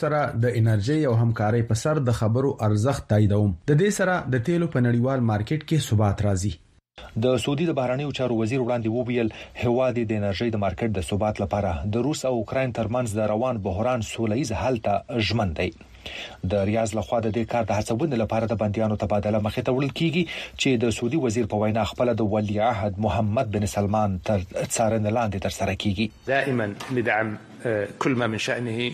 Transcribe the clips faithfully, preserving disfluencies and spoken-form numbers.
سره د انرژي او همکارۍ په سر د خبرو ارزښت تاییدوم. د دې سره د تیلو په نړیوال مارکیټ کې ثبات راځي. د سعودي د بهرنیو چارو وزیر وړاندې وویل هواد د انرژي د مارکیټ د ثبات لپاره د روس او اوکراین ترمنځ د روان بحران سولهییز حل ته ژمن دی. د ریاض لخوا د دې کار د هڅونې لپاره د بنديانو تبادله مخې ته وړل کیږي چې د سعودي وزیر په وینا خپل د ولی عهد محمد بن سلمان تر څارنې لاندې تر سره کیږي. دائما ندعم كل ما من شأنه.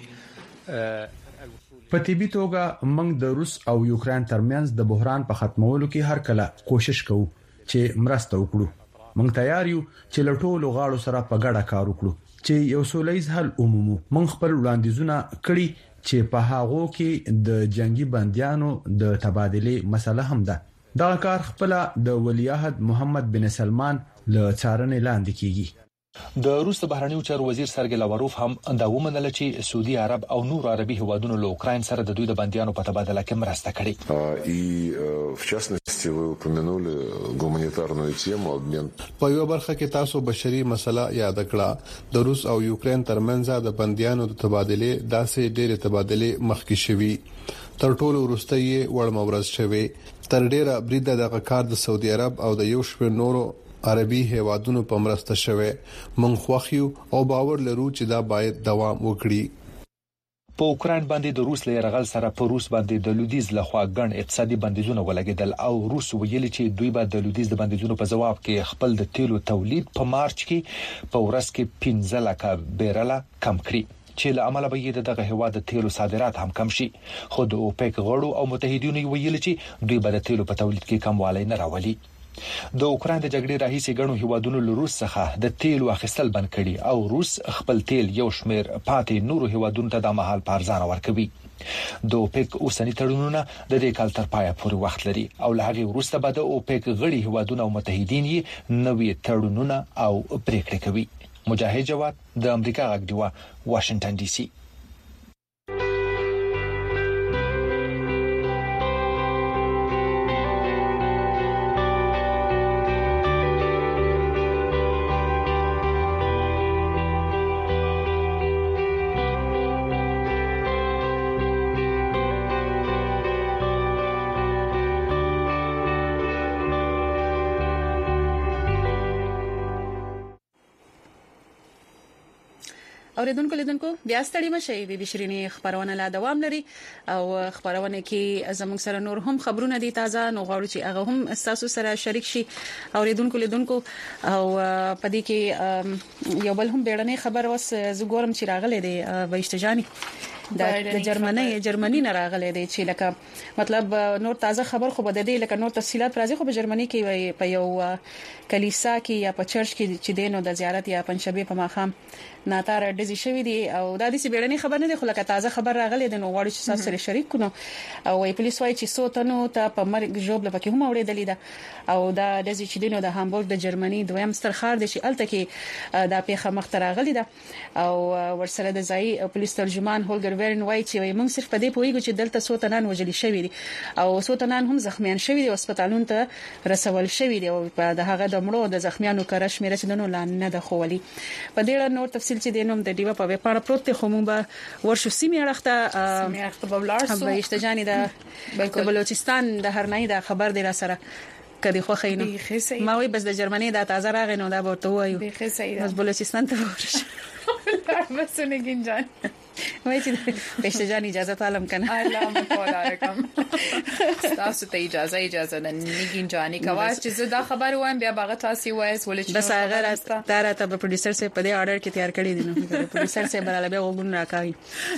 په طبي توګه موږ د روس او یوکرين ترمنځ د بحران په ختمولو کې هر کله کوشش کوو چې مرسته وکړو. موږ تیار یو چې له ټولو غاړو سره په ګډه کار وکړو چې یو سولهییز حل ومومو. موږ خپل وړاندیزونه کړی چې په هغه کې د جنگي بنديانو د تبادله مسله هم ده. دا کار خپل د ولی عهد محمد بن سلمان له څارنې لاندې کیږي. د روس د بهرنیو چارو وزیر سرګی لاوروف هم دا ومنل چې سعودي عرب او نور عربي هوادونو له اوکراین سره د دوی د بنديانو په تبادله کې مرسته کړې. и в частности вы упомянули гуманитарную тему обмен. په یو برخه کې تاسو بشري مسله یاد کړه. د روس او یوکرين ترمنځ د بنديانو د تبادله داسې ډېر تبادله مخکې شوي. تر ټولو وروسته یې وړ مورز شوي. تر ډېره بریده د کار د سعودي عرب او د یو شپه نورو عربي هیوادونو په مرسته شوه. مونږ خوښیو او باور لرو چې دا باید دوام وکړي. په اوکراین باندې د روس له یرغل سره په روس باندې د لودیز لخوا ګڼ اقتصادي بندیزونه ولګیدل او روس ویلي چې دوی به د لودیز د بندیزونو په جواب کې خپل د تیلو تولید په مارچ کې په ورځ کې پنځه لکه بیرله کم کړی چې له عمله به دغه هوا د تیلو صادرات هم کم شي. خو د اوپک غړو او متحدینو ویلي چې دوی به د تیلو په تولید کې کموالی نه راولي. د اوکراین د جګړې راهیسې ګڼو هیوادونو له روس څخه د تیلو اخیستل بند کړي او روس خپل تیل یو شمیر پاتې نورو هیوادونو ته د مهال په ارزانه ورکوي. د اوپک اوسنی تړونونه د دې کال تر پایه پورې وخت لري او له هغه وروسته به د اوپک غړي هیوادونو او متحدین یې نوې تړونونه او پریکړې کوي. مجاهد جواد د امریکا غږ دی واشنگټن ډي سي. اوریدونکو لیدونکو بیا ستړي مشئ. بي بي شيريني خبرونه لا دوام لري او خبرونه کې زموږ سره نور هم خبرونه دي تازه نو غواړو چې هغه هم تاسو سره شریک شي. اوریدونکو لیدونکو او پدې کې یو بل هم بیړنۍ خبر وس زګورم چې راغله دي وایشتجانی د جرمني جرمني نه راغله دي چې لکه مطلب نور تازه خبر خو بده دي لکه نور تفصيلات راځي خو په جرمني کې په یو کلیسا کې یا په چرچ کې چې دینو د زیارت یا پنځشنبه په ماخام ناتار دزي شوی دي او د دې سیبړنی خبر نه دی خو لکه تازه خبر راغلی د نو غواړي چې تاسو سره شریک کړو او وی پولیس وايي چې سوتنو ته په مرګ جوړ لپاره هم اورېدلې ده او دا د چې دینو د هامبورګ د جرمني دویم ستر ښار دی چې الته کې دا پیښه مخ ته راغلی ده او ورسره د ځای پولیس ترجمان هولګر ویرن وايي چې موږ صرف په دې پوهیږو چې دلته سوتنان وجلی شوی دي او سوتنان هم زخمیان شوی دي او هسپتالونو ته رسول شوی دي او په هغه د مړو د زخمیانو کرش مېره چې دنو لان نه د خوولي په دې نور تفصیل چې دینوم د دیوا په وپاره پروت خو مونږ ورشو سیمه اړخته سیمه اړخته بولارسو هم اشتجانی د بلوچستان د هرنای د خبر دی را سره کدي خو خینو ما وی بس د جرمني د تازه راغ نو دا ورته وایو بس بلوچستان ته ورش بس نه گنجان وای چې اشتجانی اجازه طالب کنه الله مقدارکم تاسو ته اجازه اجازه نه نگین جانی کواس چې زه دا خبر وایم بیا باغ تاسو وایس ولې بس هغه تر ته پروډوسر سره په دې آرډر کې تیار کړی دي نو پروډوسر سره براله به وګون راکاوي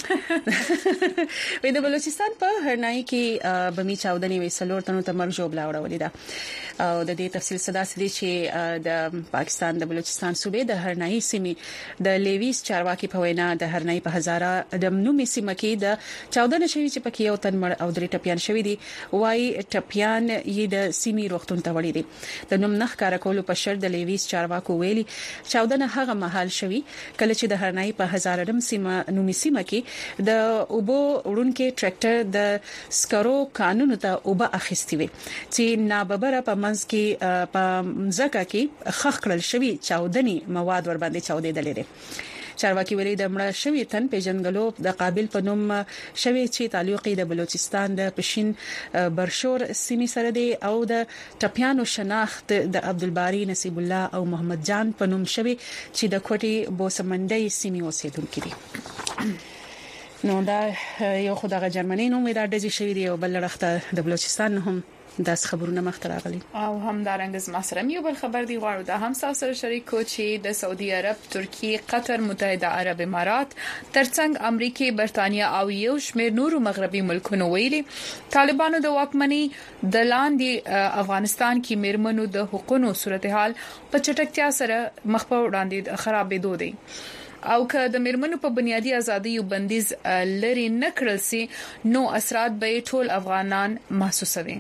وې د بلوچستان په هرنای کې بمی چاودنی وې سلور تنو ته مرګ جوړ لاوړولې ده او د دې تفصیل صدا سدي چې د پاکستان د بلوچستان صوبې د هرنای سیمې د لیویس چارواکي په وینا د هرنای په هزاره د نومي سیمه کې د چاودنه شوی چې پکې یو تن مړ او درې ټپيان شوی دي وای ټپيان یې د سیمې روغتون ته وړي دي د نوم نخ کار کولو په شر د لیویس چارواکو ویلي چاودنه هغه محل شوی کله چې د هرنای په هزارم سیمه نومي سیمه کې د اوبو وړونکو ټریکټر د سکرو قانون ته اوبه اخیستي وي چې ناببره په منځ کې په ځکه کې خخ کړل شوی چاودنی مواد ور باندې چاودېدل دي چارواکي ویلي د مړه شوی تن پیژنګلو د قابل په نوم شوی چې تعلق د بلوچستان د پښین برشور سیمې سره دی او د ټپیانو شناخت د عبدالباری نصیب الله او محمد جان په نوم شوی چې د کوټي بوسمنډي سیمې اوسیدونکو دي. نو دا یو خدای جرمني نوم دا د دې شوی دی او بل رخته د بلوچستان هم داس خبرونه مختراغلي او هم دارنګ زما سره یو بل خبر دی غواړو دا هم تاسو سره شریک کو چې د سعودي عرب، ترکیه، قطر، متحده عرب امارات ترڅنګ امریکای، برتانیا او یو شمېر نورو مغربي ملکونو ویلي طالبانو د واکمنۍ د لاندې افغانستان کې میرمنو د حقوقو صورتحال په چټکتیا سره مخ په وړاندې خرابېدو دي او که د میرمنو په بنیادی ازادي او بندیز لري نکړل سي نو اثرات به ټول افغانان محسوسوي.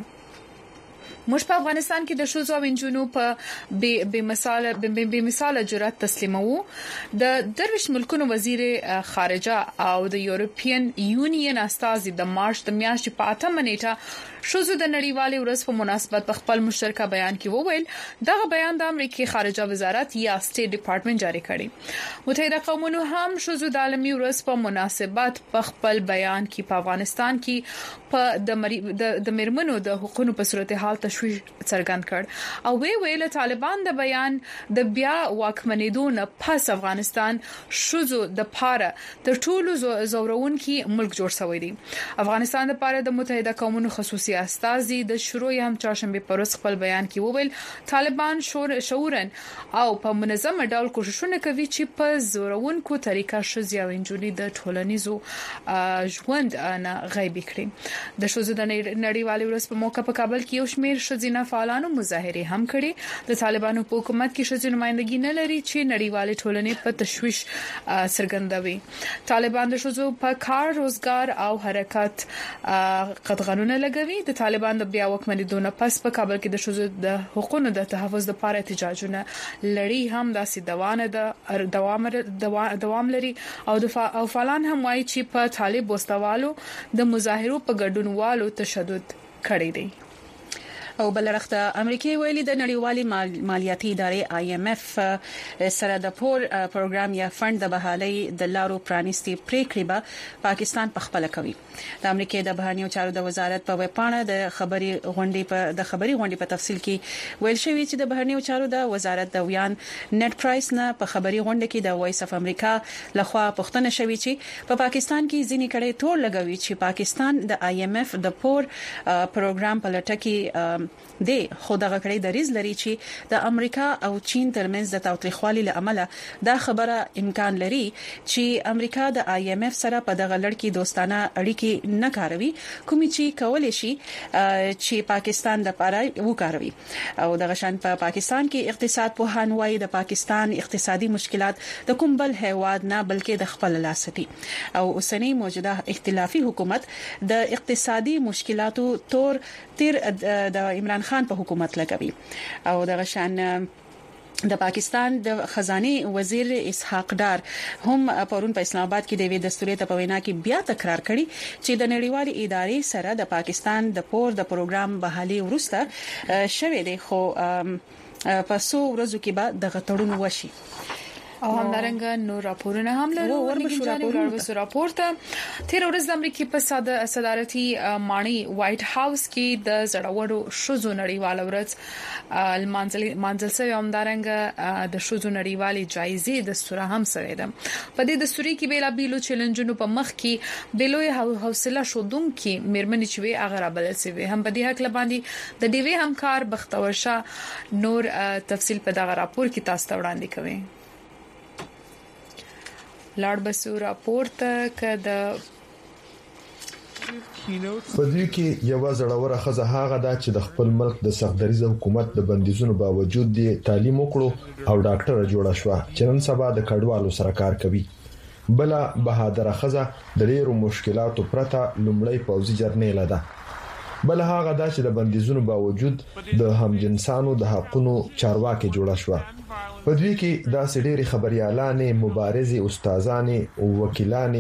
موږ په افغانستان کې د شوزو او انجونو په به مثال به مثال جرأت تسلیمو. د درویش ملکونو وزیر خارجه او د یورپین یونین استازي د مارچ د میاشتې په اتمه نیټه شوزو د نړیوالې ورځ په مناسبت په خپل مشترکه بیان کې وویل دغه بیان د امریکای خارجه وزارت یا سټیټ ډپارټمنټ جاری کړی. متحده قومونو هم شوزو د عالمي ورځ په مناسبت په خپل بیان کې په افغانستان کې په د میرمنو د حقوقو په صورتحال تشویش څرګند کړ او وی ویل طالبان د بیان د بیا واکمنېدو نه پس افغانستان شوزو د پاره تر ټولو زورونکي ملک جوړ شوی دی. افغانستان د پاره د متحده قومونو خصوصي استازي د شروع هم چاشنبه پروس خپل بیان کې وویل طالبان شور شعورن او په منظم ډول کوششونه کوي چې په زورونکو طریقه شوزي او انجونی د ټولنیزو ژوند نه غیبی کړي. د شوزو د نړیوالې ورځ په موقع په کابل کې یو شمېر شوزینه فعالانو مظاهره هم کړي. د طالبانو په حکومت کې شوزینه نمائندګي نه لري چې نړیوالې ټولنې په تشویش څرګندوي. طالبان د شوزو په کار، روزګار او حرکت قطغنونه لګوي. د طالبان د بیا واکمنېدو نه پس په کابل کې د شوزو د حقوقو د تحفظ لپاره احتجاجونه لړۍ هم داسې دوام ده دوام دوام لري او د فعالان هم وایي چې په طالب وسوالو د مظاهرو په ګډونوالو تشدد کړی دی. او بلرخته امریکای ویلي د نړیوالې مالیاتي ادارې آی ایم اف سره د پور پروګرام یا فند د بحالي د لارو پرانیستي پریکړې به پاکستان په خپل کوي. د امریکای د بهرنیو چارو د وزارت په ویبپاڼه د خبري غونډې په د خبري غونډې په تفصیل کې ویل شوی چې د بهرنیو چارو د وزارت د ویان نت پرایس نه په خبري غونډه کې د وایس اف امریکا لخوا پوښتنه شوې چې په پاکستان کې ځینې کړي تور لګوي چې پاکستان د آی ایم اف د پور پروګرام په لټه کې دی خو دغه کړي د ریز لري چې د امریکا او چین ترمنځ د تاوتریخوالي لامل دا خبره امکان لري چې امریکا د آی ایم اف سره په دغه لړ کې دوستانه اړیکې نه کاروي کوم چې کولای شي چې پاکستان د لپاره وکاروي. او دغه شان په پا پاکستان کې اقتصاد په هانوای د پاکستان اقتصادي مشکلات د کوم بل هیواد نه بلکې د خپل لاستی او اوسنی موجوده ائتلافي حکومت د اقتصادي مشکلاتو تور تیر د عمران خان په حکومت لګوي. او دغه شان د پاکستان د خزانه وزیر اسحاق ډار هم پرون په اسلام آباد کې د وی دستوري ته په وینا کې بیا تکرار کړي چې د نړیوالې ادارې سره د پاکستان د پور د پروګرام بحالي ورسته شوه دی خو په سو ورځو کې به د غټړون وشي. او هم درنګ نور راپورونه هم لرو ورنګ راپورونه راپورته تیر ورځ د امریکای په صدارتي مانی وایټ هاوس کې د زړورو شوزو نړیوال ورځ المنزل سوي هم درنګ د شوزو نړیوالې جایزې د سوره هم سره ده. په دې د سوري کې بیلا بیلو چیلنجونو په مخ کې بیلوي حوصله شودون کې میرمنې چې وی اغرابل سوي هم په دې حق لباندې د دیوی همکار بختور شاه نور تفصیل په دغه راپور کې تاسو ته وړاندې کوي. لاړ بسو راپورته کده په دې کې یو زړوره خزه هغه ده چې د خپل ملک د سختدریز حکومت د بندیزونو باوجود دی تعلیم وکړو او ډاکټر جوړه شو چې نن سبا د کډوالو سره کار کوي. بل بهادر خزه د ډیرو مشکلاتو پرته لومړی پوځي جرنیل ده. بل هغه ده چې د بندیزونو باوجود د همجنسانو د حقوقو چارواکي جوړه شو. په دې کې د سړي خبريالانې، مبارزې، استادانې او وکیلانې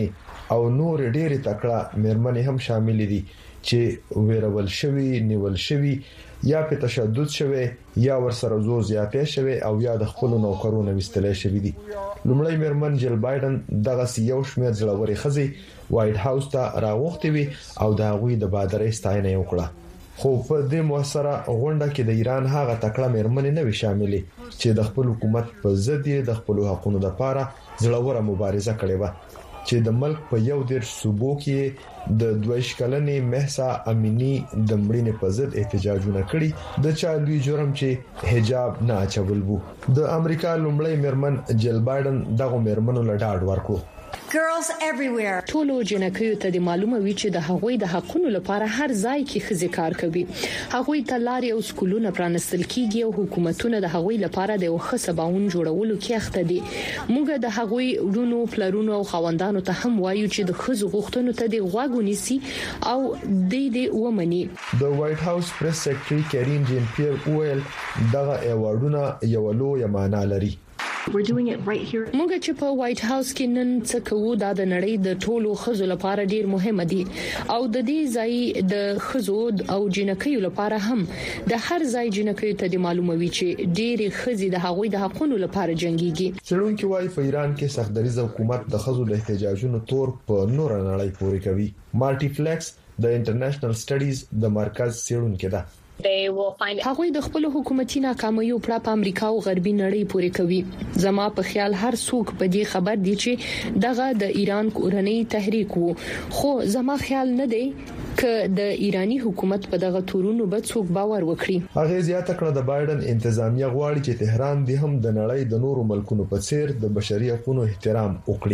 او نور ډېری تکړه مېرمنې هم شامل دي چې ویرول شوی نیول شوی یا په تشدد شوی یا ورسره زور زیاتې شوی او یا د خپل نوکرونو وستلې شوی دي. لومړی مېرمن جل بایدن دغه یو شمېر ځلوري خزي وایټ هاوس ته راوخته وی او د هغوی د بادرې ستاینه وکړه. خو په دې موثره غونډه کې د ایران هغه تکړه مېرمنې نه وي شاملې چې د خپل حکومت په ضد د خپل حقوقو لپاره ځلوره مبارزه کړې و چې د ملک په یو ډیر صوبو کې د دویش کلنې مهسا امینی د مړینې په ضد احتجاجونه کړي د چا دوی جرم چې حجاب نه اچول وو. د امریکا لومړی مېرمن جل بایدن دغه مېرمنو له ډاډ ورکړو. Girls everywhere. ټولو جنکیو ته د معلومه وی چې د هغوی د حقونو لپاره هر ځای کې خزي کار کوي. هغوی ته لارې او سکولونه پرانستل کیږي او حکومتونه د هغوی لپاره د وخت سباون جوړولو کې اخته دي. موږ د هغوی ورونو پلرونو او خواندانو ته هم وایو چې د خزو غوښتنو ته د غوږونی سي او د دې ومني. د وایټ هاوس پریس سیکریټری کارین جین پیر ویل دغه ایوارډونه یو لوی معنا لري. We're doing it right here. موږ چې په وایټ هاوس کې نن څه کوو دا د نړۍ د ټولو خزو لپاره ډیر مهم دي او د دې ځای د خزو او جنکیو لپاره هم د هر ځای جنکیو ته د معلوموي چې ډیر خزي د هغوی د حقوقو لپاره جنگيږي. څلونکي وايي په ایران کې سختدریز حکومت د خزو د احتجاجونو تور په نور نړۍ پورې کوي. مالټي فلیکس د انټرنیشنل سټډیز د مرکز څېړونکې ده. هغوی د خپل حکومتي ناکامیو پر په امریکا او غربي نړۍ پورې کوي. زما په خیال هر څوک په دې خبر دي چې دغه د ایران کورنۍ تحریک وو خو زما خیال نه دی ک د ایرانی حکومت په دغه تورونو به څوک باور وکړي. هغه زیاته کړه د بایدن انتظامیه غواړي چې تهران د هم د نړۍ د نورو ملکونو په څیر د بشري حقوقو احترام وکړي.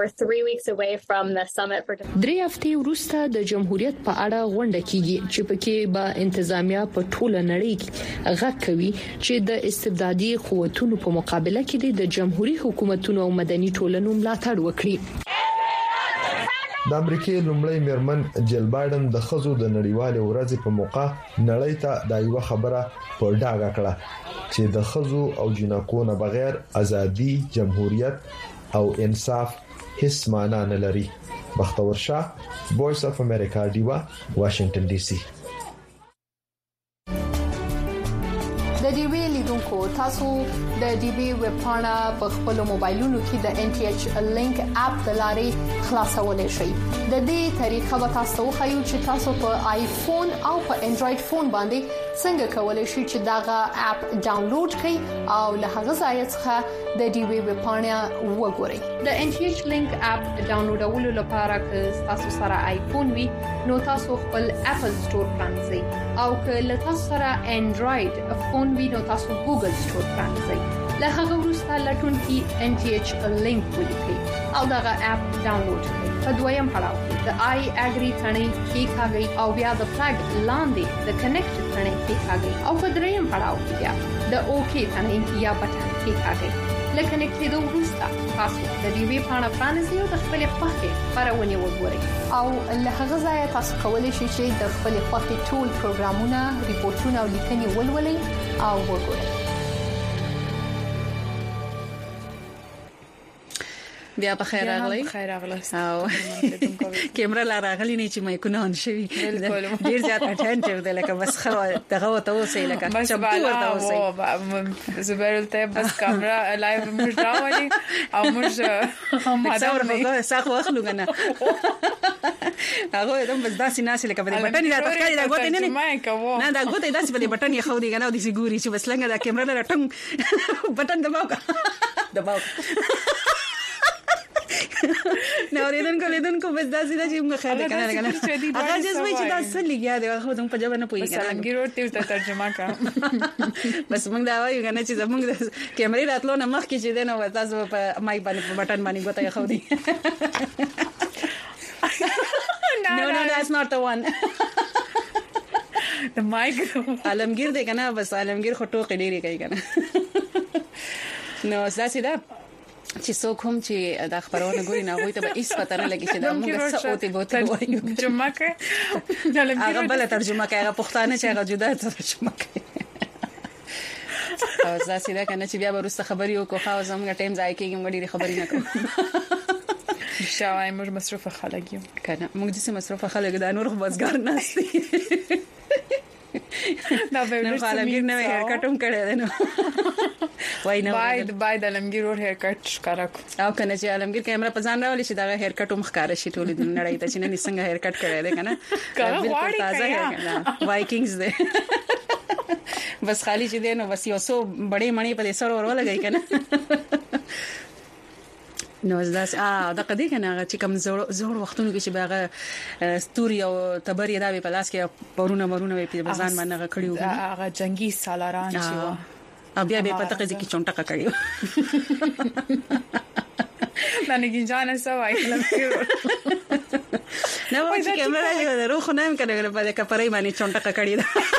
درې هفتې وروسته د جمهوریت په اړه غونډه کیږي چې پکې به انتظامیه په ټوله نړۍ کې غږ کوي چې د استبدادي قوتونو په مقابله کې د جمهوریت حکومتونو او مدني ټولنو ملاتړ وکړي. د امریکای لومړی مېرمن جل بایدن د خزو د نړیوال ورځې په موقع نړۍ ته دا یو خبره په ډاګه کړه چې د خزو او جنکو نه بغیر ازادي، جمهوریت او انصاف هیڅ معنا نه لري. بختور شاه، وایس اف امریکا، دیوا، واشنگټن ډي سي. د ډي وی لیدونکو تاسو د ډي وی ویب پاڼه په خپل موبایلونو کې د ان ټي ایچ لینک اپ د لارې خلاصولای شئ. د دې طریقه به تاسو خو چې تاسو په آیفون او په انډراید فون باندې څنګه کولای شئ چې داغه اپ ډاونلوډ کړئ او له هغه ځای څخه د ډي وی ویب پاڼه وګورئ. د ان ټي ایچ لینک اپ ډاونلوډولو لپاره که تاسو سره آیفون وي نو تاسو خپل اپل سٹور پرانځئ او که له تاسو سره انډراید فون وي نو تاسو ګوګل سٹور پرانځئ. له هغه وروسته لټون کې ان ټي ایچ لینک ولیکئ او دغه اپ ډاونلوډ کړئ. په دویم پړاو کې د آی اګری ثنې کې کاږي او بیا د فلګ لاندې د کنیکټ ثنې کې کاږي او په دریم پړاو کې بیا د اوکی ثنې یا بټن کې کاږي. لکه نکټېدو وروسته تاسو د دې وی پاڼه پرانیزئ او د خپل خوښې خبرونه وګورئ او له هغه ځای تاسو کولی شئ چې د خپل خوښې ټول پروګرامونه، ریپورتونه او لیکنې ولولئ او وګورئ. بیا په خیر راغلی. خیر راغلی. او کیمرا لا راغلی نه چې مې کو نه شوی. ډیر زیات اټینټیو دی لکه بس خو دغه وته اوسې لکه چمتو ورته اوسې. زبر ته بس کیمرا لایو موږ راوړي او موږ هم څور موږ ساخ واخلو کنه. هغه دم بس داسې ناسې لکه په بټن دا تخکاری دا غوته نه نه نه دا غوته داسې په بټن یې خو دی کنه او د سګوري چې بس لنګ دا کیمرا لا ټنګ بټن دباو کا دباو نه اوریدن کو لیدن کو بس داسې دا چې موږ خیر کنه کنه هغه جسمه چې دا څه لګیا دی هغه هم په جواب نه پوي کنه سلامګي ورته ترجمه کا بس موږ دا وایو کنه چې زموږ د کیمرې راتلو نه مخکې چې دنه تاسو په مایک باندې په بټن باندې غوته خو دی. No, no, that's not the one. The mic. عالمگیر دی کنه بس عالمگیر خو ټوکې ډېری کوي کنه. نو داسې دا چې څوک هم چې دا خبرونه ګوري نه غوي ته به هیڅ پته نه لګي چې دا موږ څه اوته بوته وایو. ترجمه کوي. هغه بل ترجمه کوي، هغه پښتانه چې هغه جدا ترجمه کوي. او داسې دا کنه چې بیا ورسته خبري وکړو خو زموږ ټیم ځای کېږي موږ ډېری خبرې نه کوو. شاوای موږ مصرف خلک یو کنه موږ د مصرف خلک د نور خبرګار نهستي دا به نو عالمگیر نه هیر کټوم کړی دی نو وای نه باید باید عالمگیر ور هیر کټ ښکارا او کنه چې عالمگیر کیمرا په ځان راولي چې دا هیر کټوم ښکارا شي ټول د نړۍ ته چې نه څنګه هیر کټ کړی دی کنه بالکل تازه هیر وایکینګز دی بس خالی چې دی نو بس یو سو بڑے مڼې په سر ور ولګای کنه نو زداس ا د قدی کنه چې کوم زوړ زوړ وختونو کې چې باغه ستوري او تبرې دا په لاس کې پرونه مرونه په بزان باندې غکړیو هغه جنگي سالاران چې و بیا به پته کې چونټه کړیو دا نه ګنجانه سوای لکه نو چې کیمرا یې روخ نه هم کنه په دې کپړې باندې چونټه کړی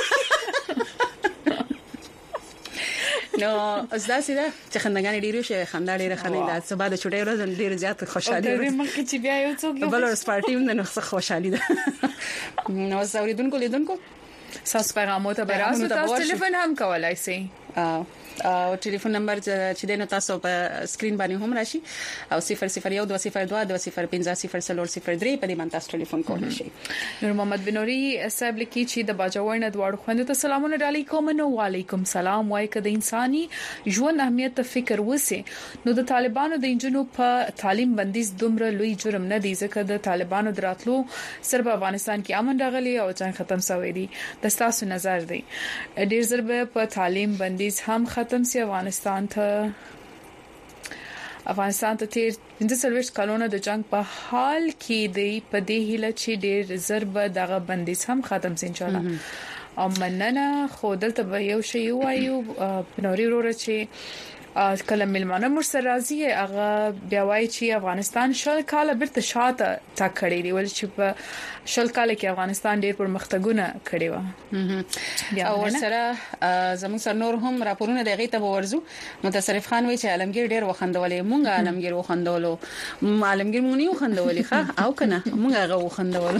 نو زدا سیده چې خندګانی ډیرو شي خندا ډیره خنې دا سبا د چټي ورځ ډیر زیات خوشحالي ده مخکې چې بیا یو څوک بل ورځ پارټي هم نه خوشحالي ده نو زوریدونکو لیدونکو ساس پیغامو ته براسو تاسو ټلیفون هم کولای شئ او ټلیفون نمبر چې دینو تاسو په سکرین باندې هم راشي او صفر صفر یو دوه صفر دوه دوه صفر پنځه صفر څلور صفر درې په دې باندې تاسو ټلیفون کولای شئ نور محمد بنوري صاحب لیکي چې د باجوړ نه دواړو خويندو ته سلامونه علیکم نو وعلیکم سلام وای کده انساني ژوند اهمیت ته فکر وسی نو د طالبانو د انجنونو په تعلیم بندیز دومره لوی جرم نه دی ځکه د طالبانو دراتلو سره افغانستان کې امن راغلی او جنگ ختم شوی دی د تاسو نظر دی ډیر ضربه په تعلیم بندیز هم ختم سي افغانستان ته افغانستان ته تیر پنځه سلويش کلونه د جنگ په حال کې دی په دې هله چې ډېر ضربه دغه بندیز هم ختم سي ان شاء الله او مننه خو دلته به یو شی وایو بنوري وروره چې کله ملمانه مرسته راځي هغه بیا وایي چې افغانستان شل کاله برته شاته تا کړی دی ول چې په شل کاله کې افغانستان ډېر پرمختګونه کړی و او سره زموږ سر نور هم راپورونه دغه ته ورزو متصرف خان وایي چې عالمگیر ډېر وخندولې مونږ عالمگیر وخندولو عالمگیر مونږ نه وخندولې ښه او کنه مونږ هغه وخندولو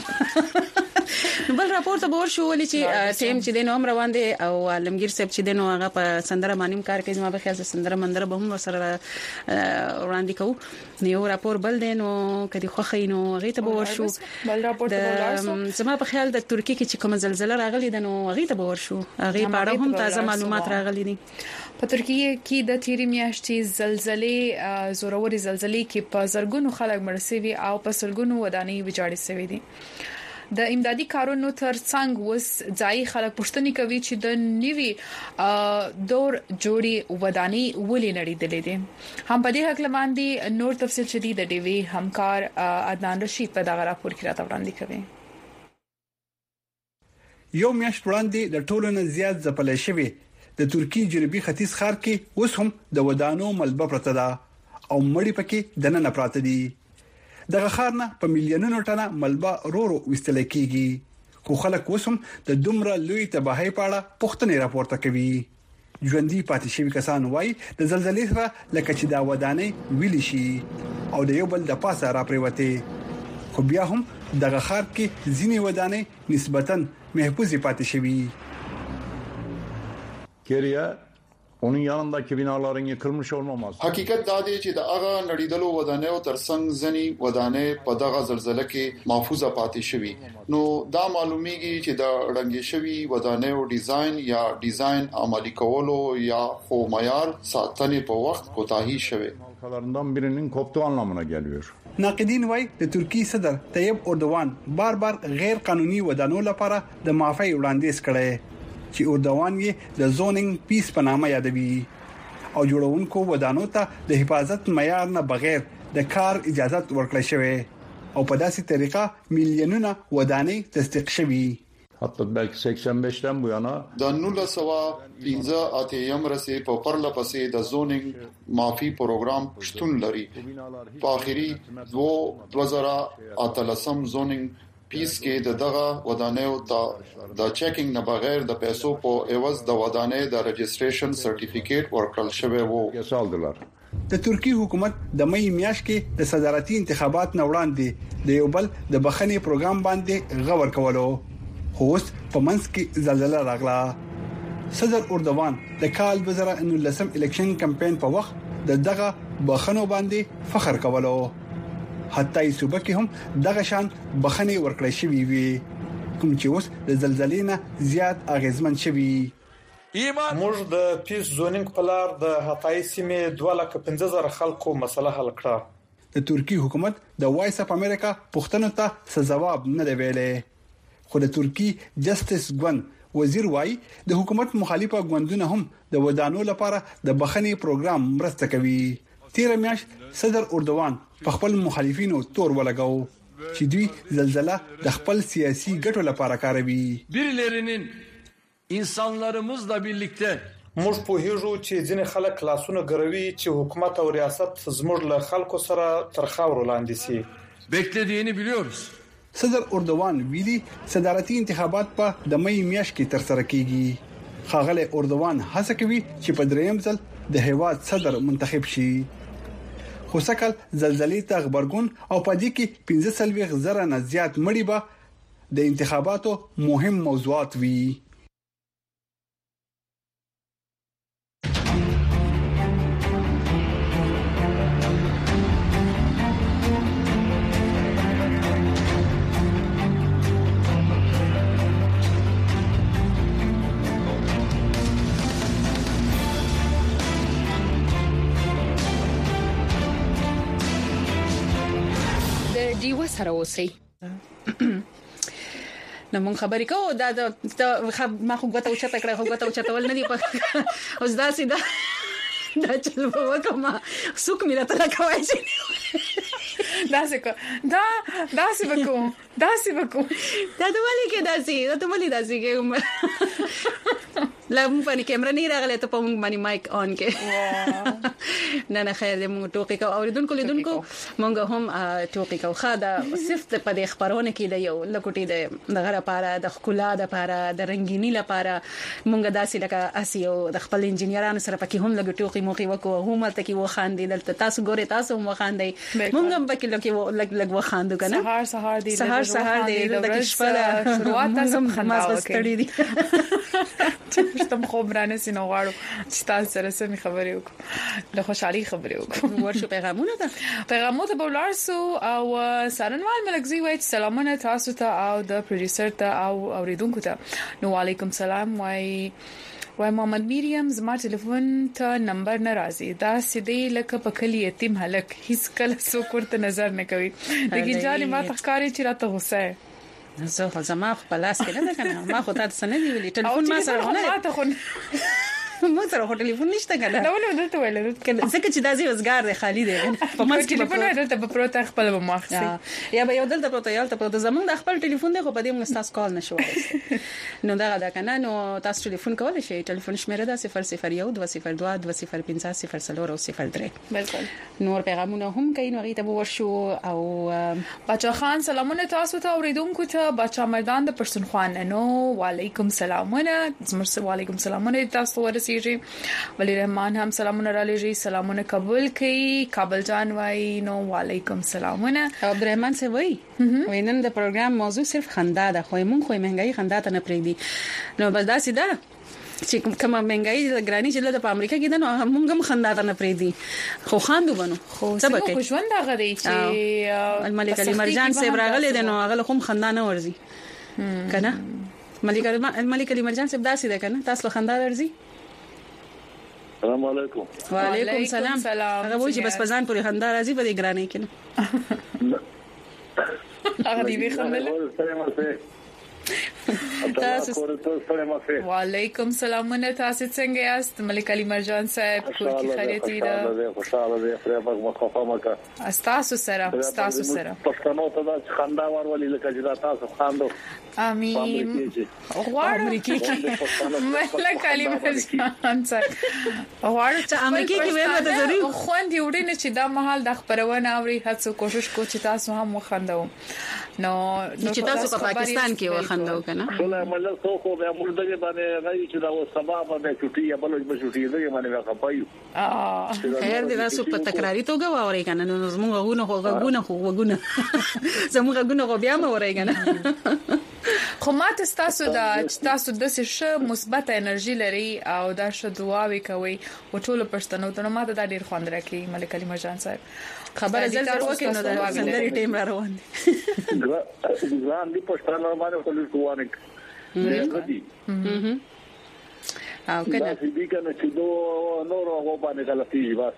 بل راپور ته ور شو ولې چې ټیم چې دینو هم روان دي او عالمگیر صاحب چې دینو هغه په سندره باندې کار کوي ما به خیال سندره مندره به هم سره وړاندې کوو نو راپور بل دینو کدي خوخینو هغه ته ور شو بل راپور ته ورسو زما په خیال د ترکیه کې چې کوم زلزلہ راغلی د نو هغه ته ور شو هغه په اړه هم تازه معلومات راغلي دي په ترکیه کې د تیری میاشتې زلزلې زوروري زلزلې کې په زرګونو خلک مرسي او په سلګونو ودانۍ ویجاړې شوې دي د امدادي کارونو ترڅنګ وس ځای خلک پښتني کوي چې د نیوي دور جوړي وداني ولې نړیدلې دي هم په دې حق لماندي نور تفصیل شدید د ډیوي همکار عدنان رشید په دغه راپور کې راته وړاندې کوي یو میاشت وړاندې د ټولو نه زیات ځپلې شوی د ترکی جنوبي ختیځ ښار کې اوس هم د ودانو ملبه پرته ده او مړی پکې دنه پراته دي دغه خارنه په میلیونونو ټنه ملبه رورو وستل کیږي خو خلک وسم د دومره لوی تباہي پاړه پښتنې راپورته کوي ژوندۍ پاتې شوی کسان وای د زلزلې سره لکه چې دا ودانې ویل شي او د یو بل د پاسه را پریوته خو بیا هم دغه خار کې ځینې ودانې نسبتاً محفوظ پاتې شوی Geriye onun yanındaki binaların yıkılmış olmaması. حقیقت دا دی چې د هغه نړیدلو ودانیو ترڅنګ ځنی ودانې په دغه زلزلہ کې محفوظه پاتې شوی نو دا معلومیږي چې د رنګ شوی ودانیو ډیزاین یا ډیزاین عملی کولو یا خو معیار ساتنې په وخت کوتاهی شوی halkalarından birinin koptuğu anlamına geliyor. ناقدین وای د ترکی صدر طیب اردوان بار بار غیر قانوني ودانو لپاره د معافی وړاندیز کړي چې اردوان یې د زونینګ پیس په نامه یادوي او جوړونکو ودانو ته د حفاظت معیار نه بغیر د کار اجازه ورکړل شوې او په داسې طریقه میلیونونه ودانې تصدیق شوې Hatta belki seksen beşten bu yana د نولس سوه پنځه اتیا مرسي په پرله پسې د زونینګ معافي پروګرام شتون لري په اخري دوه هزار اتلسم زونینګ پیس کې د دغه ودانیو ته د چیکینګ نه بغیر د پیسو په ایواز د ودانې د رجستریشن سرټیفیکیټ ورکړل شوی وو د ترکی حکومت د مې میاشت کې د صدارتي انتخابات نه وړاندې د یو بل د بخښنې پروګرام باندې غور کولو هوست په منځ کې زلزلہ راغله صدر اردوان د کال دوه هزار نولسم الیکشن کمپاین په وخت د دغه بخښنو باندې فخر کولو حتی صوبه کې هم دغه شان بخنه ورکړې شوې وي کوم چې اوس د زلزلې نه زیات اغیزمن شوی. موږ د پیس زونینګ په لار د هتای سیمې دوه لک پنځه زره خلکو مسله حل کړه. د ترکی حکومت د وایس اپ امریکا پښتنو ته څه جواب نه دی ویلې، خو د ترکی جسټس ګوند وزیر وای د حکومت مخالفه ګوندونه هم د ودانو لپاره د بخښنې پروګرام مرسته کوي. تیر میاشت صدر اردوغان په خپل مخالفینو تور ولګاو چې دوی زلزلہ د خپل سیاسي ګټو لپاره کاروي. birilerinin insanlarımızla birlikte موږ په هیڅو چې ځینې خلک لاسونه ګروي چې حکومت او ریاست زموږ له خلکو سره تر خاور لاندې سي. beklediğini biliyoruz. صدر اردوغان ویلي صدارتي انتخابات په د مې میاشت کې تر سره کیږي. خاغله اردوغان هڅه کوي چې په دریم ځل د هیواد صدر منتخب شي. خو سکل زلزلې ته خبرګون او پدې کې پنځه سلوي زره نه زیات مړي به د انتخاباتو مهم موضوعات وي. دیو سره اوسئ. نو مونږ خبرې کوو دا د ما خو غوته او چته کړه خو غوته او چته ول نه دی په اوس دا سیده دا چل وکما سوق مې راته راکوي چې دا څه کو دا دا څه وکړو دا څه وکړو دا د ولي کې دا سي دا ته ولي دا سي کې لا مونږ باندې کیمرا نه راغله ته په مونږ باندې مایک اون کې نه نه خیر دې مونږ ټوکی کو اوریدونکو لیدونکو مونږ هم ټوکی کو خاده صرف په دې خبرونه کې د یو لکوټي د غره لپاره د خکولا د لپاره د رنگینی لپاره مونږ داسې لکه اسیو د خپل انجنیرانو سره پکې هم لګ ټوکی موخي وکړو هم ته کې و خاندې دلته تاسو ګوري تاسو هم خاندې مونږ هم پکې لکه لګ لګ و خاندو کنه سهار سهار دی سهار سهار دی د شپه شروعات تاسو خندا وکړي دي تم خو برانه سينو غواړو چې تاسو سره سمې خبرې وکړو د خوشحالي خبرې وکړو ورشو پیغامونه ده پیغامونه به ولارسو او سرنوال ملګری وایي سلامونه تاسو ته او د پروډوسر ته او اوریدونکو ته نو وعلیکم سلام وای وای محمد مریم زما ټلیفون ته نمبر ناراضي دا سیدی لکه په کلی یتیم هلک هیڅ کله څوک ورته نظر نه کوي دغه ځانې ما تخکاری چې راته غوسه زه خو زما په لاس کې نه ده کنه ما خو تاسو نه دی ویلي ټلیفون ما سره نه ما ته خو مو سره ټلیفون نشته کنه نو نو دلته ویل کنه ځکه چې داسې وزګار دی خالی دی په ما ټلیفون دلته په پروت خپل به ماخسي یا به یو دلته پروت یالته پروت زمونږ د خپل ټلیفون دی خو په دې موږ تاسو کال نشو نو دا دا کنه نو تاسو ټلیفون کولای شئ ټلیفون شمیره ده صفر صفر یو دوه صفر دوه دوه صفر پنځه صفر څلور او صفر درې بالکل نور پیغامونه هم کوي نو غیته ورشو او بچا خان سلامونه تاسو ته اوریدونکو ته بچا مردان د پښتونخوا نو وعلیکم سلامونه زموږ وعلیکم سلامونه تاسو ورسیږي ولی رحمان هم سلامونه را لېږي سلامونه قبول کړي کابل جان وای نو وعلیکم سلامونه عبدالرحمن سے وای وینن د پروګرام موضوع صرف خندا ده خو مونږ خو مهنګي خندا ته نه پریدي نو بس دا سیده چې کومه مهنګي د ګرانی چې د امریکا کې ده نو مونږ هم خندا ته نه پریدي خو خاندو بنو خو سبا خو ژوند هغه دی چې الملک علي مرجان صاحب راغله ده نو هغه هم خندا نه ورزي کنه ملک الملک علي مرجان صاحب داسې ده کنه تاسو خندا ورزي السلام علیکم وعلیکم السلام هغه وایي چې بس پزان پورې خندا راځي په دې ګرانې کې هغه دی به خندل تاسو وعلیکم سلامونه تاسو څنګه یاست ملک علي مرجان صاحب کور کې خیریت دی خوشاله دی خپل مخه مکه تاسو سره تاسو سره پښتنو ته د خندا ورولې لکه چې تاسو خاندو امين غواړم امریکای کې ملک علي مرجان صاحب غواړم چې امریکای کې ویل ته ضروري خوند یوړي نه چې دا محل د خبرونه اوري هڅه کوشش کو چې تاسو هم وخندو نو چې تاسو په پاکستان کې وخندو کنه ټول ملل څو خو به موږ دغه باندې غوړي چې دا و سبب به چټي یا بلوچ به چټي دغه باندې راخپایو اه خیر دې تاسو په تکراری توګه واوري کنه نو زموږ غوونه خو غوونه خو غوونه زموږ غوونه خو بیا مو اوري کنه خو ماته تاسو دا تاسو د څه مثبت انرژي لري او دا ش دعاوي کوي او ټول پښتنو ته ماته دا ډیر خوند راکړي ملک علي مرجان صاحب خبره زل زر وکړو نو دا سندري ټیم را روان دي ځان دي پښتنو باندې خپل کوونه دي او کنه دې کنه چې نو نور هغه باندې غلطي بس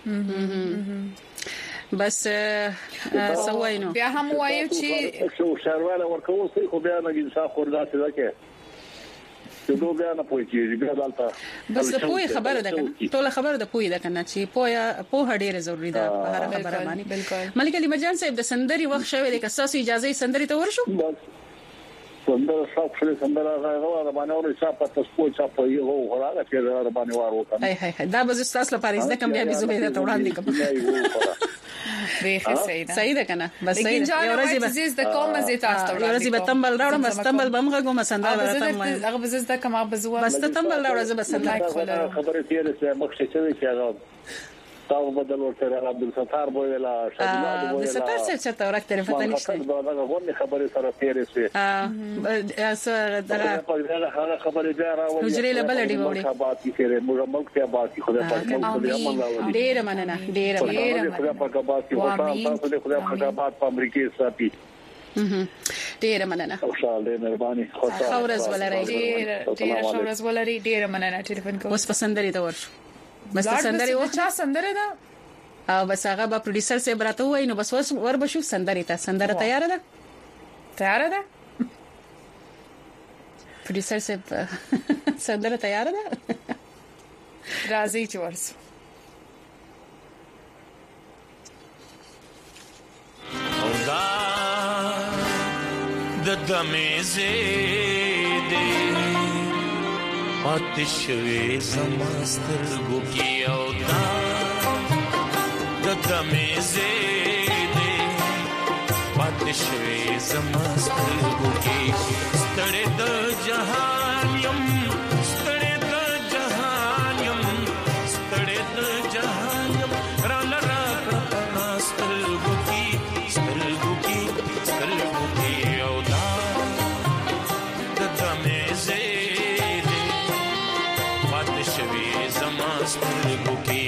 بس سوینو بیا هم وایو چې څو شهروال ورکول خو بیا نه انصاف خوردا څه ده چې نو بیا نه پوي چې بیا دالته بس پوي خبره ده کنه ټول خبره ده پوي ده کنه چې پویا په هډيره ضروری ده په هر خبره باندې ملک علي مرجان صاحب د سندري وخت شوی د کساسو اجازه سندري ته ورشو سندره شاپ شله سندره غواړم باندې اوري شاپ تاسو په چا په یو غواړم چې را باندې وارو کنه هاي هاي دا به تاسو لپاره زده کوم بیا به زبېده ته وړاندې کوم به صحیح ده صحیح ده کنه بس صحیح ده یو ورځ به زیز د کوم زی تاسو ته یو ورځ به تمبل راوړم بس تمبل به موږ کوم سندره ورته هغه به زیز د کوم به زو بس تمبل راوړم زه بس خبره تیرې چې مخ چې چې هغه تاسو بدل ورته عبد الستار بویلا شادي عبد الستار څه چرته ورته ټلیفون نشته دا غوړي خبره سره تیرې شي ا سره دا هغه خبره بیا راوړي حجرې له بل دی وړي خبرات کې کړي موږ ملک ته باقي خدای پاک موږ ته امن راوړي ډېر مننه ډېر ډېر خدای پاک باقي وټا تاسو له خدای پاک په امریکا ساتي ډېر مننه خوشاله مهرباني خورز ولري ډېر ډېر خورز ولري ډېر مننه ټلیفون کوم اوس پسندري ته ورشو بس سندري و چا سندره ده او بس هغه به پروډوسر سره براته وای نو بس ور بشو سندري ته سندره تیار ده تیار ده پروډوسر سره سندره تیار ده راځي چې ورسو او دا د دمه زیدې آتش وی زماستر گو کی او دا د دمه زیدې آتش وی زماستر گو کی ستړې د جهان یم ستړې د جهان یم ستړې د جهان یم را لرا پرتناستر گو کی ستر گو کی ستر گو کی او دا د دمه زیدې شوی زماستر گوکی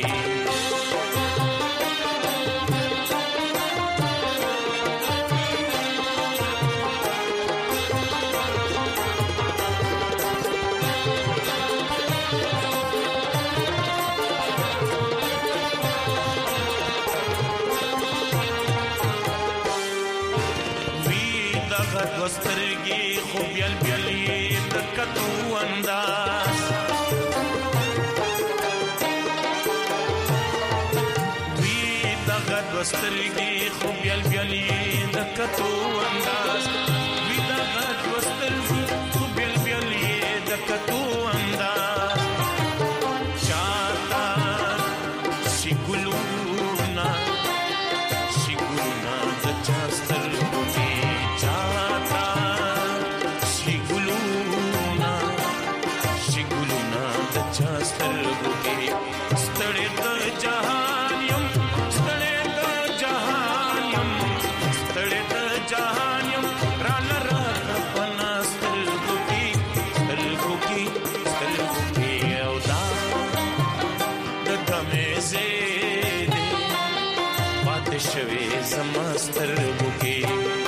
وی دغت وسترگی خوب یل بیلی دکتو انداز وسترګي خو بیل بیلې د کتو انداز وی دا غږ وسترګي خو بیل بیلې د کتو انداز چاته شي ګلونا شي ګلونا د چاستر ګوتي چاته شي ګلونا شي ګلونا د چاستر ګوتي ستړې د جهان شوی زماستر بوکی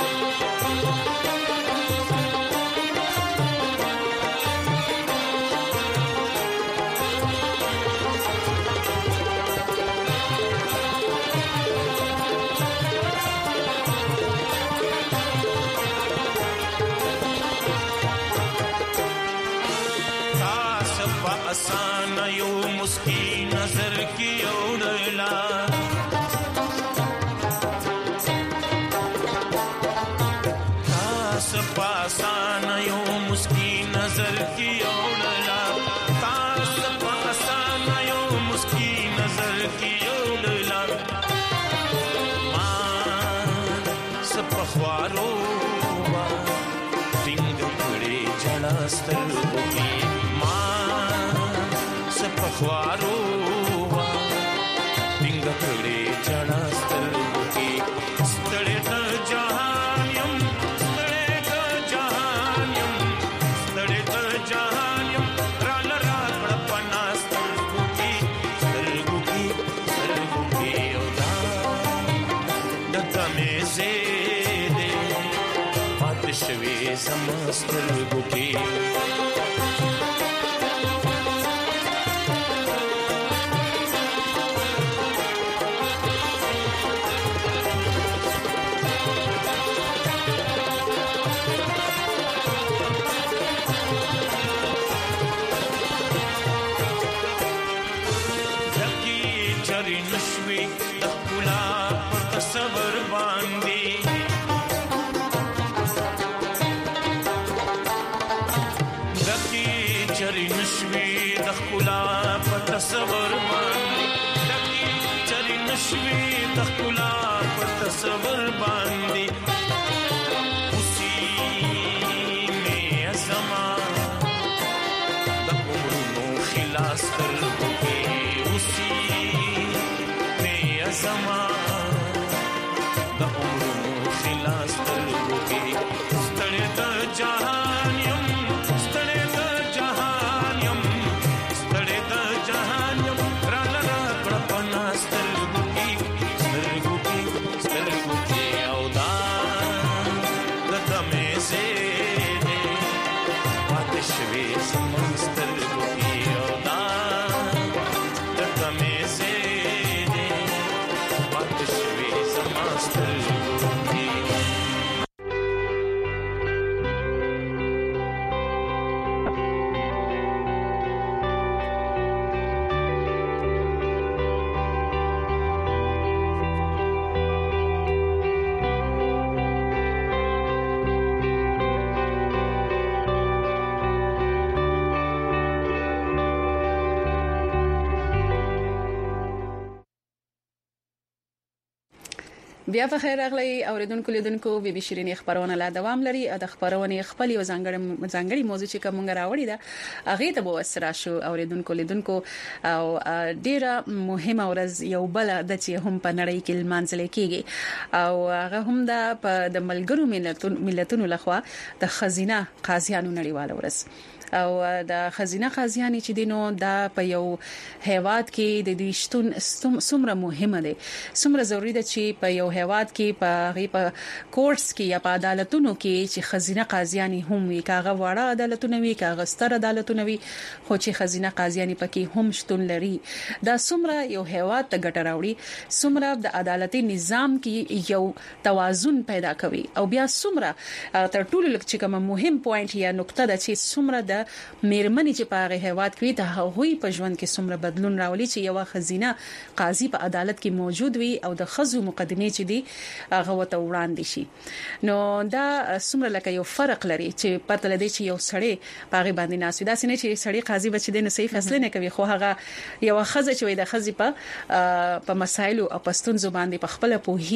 تاس په آسان یو مسکی نظر کی اوړلا پاسان یو مسکی نظر کی اوڑلا تاس پاسان یو مسکی نظر کی اوڑلا مان سپخوارو با ټینګ کړي جړاستر وکي مان سپخوارو با ټینګ کړي جړاستر وکي ستړي د جهان یم ستړي د جهان شوي زمسترګو کې تصور باندې دکی چری نشوي تخلا په تصور باندې اوسې مې زما د عمرونو خلاص تر کوې اوسې مې زما د عمرونو خلاص تر کوې ستړي د جهان يم ستړي د جهان يم ستړي د جهان يم را لرا کړ پنا سترګو کې سترګو کې سترګو کې او دا د دمه سي دې پاتې شوي سم سترګو کې او دا د دمه سي دې پاتې شوي سم سترګو کې بیا په خیر راغلی اوریدونکو لیدونکو بي بي شيرين خبرونه لا دوام لري د خبرونه خپل یو ځانګړی ځانګړی موضوع چې کوم راوړی دا هغه ته به وسره شو اوریدونکو لیدونکو او ډیره مهمه ورځ یو بل د چې هم په نړۍ کې لمانځل کېږي او هغه هم د ملګرو ملتونو لخوا د خزینه قاضیانو نړیواله ورځ او د خزینه قاضیان چې دینو دا په یو هیواد کې د دې شتون څومره مهمه ده څومره ضروری ده چې په یو هیواد کې په غي په کورټس کې یا په عدالتونو کې چې خزینه قاضیان هم وي کاغه وړه عدالتونه وي کاغه ستر عدالتونه وي خو چې خزینه قاضیان پکې هم شتون لري دا څومره یو هیواد ته ګټه راوړي څومره د عدالتي نظام کې یو توازن پیدا کوي او بیا څومره تر ټولو لږ چې کوم مهم پوینټ یا نقطه ده چې څومره د مېرمنې چې په هغه هیواد کې ته هغوی په ژوند کې څومره بدلون راولي چې یو خزینه قاضي په عدالت کې موجود وي او د خزو مقدمه چې دی هغه وته وړاندې شي نو دا څومره لکه یو فرق لري چې پته لدی چې یو سړی په هغه باندې ناسي دا سینه چې سړی قاضي بچ دی نه صحیح فیصله نه کوي خو هغه یو خزه چې وي د خزي په په مسایلو او پستون زبان دی په خپل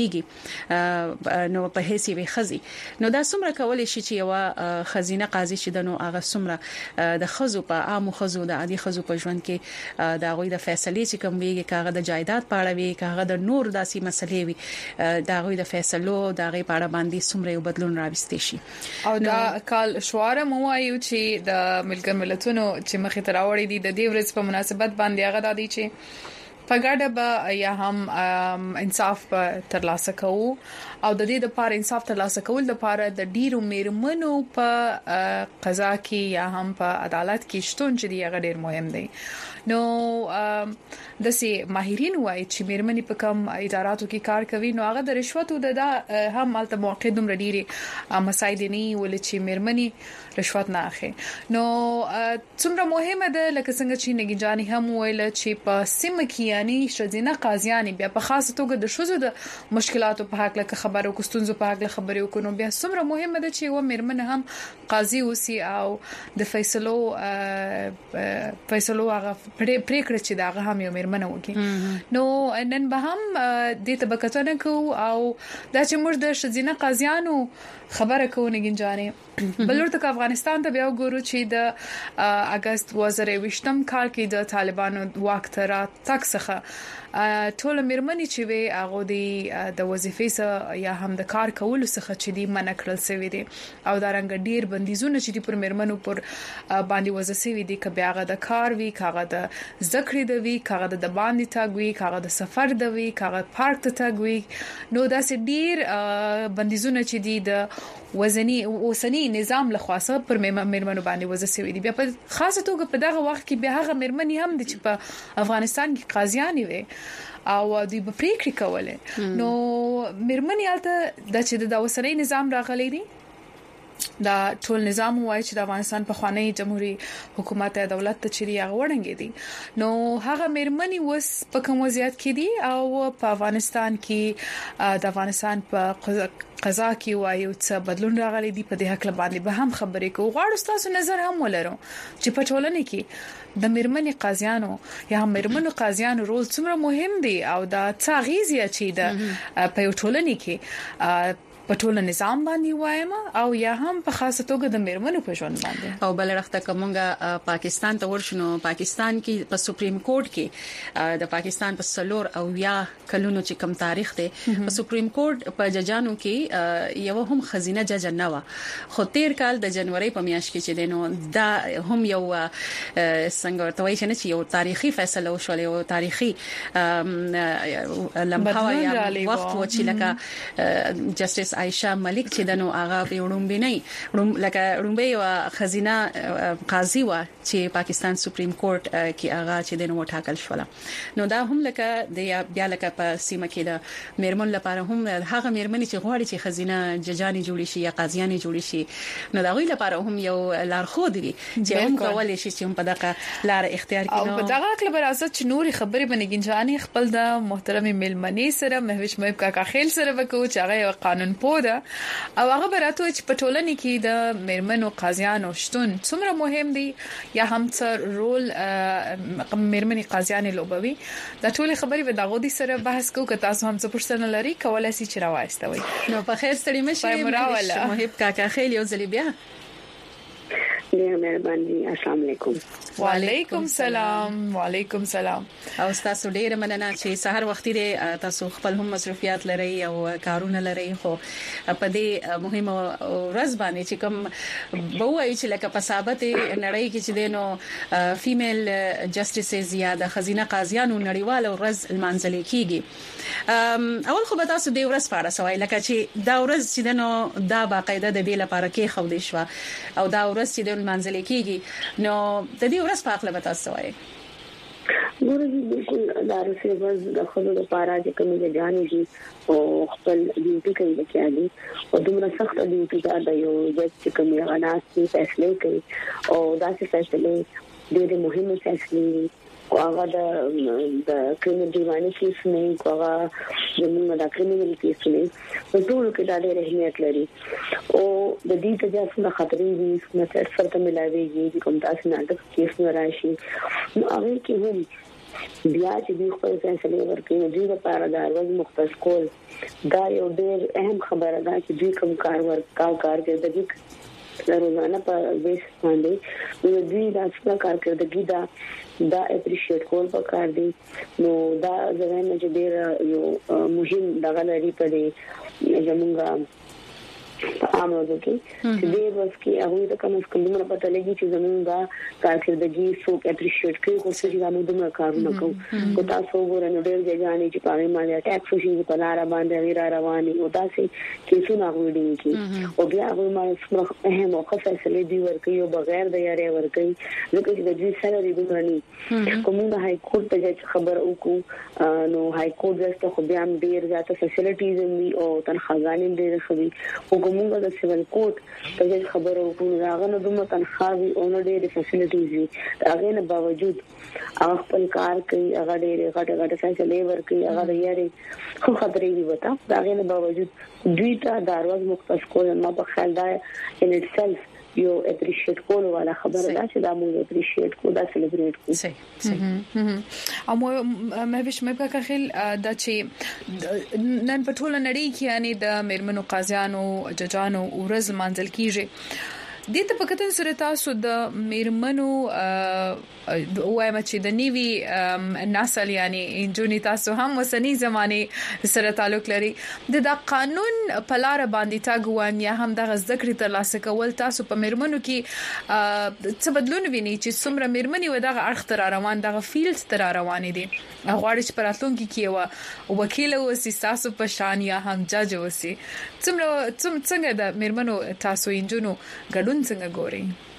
پوهیږي نو په هیڅ وی خزي نو دا څومره کولای شي چې یو خزینه قاضي چې د نو هغه څومره د خزو په عام خزو د عادي خزو په ژوند کې دا غوي د فیصلې چې کوم ویږي کاغه د جایداد پاړه وی کاغه د نور داسي مسلې وي دا غوي د فیصلو دا غي پاړه باندې څومره بدلون راوستي شي او دا کال شواره مو وایو چې د ملګر ملتونو چې مخې ته راوړی دي د دې ورځ په مناسبت باندې هغه د دې چې په ګډه به یا هم انصاف ترلاسه کوو او د دې لپاره انصاف ترلاسه کول لپاره د ډیرو میرمنو په قضا کې یا هم په عدالت کې شتون چې دی هغه ډیر مهم دی نو د سي ماهرین وایي چې میرمنې په کوم اداراتو کې کار کوي نو هغه د رشوت او د هم الته موقع دومره ډیری مسایدنی ول چې میرمنې رشوت نه اخلي نو څومره مهمه ده لکه څنګه چې نګجانی هم ویل چې په سیمه کې یعنی شذینه قاضیان بیا په خاصه توګه د شوزو د مشکلاتو په حق له خبرو کوستونزو په حق له خبرو کو نو بیا څومره مهمه ده چې و میرمن هم قاضي اوسي او د فیصلو فیصلو هغه پریکړه چې دا هم یو میرمن وکي نو نن به هم د طبقاتونه کو او دا چې موږ د شذینه قاضیانو خبره کوو نګنجانې بلورته ک افغانستان ته بیا وګورو چې د اگست دوه هزار ویشتم کال کې د طالبانو واک تر تک څخه ټول مرمنې چې وي هغه د وظیفې سره یا هم د کار کولو څخه چې دی منع کړل شوی دی او دا رنګ ډیر بندیزونه چې دی پر مرمنو پر باندې وظیفې دي کبه هغه د کار وی کاغه د ذکر دی وی کاغه د باندې تاګوي کاغه د سفر دی وی کاغه پارک ته تاګوي نو دا سه ډیر بندیزونه چې دی د وزنی اوسنی نظام له خاصه پر مرمنو باندې وځي دي بیا په خاصه توګه په دغه وخت کې به هغه مرمنې هم د چې په افغانستان کې قاضیان وي او دوی په پریکړه کوله نو مرمنې الته د چې د اوسنی نظام راغلي دي دا ټول نظام وایي چې د افغانستان په خوانی جمهوریت حکومت او دولت ته چری هغه وړاندې دي نو هغه مرمنې وس په کوم وضعیت کې دي او په افغانستان کې د افغانستان په قضا کې وایي چې بدلون راغلي دي په دې حق باندې به هم خبرې کوو غواړو تاسو نظر هم ولرو چې په ټولنه کې د مرمنې قاضیانو یا مرمنو قاضیانو رول څومره مهم دی او دا څه غیزه چې د په ټولنه کې په ټول نظام باندې وایم او یا هم په خاصه توګه د مرمنو په ژوند باندې او بل رخته کومه پاکستان ته ورشنو پاکستان کې په سپریم کورټ کې د پاکستان په سلور او یا کلونو چې کم تاریخ دی په سپریم کورټ په ججانو کې یو هم خزینه جج نه و خو تیر کال د جنوري په میاشت کې چې دینو دا هم یو څنګه ورته وایي چې یو تاریخي فیصله وشول یو تاریخي لمحه یا وخت و چې لکه جسټس عائشہ ملک چې دنو هغه وړوم بنئ روم لکه رومبه یو خزینه قاضي و چې پاکستان سپریم کورټ کې هغه چې دنو وټاکل شول نو دا هم لکه د بیا لکه په سیمه کې د مرمن لپاره هم هغه مرمنې چې غواړي چې خزینه ججانی جوړي شي یا قاضیانی جوړي شي نو دا غوي لپاره هم یو لارښود دي چې هم کولای شي چې په دغه لار اختیار کړي او په دغه کله برازت چې نوري خبرې بنګین ځاني خپل د محترم ملمنې سره مهوش مېب کاکا خیل سره وکړو چې هغه قانون پوده او هغه براته چې په ټولنه کې د مرمنو قاضیانو شتون څومره مهم دي یا هم څه رول مرمنې قاضیان لوبوي دا ټول خبرې به دغه دي سره بحث کوو که تاسو هم څه پوښتنه لري کولای شئ چې راوایستوي نو په خیر ستړي مشه محب کاکا خیل یو ځلی بیا ډیر مهرباني السلام علیکم وعلیکم سلام وعلیکم سلام او تاسو ډیر مننه چې سحر وختي تاسو خپل هم مصروفیات لري او کارونه لري خو په دې مهمه ورځ باندې چې کوم بوای چې لکه په ثابت نړۍ کې چې دینو فیمیل جسټیسز یا د خزینه قاضیانو نړیواله ورځ المنځل کیږي اول خو به تاسو دې ورځ پاره سوای لکه چې دا ورځ چې دینو دا باقاعده د دې لپاره کې خو دې شو او دا ورځ چې د المنځل کیږي نو د دې ورځ په اړه به تاسو وایي ګورې بالکل دا رسې ورځ د خلکو لپاره چې کومه ځانې دي او خپل ډیوټي کوي د کېالي او دومره سخت ډیوټي دا د یو چې کومه غناسي فیصله کوي او دا چې فیصله ډېر مهمه فیصله او هغه د د کریمینل دیواني کیس نه هغه زموږ د کریمینل کیس نه په ټول کې دا ډېر اهمیت لري او د دې ته ځکه خطرې دي چې څه فرق ملاويږي چې کوم تاسو نه د کیس نه راشي نو هغه کې هم بیا چې دوی خپل فیصله ورکوي نو دوی لپاره دا ورځ مختص کول دا یو ډېر اهم خبره ده چې دوی کوم کار ورکاو کار کوي د دې روزانه په بیس باندې نو دوی دا څه کارکړدګي دا دا اپریشیټ کول پکار دي نو دا ځنه چې ډېر یو مهم دغه لري په دې زمونږه په امازو کې چې دې ورځ کې هغه د کوم څه پته لګي چې زمونږه کارکړدګي څو اپریشیټ کوي خو چې موږ دومره کارونه کوو کو تاسو ګورئ نو ډېر ځانې چې پاره باندې اٹیک شي په لار باندې غیر رواني او تاسو کې څو نه غوډي کی او بیا هغه ما څه اهم او فیصله دی ورکوي او بغیر د یاري ورکوي ځکه چې د دې سره دی دومره کومه د های کورټ ته خبر وکړو نو های کورټ درته خو بیا هم ډېر زیاته فیسیلیټیز او تنخواګانې ډېر خوري او کومه د سیول کوټ ته خبر وکړو راغله نو دومره تنخواوي او نو ډېر فیسیلیټیز هغه نه باوجود هغه خپل کار کوي هغه ډېر غټ غټ فیصله ورکوي هغه د یاري خو خبرې دی وتا هغه نه باوجود دوی ته دروازه مختص کول ما په خیال دا ان اټسلف یو اپریشیټ کول ولا خبره ده چې دا موږ اپریشیټ کو دا سلیبریټ کو صحیح صحیح او مې به شمه کا خل دا چې نن په ټوله نړۍ کې یعنی د مرمنو قاضیانو ججانو ورځ منځل کیږي د ته په کتن سره تاسو د میرمنو وایم چې د نیوی نسل یعنی انجونی تاسو هم وسنی زمانه سره تعلق لري د قانون په لار باندې تاګوان یا هم د ذکر تر لاسه کول تاسو په میرمنو کې څه بدلون ویني چې څومره میرمنې و دغه اړخ تر روان دغه فیلډ تر روان دي غواړي چې پراتونکو کې و وکیل اوسې تاسو په شان یا هم جج اوسې څومره څنګه د میرمنو تاسو انجونو ګډون څنګه ګوري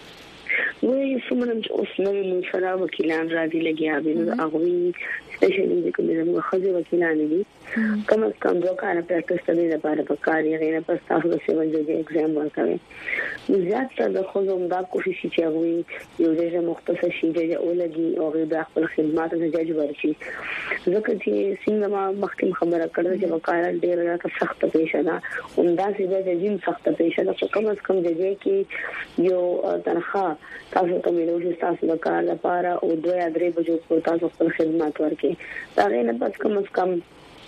وای څومره چې اوس نو موږ سره وکیلان راځي لګیا دي هغه سپیشلی د کومې خځې وکیلان دي کم از کم دوه کاله پریکټس کوي د لپاره په کار یې نه پس تاسو د سیول جج ایگزام ورکوي زیات تر د خو زم دا کوشش چې هغه یو ځای مختصر شي چې اولګي او د خپل خدمات د جج ورشي ځکه چې څنګه ما مخکې خبره کړې چې وکاله ډېر سخت پیښه ده همدا چې د جیم سخت پیښه ده کم از کم د جج کې یو تنخواه تاسو ته ملوي تاسو د کار لپاره او دوه درې بجو په تاسو خپل خدمات ورکړي دا غي نه پس کم از کم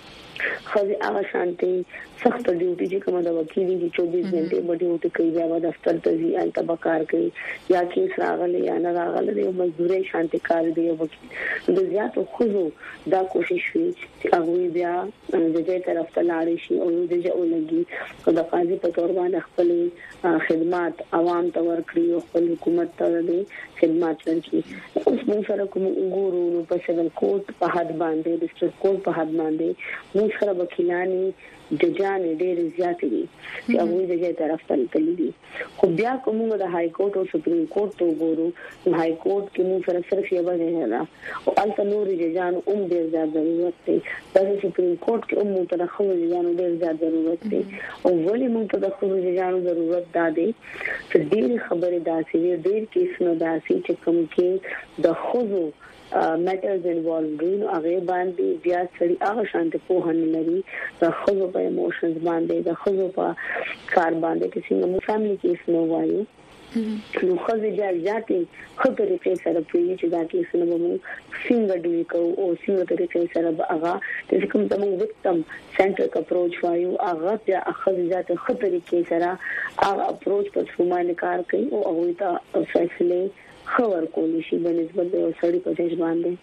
خځه هغه شانتي سخت ډیوټي چې کومه د وکیل دي چوبیس غنټه په ډیوټي کوي بیا د دفتر ته ځي ان تبکار کوي یا کې راغلي یا نه راغلي او مزدوري شانتي کار دی وکیل د زیاتو خزو دا کوشش وی چې هغه بیا د دې طرف ته لاړ شي او د دې اولګي او د قاضي په تور باندې خپل خدمات عوام ته ورکړي او خپل حکومت ته د خدمات ورکړي اوس موږ سره کوم وګورو په سیول کوټ په حد باندې ډیسټریکټ کوټ په حد باندې موږ سره وکیلانی ججان ډېر زیات دي چې هغه د دې طرف ته تللي دي خو بیا کومه د های کورټ او سپریم کورټ ته وګورو های کورټ کې موږ سره صرف یو باندې نه او الته نور ججان هم ډېر زیات ضرورت دی د سپریم کورټ کې هم موږ ته خو ججان ډېر زیات ضرورت دی او ولې موږ ته خو ججان ضرورت دا دی چې ډېر خبره داسې ډېر کیسونه داسې چې کوم کې د خوځو میټرز انوالوډ دي نو هغه باندې بیا سړي هغه شانت په هن لري د خزو په ایموشنز باندې د خزو په کار باندې چې څنګه فیملی کیس نو وایي نو خزه بیا ځاتې خبرې په سره پوي چې دا کیس نو مو څنګه ډیل کوو او څنګه طریقې سره هغه چې کوم تمو وکتم سنټر اپروچ وایو هغه بیا خزه ځاتې خبرې کې سره هغه اپروچ په څومره کار کوي او هغه ته فیصله خبر کولی شي په نسبت د سړي په ځای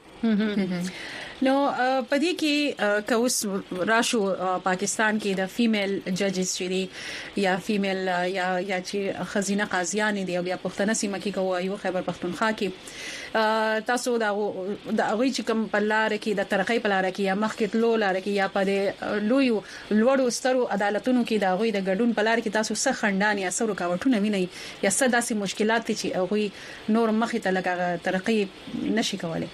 باندې نو پدې کې کوس راشو پاکستان کې د فیمیل ججز چې یا فیمیل یا یا چې خزینه قاضیان دي او بیا پښتنه سیمه کې کوي یو خیبر پښتونخوا کې تاسو دا د هغه چې کوم په لار کې د ترقۍ په لار کې یا مخکې تلو لار کې یا په لوی لوړو سترو عدالتونو کې دا هغه د ګډون په لار کې تاسو څه خندان یا څه رکاوټونه ویني یا څه داسې مشکلات چې هغه نور مخې ته لګا ترقۍ نشي کولای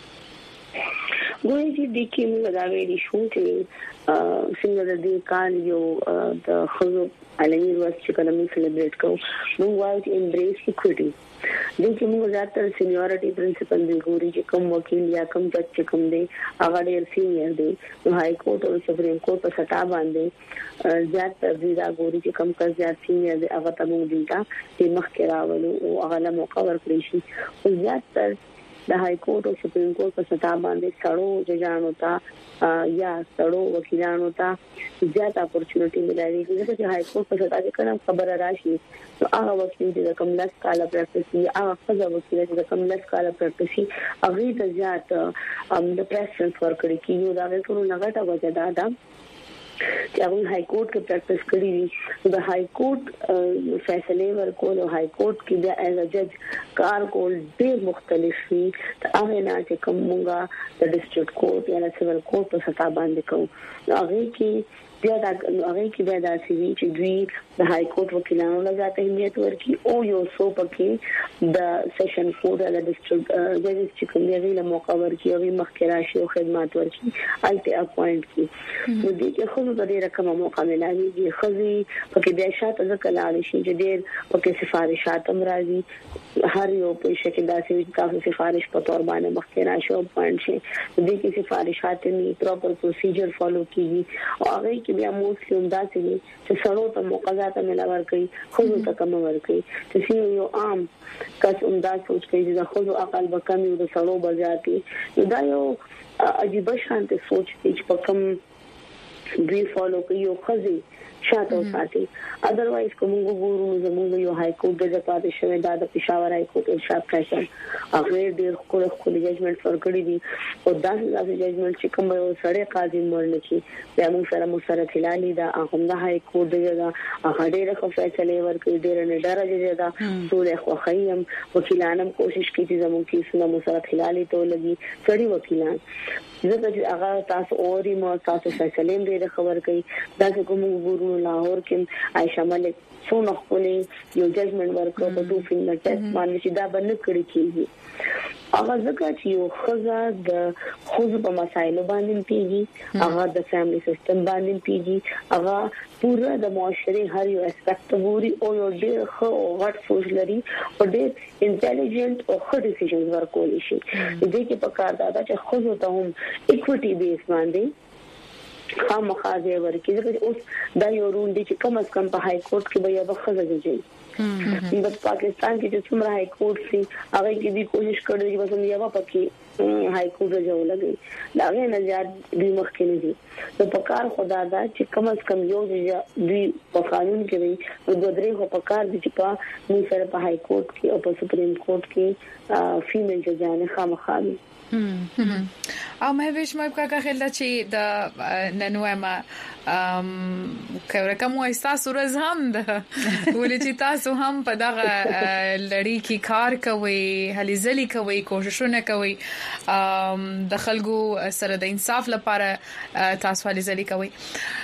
ګورې چې د کوم دا ویلي شو چې څنګه د دې کال یو د خزو عالمي ورځ چې کله موږ سلیبریټ کوو موږ وایو چې امبریس ایکوټي د کوم زیاتره سینیورټي پرنسپل دی ګوري چې کوم وکیل یا کوم جج چې کوم دی هغه ډېر سینیئر دی نو های کورټ او سپریم کورټ په ستا باندې زیاتره دا ګوري چې کوم کس زیات سینیئر دی هغه ته موږ دیتا چې مخکې راولو او هغه له موقع ورکړي شي او زیاتره د های کورټ او سپریم کورټ په ستا باندې سړو ججانو ته یا سړو وکیلانو ته زیات اپورچونټی ملایي ځکه چې های کورټ په ستا کې کوم خبره راشي نو هغه وکیل چې کوم لاس کاله پریکټس یې هغه خزه وکیل چې کوم لاس کاله پریکټس یې هغه ته زیات د پریفرنس ورکړي کیږي دا ټول نغټه وجه ده دا چې هغه های کورټ کې پریکټس کړی وي د های کورټ فیصله ورکول او های کورټ کې د ایز ا جج کار کول ډېر مختلف وي هغه نه چې کومه د ډیسټریکټ کورټ یا سیول کورټ په ستا باندې کوم هغه کې بیا دا هغه کې بیا دا سی وی چې دوی د های کورټ وکیلانو لږه اهمیت ورکړي او یو څو پکې د سیشن کورټ یا د ډیسټریکټ ججز چې کوم دی له موقع ورکړي او مخکې راشي او خدمات ورکړي الته اپوینټ کی نو دې کې خو د دې رقم موقع ملایي دي خزي پکې بیا شاته ځکه لاړ شي چې ډېر پکې سفارشات هم راځي هر یو په شکل داسې چې تاسو سفارش په تور باندې مخکې راشي او پوینټ شي دې کې سفارشات نه پراپر پروسیجر فالو کیږي او هغه بیا موږ هم داسې دي چې سړو ته موقعات ملور کوي خو ته کوم ورکوي چې یو عام کس هم دا سوچ کوي چې خو عقل به کم یو د سړو بځاتي دا یو عجیب شانته سوچ دی چې په کوم دوی فالو کوي او خزي شاته ساتي اذروایز کوم وګورو زموږ یو های کورټ د پاتې شوی د پېښور های کورټ ارشاد کړی هغه ډېر خپل خپل ججمنټ ورکړي دي او دا د ججمنټ چې کوم یو سړی قاضي مرنه کی د موږ سره مو سره خلالي دا هغه د های کورټ دغه هغه ډېر ښه فیصله ورکړي ډېر نه درجه ده ټول خو خیم وکیلانم کوشش کوي چې زموږ کیسونه مو سره خلالي ته لګي سړي وکیلان زه چې هغه تاسو اوري مو تاسو فیصله دې خبر کوي دا کوم وګورو لاهور کې عائشہ ملک څونه خپل یو ججمنټ ورکړ په دوه فینګر ټیسټ باندې چې دا باندې کړی کیږي هغه ځکه چې یو خزه د خوځ په مسایلو باندې پیږي هغه د فیملی سیستم باندې پیږي هغه پورا د معاشري هر یو اسپیکټ ووري او یو ډېر خو غټ سوچ لري او ډېر انټيليجنت او ښه ډیسیژنز ورکول شي دې کې په کار دا چې خوځو ته هم اکوټي بیس باندې خامخا ځای ورکړي چې اوس دا یو رول دی چې کم از کم په های کورټ کې به یو بخښه ځي د پاکستان کې چې څومره های کورټ سي هغه کې دې کوشش کړې چې بس یو پکې های کورټ راځو لګي دا نه زیات دې مخکې نه دي نو په کار خدا دا چې کم از کم یو دې په قانون کې وي او د درې خو په کار دي چې په موږ سره په های کورټ کې او په سپریم کورټ کې فیمیل ججانه خامخا دي او مې ویش مې کا خل چې د ننوما ام کله کوم احساس ورز هم ده ولې چې تاسو هم په دغه لړۍ کې کار کوي هلي ځلې کوي کوششونه کوي ام د خلکو سره د انصاف لپاره تاسو هلي ځلې کوي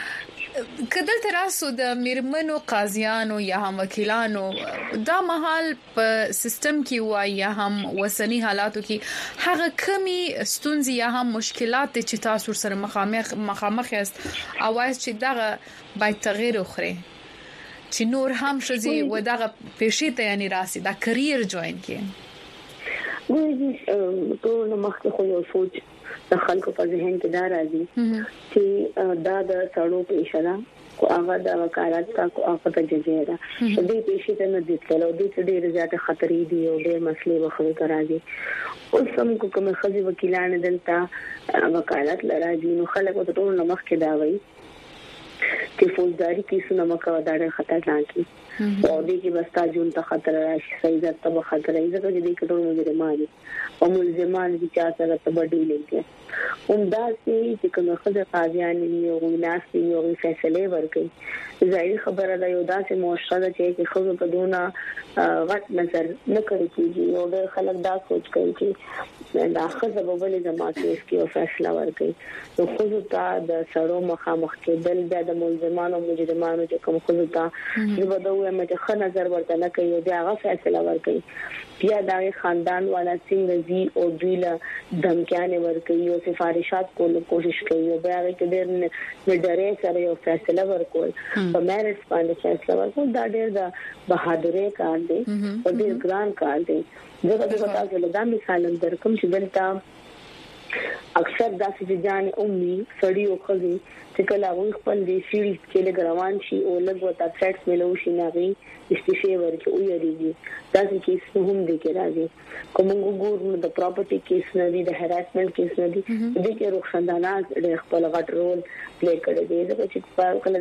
کدل تراسو د میرمنو قاضیانو یا هم وکیلانو دا محل په سیستم کې وای یا هم وسنی حالاتو کې هغه کمی ستونزې یا هم مشکلات چې تاسو سره مخامخ مخامخ یاست اواز چې دغه باید تغییر وخوري چې نور هم شزي و دغه پېښې ته یعنی راسي دا کرییر جوائن کې وایي ټول مخکې خو یو سوچ د خلکو په ذهن کې دا راځي چې دا د سړو پېښه ده او هغه د وکالت کا او هغه د جزیره دې پېښې ته نه دي کولو د ډېر زیات خطرې دي او ډېر مسلې وخت راځي اوس هم کوم خزي وکیلان دلته وکالت لراځي نو خلکو ته ټول مخ کې دا وایي چې فوجداري کیسونه مکو دا ډېر خطرناک دي او دې کې بستا جون ته خطر راشي سیدت ته خطر راځي ځکه چې دې کې ټول مجرمان او ملزمان دي چې تاسو ته بدی لګي همدا چې کوم خزه قاضیان یو غناس یو فیصله ورکړي ظاهر خبره ده یو داسې معاشره چې خو په دونه غټ نظر نه کوي کیږي او د خلک دا سوچ کوي چې دا خزه په بل ځما کې اس کې فیصله ورکړي نو خو ته د سړو مخامخ کې د ملزمان او مجرمانو چې کوم خو ته زبدو مې ښه نظر ورته نه کوي دا هغه فیصله ورکړي بیا دا خاندان والا څنګه زی او دوی له دمکانې ورکړي او سفارشات کولو کوشش کوي او بیا کې ډېر نه ډېرې سره یو فیصله ورکول په میرټ باندې فیصله ورکول دا ډېر د بهادرۍ کار دی او ډېر ګران کار دی زه به تاسو له دا مثال درکم چې دلته اکثر داسې ځان اومي سړی او خزي چې کله وي خپل د سیریز کې لګروان شي او لګ وتا ثریټس ملو شي ناغي استفاده ورکړي او یریږي دا چې کیس هم دي کې راځي کوم وګورو د پراپرټي کیس نه دي د هراسمنت کیس نه دي د کې روښندانات د خپل غټ رول پلی کړی دی ځکه چې کله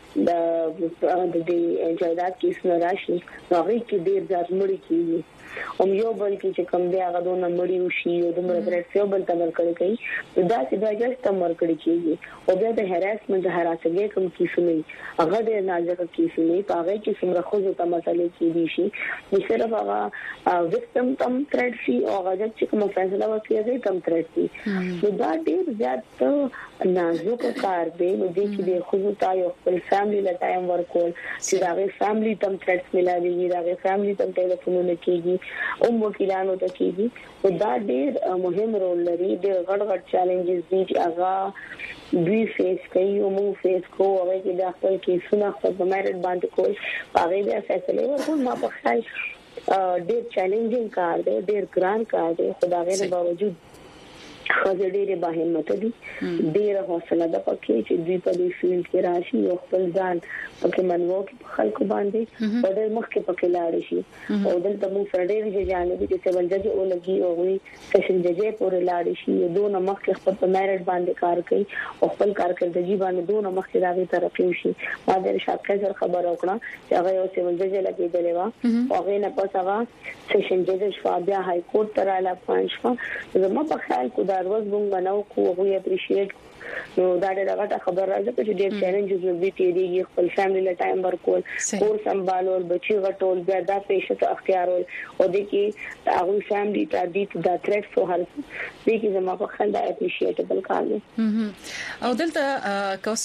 د د د جایداد کیس نه راشي هغه کې ډیر ځات مړی کیږي او یو بل کې چې کوم دی هغه دونه مړی وشي او د مرګ یو بل تمر کړی کوي دا چې دا جست تمر کړی کیږي او بیا د هراسمنت د هراسګي کوم کیسونه هغه د ناجک کیسونه په هغه کې څومره خو ته مسلې کې دي شي نو صرف هغه وکټم تم تھریټ شي او هغه چې کوم فیصله وکړي تم تھریټ شي نو دا ډیر زیات نازک کار دی نو د کې د خو ته یو خپل فیملی له ټایم ورکول چې دا غي فیملی تم تھریټس ملاوي دا غي فیملی تم ټلیفونونه کیږي او وکیلانو ته کیږي او دا ډېر مهم رول لري د غړ غړ چیلنجز دي چې هغه دوی فیس کوي او موږ فیس کوو او کې د خپل کیسونه په میرټ باندې کوي هغه د فیصله ورکول ما په خیال ډېر چیلنجینګ کار دی ډېر ګران کار دی خدای غره باوجود خزه ډېره باهمته دي ډېره حوصله ده پکې چې دوی په دې فیلډ کې راشي او خپل ځان پکې منو کې خلکو باندې او د مخ کې پکې لاړ شي او دلته موږ سره ډېر جانبي چې څه ولجه او لګي او وي سیشن ججې پورې لاړ شي دوه مخ کې خپل میرټ باندې کار کوي او خپل کارکړدګي باندې دوه مخ کې راغی ترقی شي ما د شاکه سره خبر وکړه چې هغه یو څه ولجه لګیدلې و او هغه نه پس هغه سیشن جج شو بیا های کورټ تر اعلی پنځ شو زما په خیال کو دا ورځ موږ بناو کو وی اپریشیټ نو دا ډېر غټه خبر راځي چې ډېر چیلنجز وي چې خپل فیملی له ټایم ورکول کور سمبالول بچي غټول بیا دا پیښه ته اختیارول او د کې هغه فیملی ته د دا تھریټ سو هر دې کې زما په خیال دا اپریشیټبل کار دی او دلته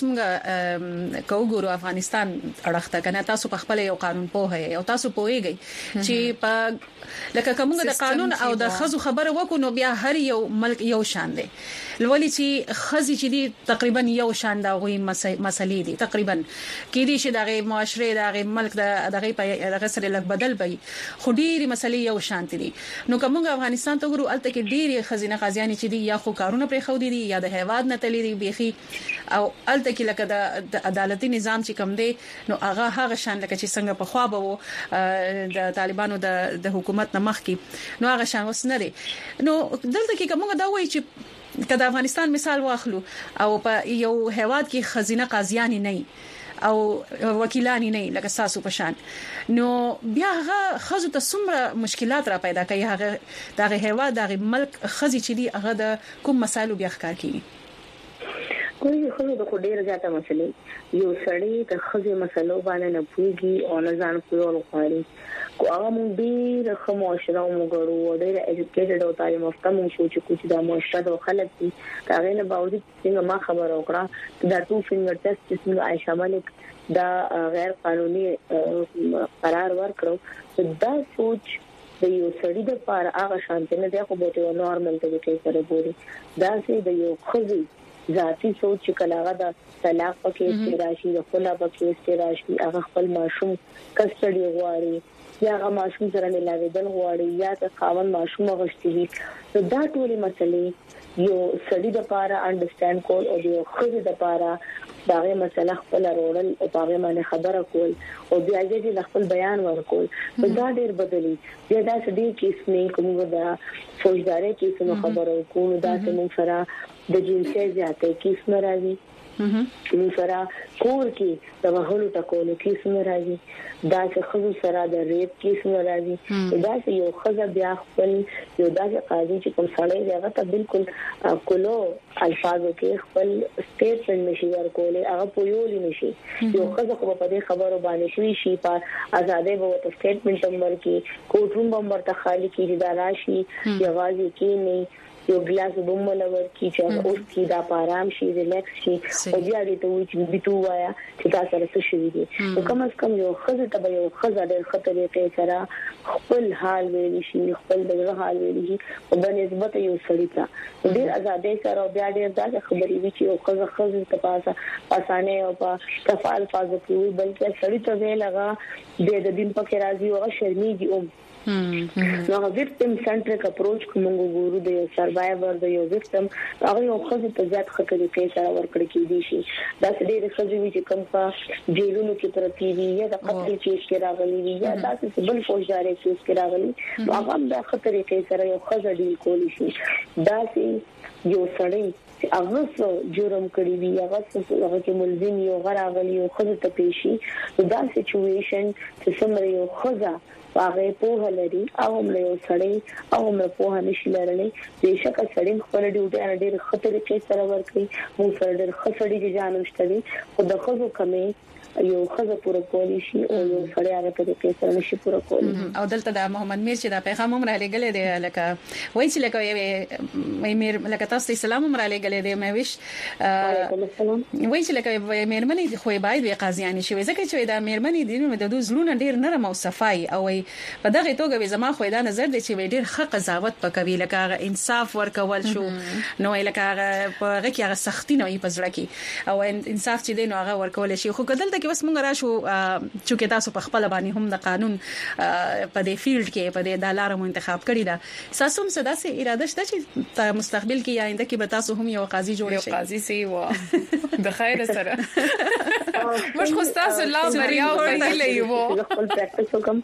کومګه کوګورو افغانستان اړخته کنه تاسو په خپل یو قانون په هي او تاسو پوهیږئ چې په لکه کومګه د قانون او د خزو خبره وکړو نو بیا هر یو ملک یو شان دی لولي چې خزي چې دي تقریبا یو شان دا غوي مسلې دي تقریبا کې دي چې دغه معاشره دغه ملک دغه په دغه سره لګ بدل وي خو ډيري مسلې یو شان دي نو کومه افغانستان ته ګورو الته کې ډيري خزینه قاضیان چې دي یا خو کارونه پر خو دي یا د هیواد نه تللی دي بيخي او الته کې لکه د عدالتي نظام چې کم دي نو هغه هغه شان لکه چې څنګه په خوا به د طالبانو د د حکومت نه مخ کې نو هغه شان وس نه دي نو دلته کې کومه دا وایي چې کله افغانستان مثال واخلو او په یو هیواد کې خزینه قاضیان نه او وکیلان نه لکه تاسو په شان نو بیا هغه خزو ته څومره مشکلات را پیدا کوي هغه دغه هیواد دغه ملک خزي چې دی هغه د کوم مسایلو بیا ښکار کوي کوئی خو د ډېر زیاته مسلې یو سړی د خزي مسلو باندې نه پوهیږي او نه ځان پوهول غواړي کو هغه مونږ ډېر خو معاشره وګورو ډېر ایجوکیټډ او تعلیم یافته مونږ شو چې کوم د معاشره د خلک دي هغه نه باوجود څنګه ما خبر وکړه دا ټو فینګر ټیسټ چې څنګه عائشہ ملک دا غیر قانوني قرار ورکړو دا سوچ د یو سړي د پاره هغه شانته نه دی خو به یو نارمل ته کې سره ګوري دا چې د یو خزي ذاتی سوچ کلاغه د طلاق پکې استراشي د خلا پکې استراشي هغه خپل ماشوم کسټډي غواړي یا هغه ماشوم سره ملاویدل غواړي یا د خاوند ماشوم غشتي نو دا ټولې مسلې یو سړي د پاره انډرستانډ کول او یو خزي د پاره داغه مسله خپل وروړل او هغه باندې خبره کول او بیا یې خپل بیان ورکول په دا ډېر بدلی بیا دا څه کیس نه کومه دا فوجداري کیس نو خبرو کوو دا چې موږ سره د جنسي زیاته کیس ناراضي موږ سره کور کې د وهلو ټکولو کیس ناراضي دا چې خزو سره د ریپ کیس ناراضي دا چې یو خزه بیا خپل یو داسې قاضي چې کوم سړی هغه ته بالکل کولو الفاظو کې خپل سټیټمنټ نشي ورکولې هغه پویول نشي یو خزه خو په دې خبرو باندې شوي شي په آزادې وو ته سټیټمنټ نمبر کې کوټ روم نمبر ته خالی کې دا راشي یوازې کې نه یو ګلاس بومه لور کی چې اوس کی دا پارام شي ریلیکس شي او بیا دې ته وی چې بیتو وایا چې دا سره څه شي دي نو کوم اس کوم یو خزه ته یو خزه ډېر خطرې کې سره خپل حال ویل شي خپل دغه حال ویل شي او د نسبت یو سړی ته ډېر آزادې سره بیا دې دا خبرې وی چې یو خزه خزه ته پاسه اسانه او په کفال فازو کې بلکې سړی ته ویل هغه د دین په کې راځي او شرمېږي او نو ویکټم سنټریک اپروچ کومو ګورو د سروایور د یو ویکټم هغه یو خزه ته ځات خطرې کې سره ورکړ کې دي شي دا ډېر خزه وی چې کوم په جیلونو کې پرتی وي یا د قتل کیس کې راغلي وي یا دا څه بل فوجداري کیس کې راغلي نو هغه د خطرې کې سره یو خزه ډیل کولی شي دا چې یو سړی هغه څو جرم کړی وي هغه څه هغه کې ملزم یو غراغلی یو خزه ته پیشي دا سچويشن چې څومره یو خزه هغه په لري او موږ یو سړی او موږ په نشي لرلې بهشکه سړی خپل ډیوټي ان ډېر خطر کې سره ورکړي موږ سره ډېر خطرې چې جانم شته خو د خزو کمې یو خزه پوره کولی شي او یو سړی هغه ته کې سره نشي پوره کولی او دلته د محمد میر چې دا پیغام هم را لګلې دی لکه وایي چې لکه میر لکه تاسو اسلام هم را لګلې دی مې ویش وایي چې لکه مېرمنې خو باید وي قاضیان شي ځکه چې دا مېرمنې دي نو د دوه زلون ډېر نرم او صفای او په دغه توګه زما خو دا نظر دی چې ډېر حق قضاوت پکوي لکه انصاف ورکول شو نو لکه هغه په هغه کې هغه سختي نه وي په ځړه کې او انصاف چې دی نو هغه ورکول شي خو کدل کې وس مونږ راشو چې تاسو په خپل باندې هم د قانون په دې فیلډ کې په دې د لارو انتخاب کړی دا تاسو هم صدا سي اراده شته چې په مستقبل کې یا آینده کې به تاسو هم یو قاضي جوړ شئ. یو قاضي سي و د خیر سره مش خو تاسو لا مریا او پهلې یو خپل پریکټیس وکم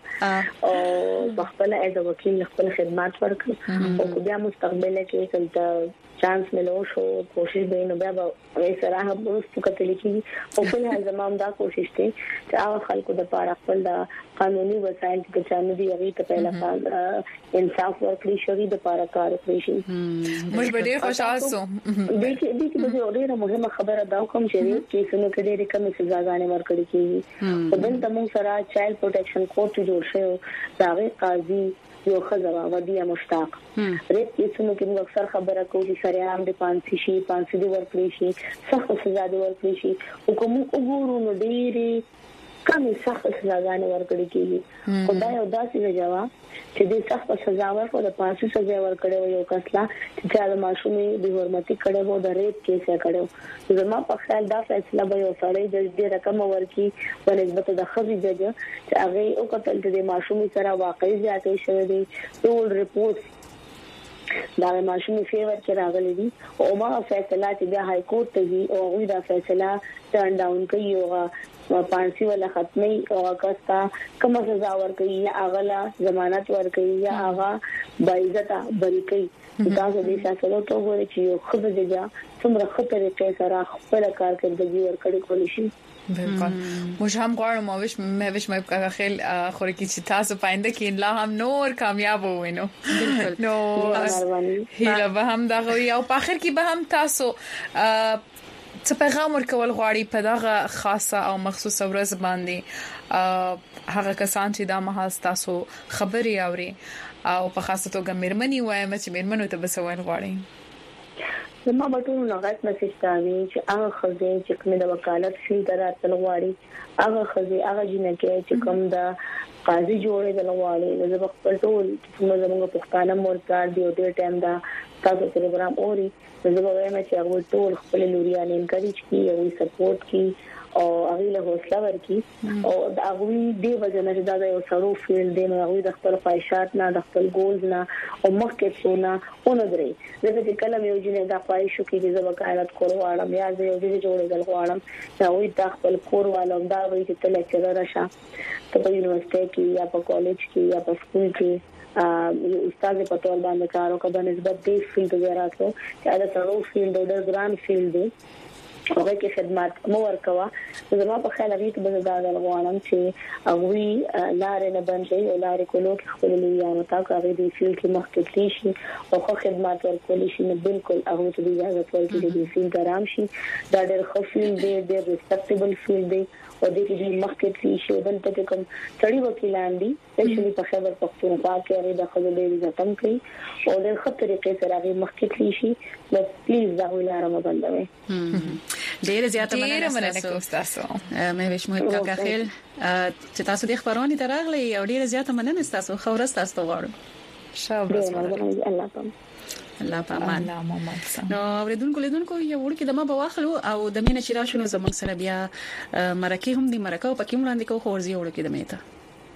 او خپل از وکیل خپل خدمات ورکړم او بیا مستقبل کې څنګه چانس ملو شو کوشش به نو بیا به سره هم ورسته کتل کی او په هر زمام دا کوشش ته چې هغه خلکو د پاره خپل د قانوني وسایل چې چانه دی هغه ته پهلا کار انصاف ورکړي شوی د پاره کار وکړي شي. موږ به ډیر خوشاله سو د دې د دې ډیره مهمه خبره دا کوم چې کیسونو کې ډېرې کمې سزاګانې ورکړي کیږي او بل تمون سره چایلډ پروټیکشن کورټ جوړ شوی دا قاضي یو خزر ودیه مشتاق ریپ کیسونو کې موږ اکثر خبره کوو چې سریام د پانسی شي پانسی دی ورکړي شي سخت سزا دی ورکړي شي حکومت وګورو نو ډېری کمی سخت سزاګانې ورکړي کیږي خدای او داسې جواب چې د سخت سزا ورکړو د پانسی سزا ورکړو یو کسلا چې د ماشومې د حرمتي کړه وو د ریپ کیس کړو زما په خیال دا فیصله به یو سړی د دې رقم ورکی په نسبت د خزي جج چې هغه او قتل د ماشومې سره واقعي ځاتې شوی دی ټول ریپورت دا ماشومې فیور کې راغلي دي او ما فیصله چې د های کورټ ته وی او غوډه فیصله ټرن ډاون کوي او پانسی ولا ختمي او کستا کوم سزا ورکړي یا اغلا ضمانت ورکړي یا اغا بایزتا بری کوي دا د دې فیصلو ته وګورئ چې یو خبره ده څومره خطر کې سره خپل کار کوي ورکړي کولی شي. بالکل موږ هم غواړو مو وش مې وش مې په خیل خوري کې چې تاسو پاینده کې لا هم نور کامیاب ووینو. بالکل نو هیله به هم دا غوي او په اخر کې به هم تاسو څه پیغام ورکول غواړي په دغه خاصه او مخصوصه ورځ باندې هغه کسان چې دا مهال تاسو خبري اوري او په خاصه توګه مېرمنې وایم چې مېرمنو ته بسوال غواړي. زما بټونو نغات مسیج تاوي چې هغه خزې چې کوم د وکالت فی دراتل غواړي هغه خزې هغه جنکه چې کوم د قاضي جوړې د غواړي د خپل ټول چې موږ په خپل مورکار دی او د ټیم دا تاسو پروګرام اوري زه به وایم چې هغه ټول خپل لوريان انکریج کی او سپورټ کی او هغه له حوصله ورکی او دا هغه دی وجنه چې دا یو سړو فیلډ دی نو هغه د خپل خواهشات نه د خپل ګولز نه او مخکې څونه اونې درې زه چې کله یو جنې دا خواهش کوي چې زه وکالت کول غواړم یا زه یو دې جوړېدل غواړم دا وي د خپل کور والو دا وي چې تل چې راشه ته په یونیورسيټي کې یا په کالج کې یا په سکول کې ا استاد په تول باندې کار وکړ د نسبت دې فیلډ وراتو چې دا سړو فیلډ د ګران فیلډ دی هغه کې خدمات مو ورکوا زما په خیال هغه ته به دا غواړم چې هغه لارې نه بندي او لارې کولو کې خپل لیانو تا کوي د فیلډ کې مخکې شي او خو خدمات ورکول شي نو بالکل هغه ته اجازه ورکړي چې د فیلډ ګرام شي دا ډېر ښه فیلډ دی ډېر ریسپټیبل فیلډ دی او د دې مخکې شي بلته کوم سړي وکیلان دي چې په خبر پښتونخوا کې هغه د خپل ډېر عزت هم کوي او د خپل طریقې سره هغه مخکې شي نو پلیز دا ولاره مو بندوي. ډیر زیاته مننه تاسو مې وښ مو کا خیل چې تاسو د خبرونې ترغلي او ډیر زیاته مننه تاسو خو ورس تاسو غواړم شابه الله پام الله پامان نو اوریدونکو لیدونکو یو ورکه د ما په واخلو او د مینه چې راشنو زمونږ سره بیا مرکه هم دی مرکه او پکې وړاندې کو خورځي ورکه د میته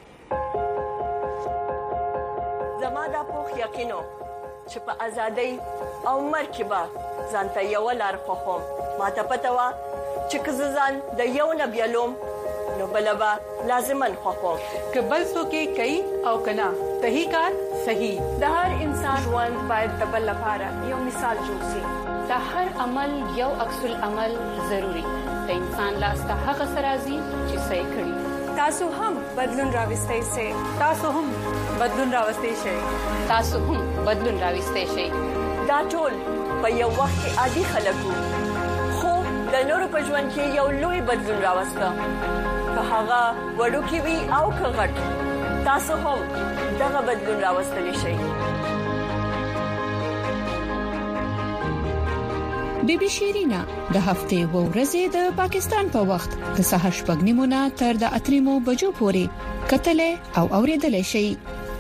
زما د پوخ یقینو چې په ازادۍ او مرکبه ځانته یو لار خوخم ما ته پته وا چې کززان د یو نبیلوم نو بلبا لازمن خوخم کبل سو کې کوي او کنا صحیح کار صحیح د هر انسان ژوند باید د بل لپاره یو مثال جوړ شي د هر عمل یو عکس العمل ضروری د انسان لاسته هغه سرازي چې صحیح کړي تاسو هم بدلون راوستئ سي تاسو هم بدلون راوستئ شئ تاسو هم بدلون راوستئ شئ دا ټول په یو وخت کې عادي خلکو خو د نورو په ژوند کې یو لوی بدلون راوسته که هغه وړوکی وي او که غټ تاسو هم دغه بدلون راوستلی شئ. بیبي شیرینا د هفته و ورځې د پاکستان په وخت د سهار شپږ نیمو تر د اتریمو بجو پورې کتلې او اوریدلې شي.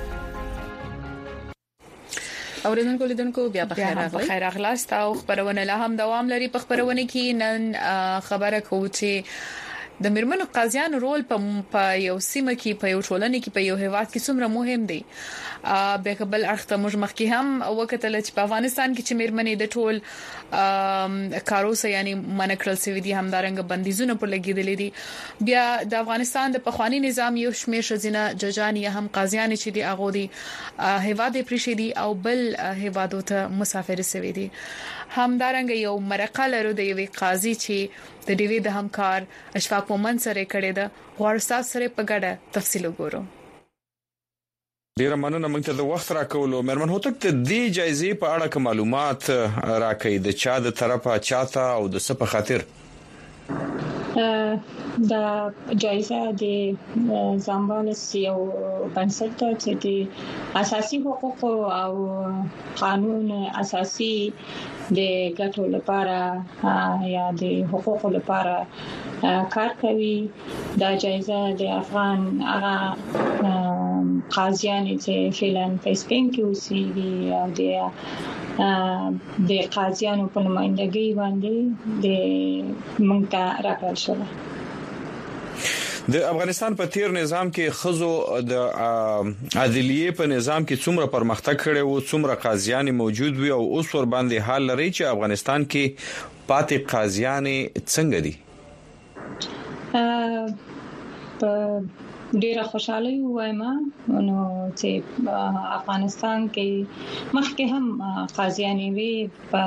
اوریدونکو لیدونکو بیا په خیر راغلی خیر اغلاست او خبرونه له هم دوام لري په خبرونه کې نن خبره کوو چې د مرمنو قاضیانو رول په یو سیمه کې په یو ټولنه کې په یو هیواد کې څومره مهم دی. به قبل اخته موږ مخکې هم وکتل چې په افغانستان کې چې مرمنې د ټول کاروسه یعنی منکرل سوي دي همدارنګ بندیزونه پر لګیدلې دي. بیا د افغانستان د پخوانی نظام یو شمېر شزینه ججان یا هم قاضیان چې دي هغه دي هیواد پرې دي او بل هیوادو ته مسافر سوي دي. همدارنګ یو مرقه لرو د یوې قاضي چې د ډیوی د همکار اشفاق مومن سره کړي ده ورساو سره په ګډه تفصیل وګورو. ډیر مننه موږ ته د وخت راکولو. مرمن هوتک ته د جایزې په اړه معلومات راکړي د چا د طرفه چاته او د څه په خاطر. دا جایزه د زامبالس یو بنسټ چې د اساسي حقوق او قانون اساسي د ګټو لپاره یا د حقوقو لپاره کار کوي. دا جایزه د افغان هغه قاضیان چې فعلاً په سپین کې اوسېږي او د د قاضیانو په نمائندګۍ باندې د موږ ته راکړل شوی. د افغانستان په تیر نظام کې خزو د عدلیه په نظام کې څومره پرمختګ کړي وو، څومره قاضیان موجود وي او اوس ور باندې حال لري چې افغانستان کې پاتې قاضیان څنګه دي؟ په ډیره خوشاله وایم نو چې افغانستان کې مخکې هم قاضیان وي په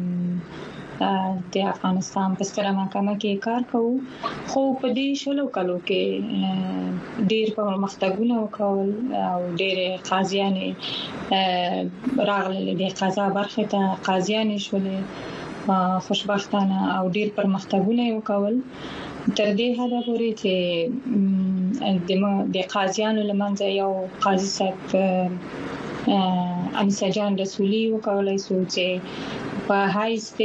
د افغانستان په ستره محکمه کې کار کوو، خو په دې شلو کلو کې ډیر پرمختګونه وکول او ډیر قاضیان راغلي د قضا برخه ته قاضیان شولې خوشبختانه او ډیر پرمختګونه وکول تر دې حده پورې چې د قاضیانو لمنځه یو قاضي صاحب انیسه جان رسولي وکولای شو چې په هایست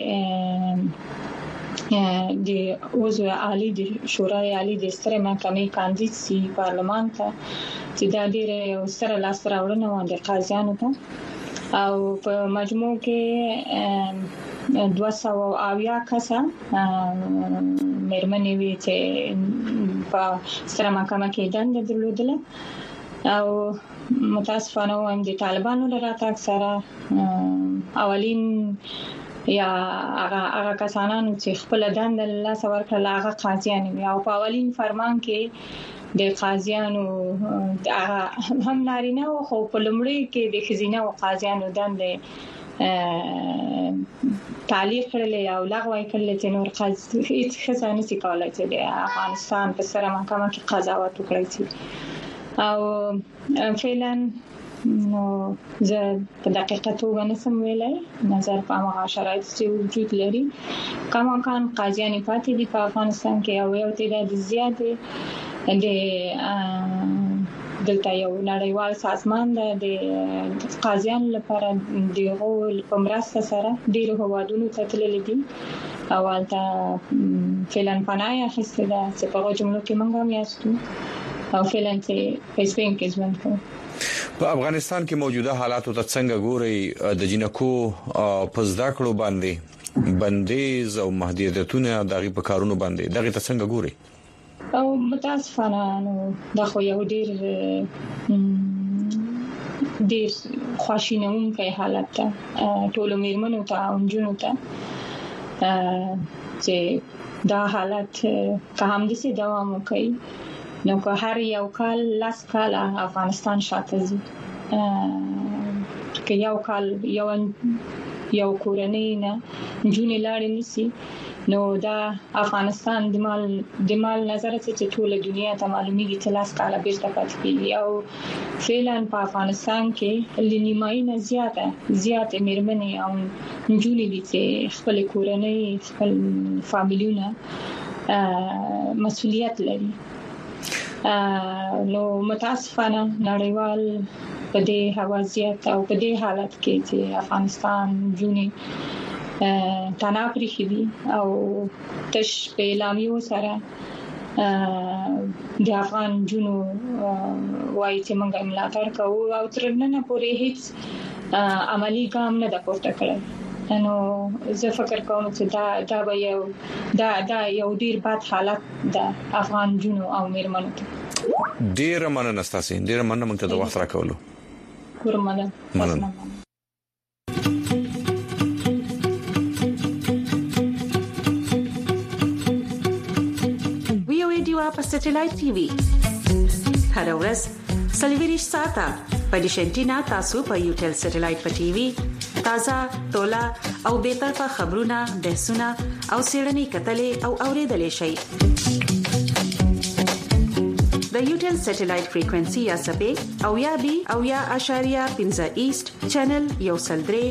د عضو عالی د شورای عالی د ستره محکمې کاندید سي پارلمان ته چې دا ډیره ستره لاس راوړنه و د قاضیانو ته او په مجموع کې دوه سوه اویا کسه مېرمنې وي چې په ستره محکمه کې دنده درلودله او متاسفانه وایم د طالبانو له راتګ سره اولین یا هغه هغه کسانو چې خپل دنده له سوار کړل هغه قاضیان وي او په اولین فرمان کې د قاضیانو هم نارینه او خو په لمړي کې د خزینه او قاضیانو دنده تعلیق کړل او لغوه کړل چې نور قاضي هیڅ خزانه سي کولای چې د افغانستان په سره محکمه کې قضاوت وکړي او فعلا نو زه په دقیقه توګه نسم ویلای نظر په هغه شرایط چې وجود لري کومه کان قاضیان پاتې دي په افغانستان کې او یو تعداد زیات دي د دلته یو نړیوال سازمان د قاضیانو لپاره دغه په مرسته سره ډیرو هوادونو ته تللي دي او البته فعلا پناه اخیسته ده چې په جملو کې موږ هم یاستو او فعلا چې په سپین کې ژوند کوو. په افغانستان کې موجوده حالاتو ته څنګه ګوري د جنکو په زده کړو باندې بندیز او محدودیتونه دغه په کارونو باندې دغه ته څنګه ګوري؟ او متاسفانه نو دا خو یو ډیر ډیر خواشینونکی حالت ده ټول میرمنو ته او جنونو ته چې دا حالت که هم دې دوام وکړي نو که هر یو کال لاس کال افغانستان شاته ځي که یو کال یو یو کورنۍ نه جونې لاړې نسی نو دا افغانستان د مال د مال نظر چې ټول دنیا ته معلومیږي چې لاس کال بیرته پاتې کیږي او فعلا په افغانستان کې لنیمای نه زیاته زیاته میرمنې او جونې دي چې خپل کورنۍ خپل فامیلیونه مسؤلیت لري. نو متاسفانه نړیوال په دې حوازیت او په دې حالت کې چې افغانستان جونې تناپری خېدي او تش په اعلامیو سره د افغان جنو وایي چې موږ ملاتړ کوو او تر نن پورې هیڅ عملی ګام نه د پورته کړی نو زه فکر کوم چې دا دا به یو دا دا یو ډیر بد حالت د افغان جنو او میرمنو ته ډیر مننه ستاسو ډیر مننه موږ ته د وخت راکولو ګورمنه مننه وی او ډیوا په سټلایټ ټي وي هر ورځ سلیویریش ساته په ډیشنټینا تاسو په یوټل سټلایټ په ټي وي تازه ټولا او به طرفه خبرونه بحثونه او سیړنی کتلې او اوریدلې شي د یوټل سټلایټ فریکوئنسي یا سپې او یا بي او یا اشاریه پنځه ایست چینل یو سلدري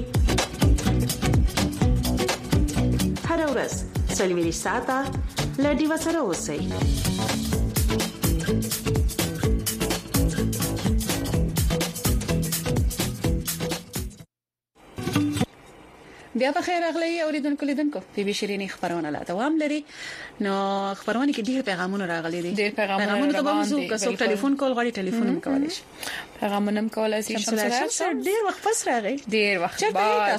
هر ورځ سلیویریش ساته لډي وسره اوسئ بیا په خیر اغلی اوریدونکو لیدونکو پی بي شيرينې خبرونه لا دوام لري نو خبرونه کې ډیر پیغامونه راغلي دي ډیر پیغامونه ته به زو که څوک ټلیفون کول غواړي ټلیفون هم کولای شي پیغامونه هم کولای شي شمسره ډیر وخت پس راغی ډیر وخت بعد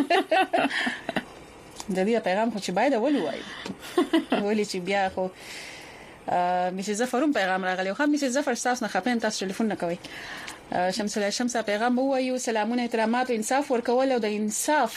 د دې پیغام خو چې باید اول وای ولې چې بیا خو میشه زفرون پیغام راغلی خو میشه زفر تاسو نه خپین تاسو ټلیفون نه کوي شمسله شمسه پیغام وایو سلامونه احترامات او انصاف ورکول او د انصاف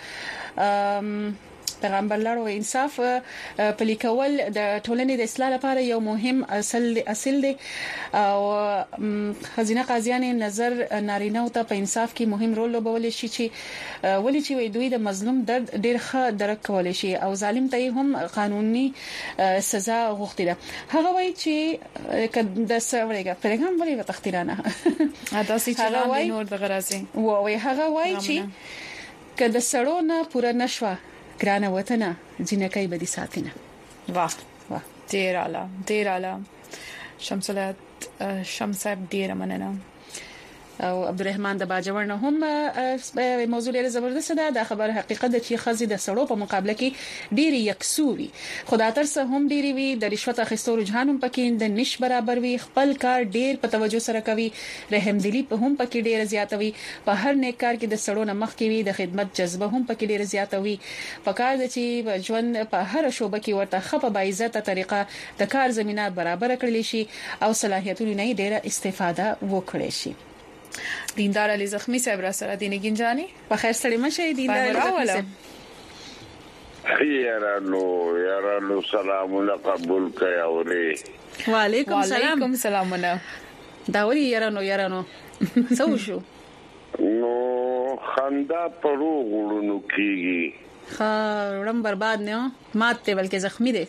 پیغمبر لارو انصاف پلي کول د ټولنې د اصلاح لپاره یو مهم اصل اصل دی او خزینه قاضیان نظر نارینه او ته په انصاف کې مهم رول لوبول شي چې ولې چې دوی د مظلوم درد ډیر ښه درک کول شي او ظالم ته هم قانوني سزا غوښتي ده هغه وایي چې د سړیګه پیغام ولې وتختیرانه دا سې چې نور د غرازي وای هغه وایي چې کله سړو نه پوره نشوه ګرانه وطنه جنکای بدی ساتنه واه واه ډیر اعلی ډیر اعلی شمسلات شمساب ډیر مننه او عبدالرحمن د باجوړ نه هم موضوع لري زبردست ده د خبر حقیقت د چې خزي د سړو په مقابله کې ډيري یکسوي خدای تر څه هم ډيري وي د رشوت اخیستو رجحان هم پکې د نش برابر وي خپل کار ډیر په توجه سره کوي رحم دلی په هم پکې ډیر زیاتوي په هر نیک کار کې د سړو نه مخ کې وي د خدمت جذبه هم پکې ډیر زیاتوي په کار د چې ژوند په هر شوبه کې ورته خپه بایزته طریقه د کار زمينه برابر کړلی شي او صلاحیتونو نه ډیر استفاده وکړي شي دیندار علی زخمی صاحب را سره دینه گنجانی په خیر سره مشه دیندار علی زخمی یارانو یارانو سلامونه قبول کړئ اوري وعلیکم السلام وعلیکم السلامونه دا ولي یارانو یارانو څه وشو نو خندا پرو غړونو کیږي خړم برباد نه ماته بلکې زخمی دي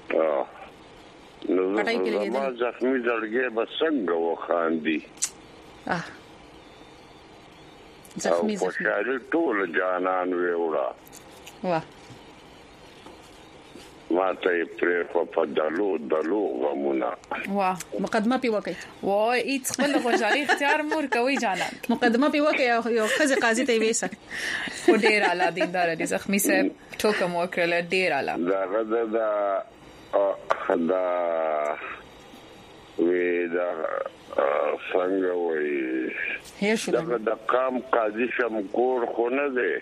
نو ما زخمی درګه بسنګ وخاندي اه زخمی زخمی خوشحالی ټول جانان ویوړه واه ما ته پرې په پدالو دلو غمونه واه مقدمه پی وکي وای هیڅ خپل خوشحالي اختیار مور کوي جانان مقدمه پی وکي یو خزي قاضي ته وېسه خو ډیر اعلی دیندار دي زخمی صاحب ټوکم وکړل ډیر اعلی دا غدا دا دا وی دا څنګه وای هي شو دا د قام قاضي شم کور خو نه دی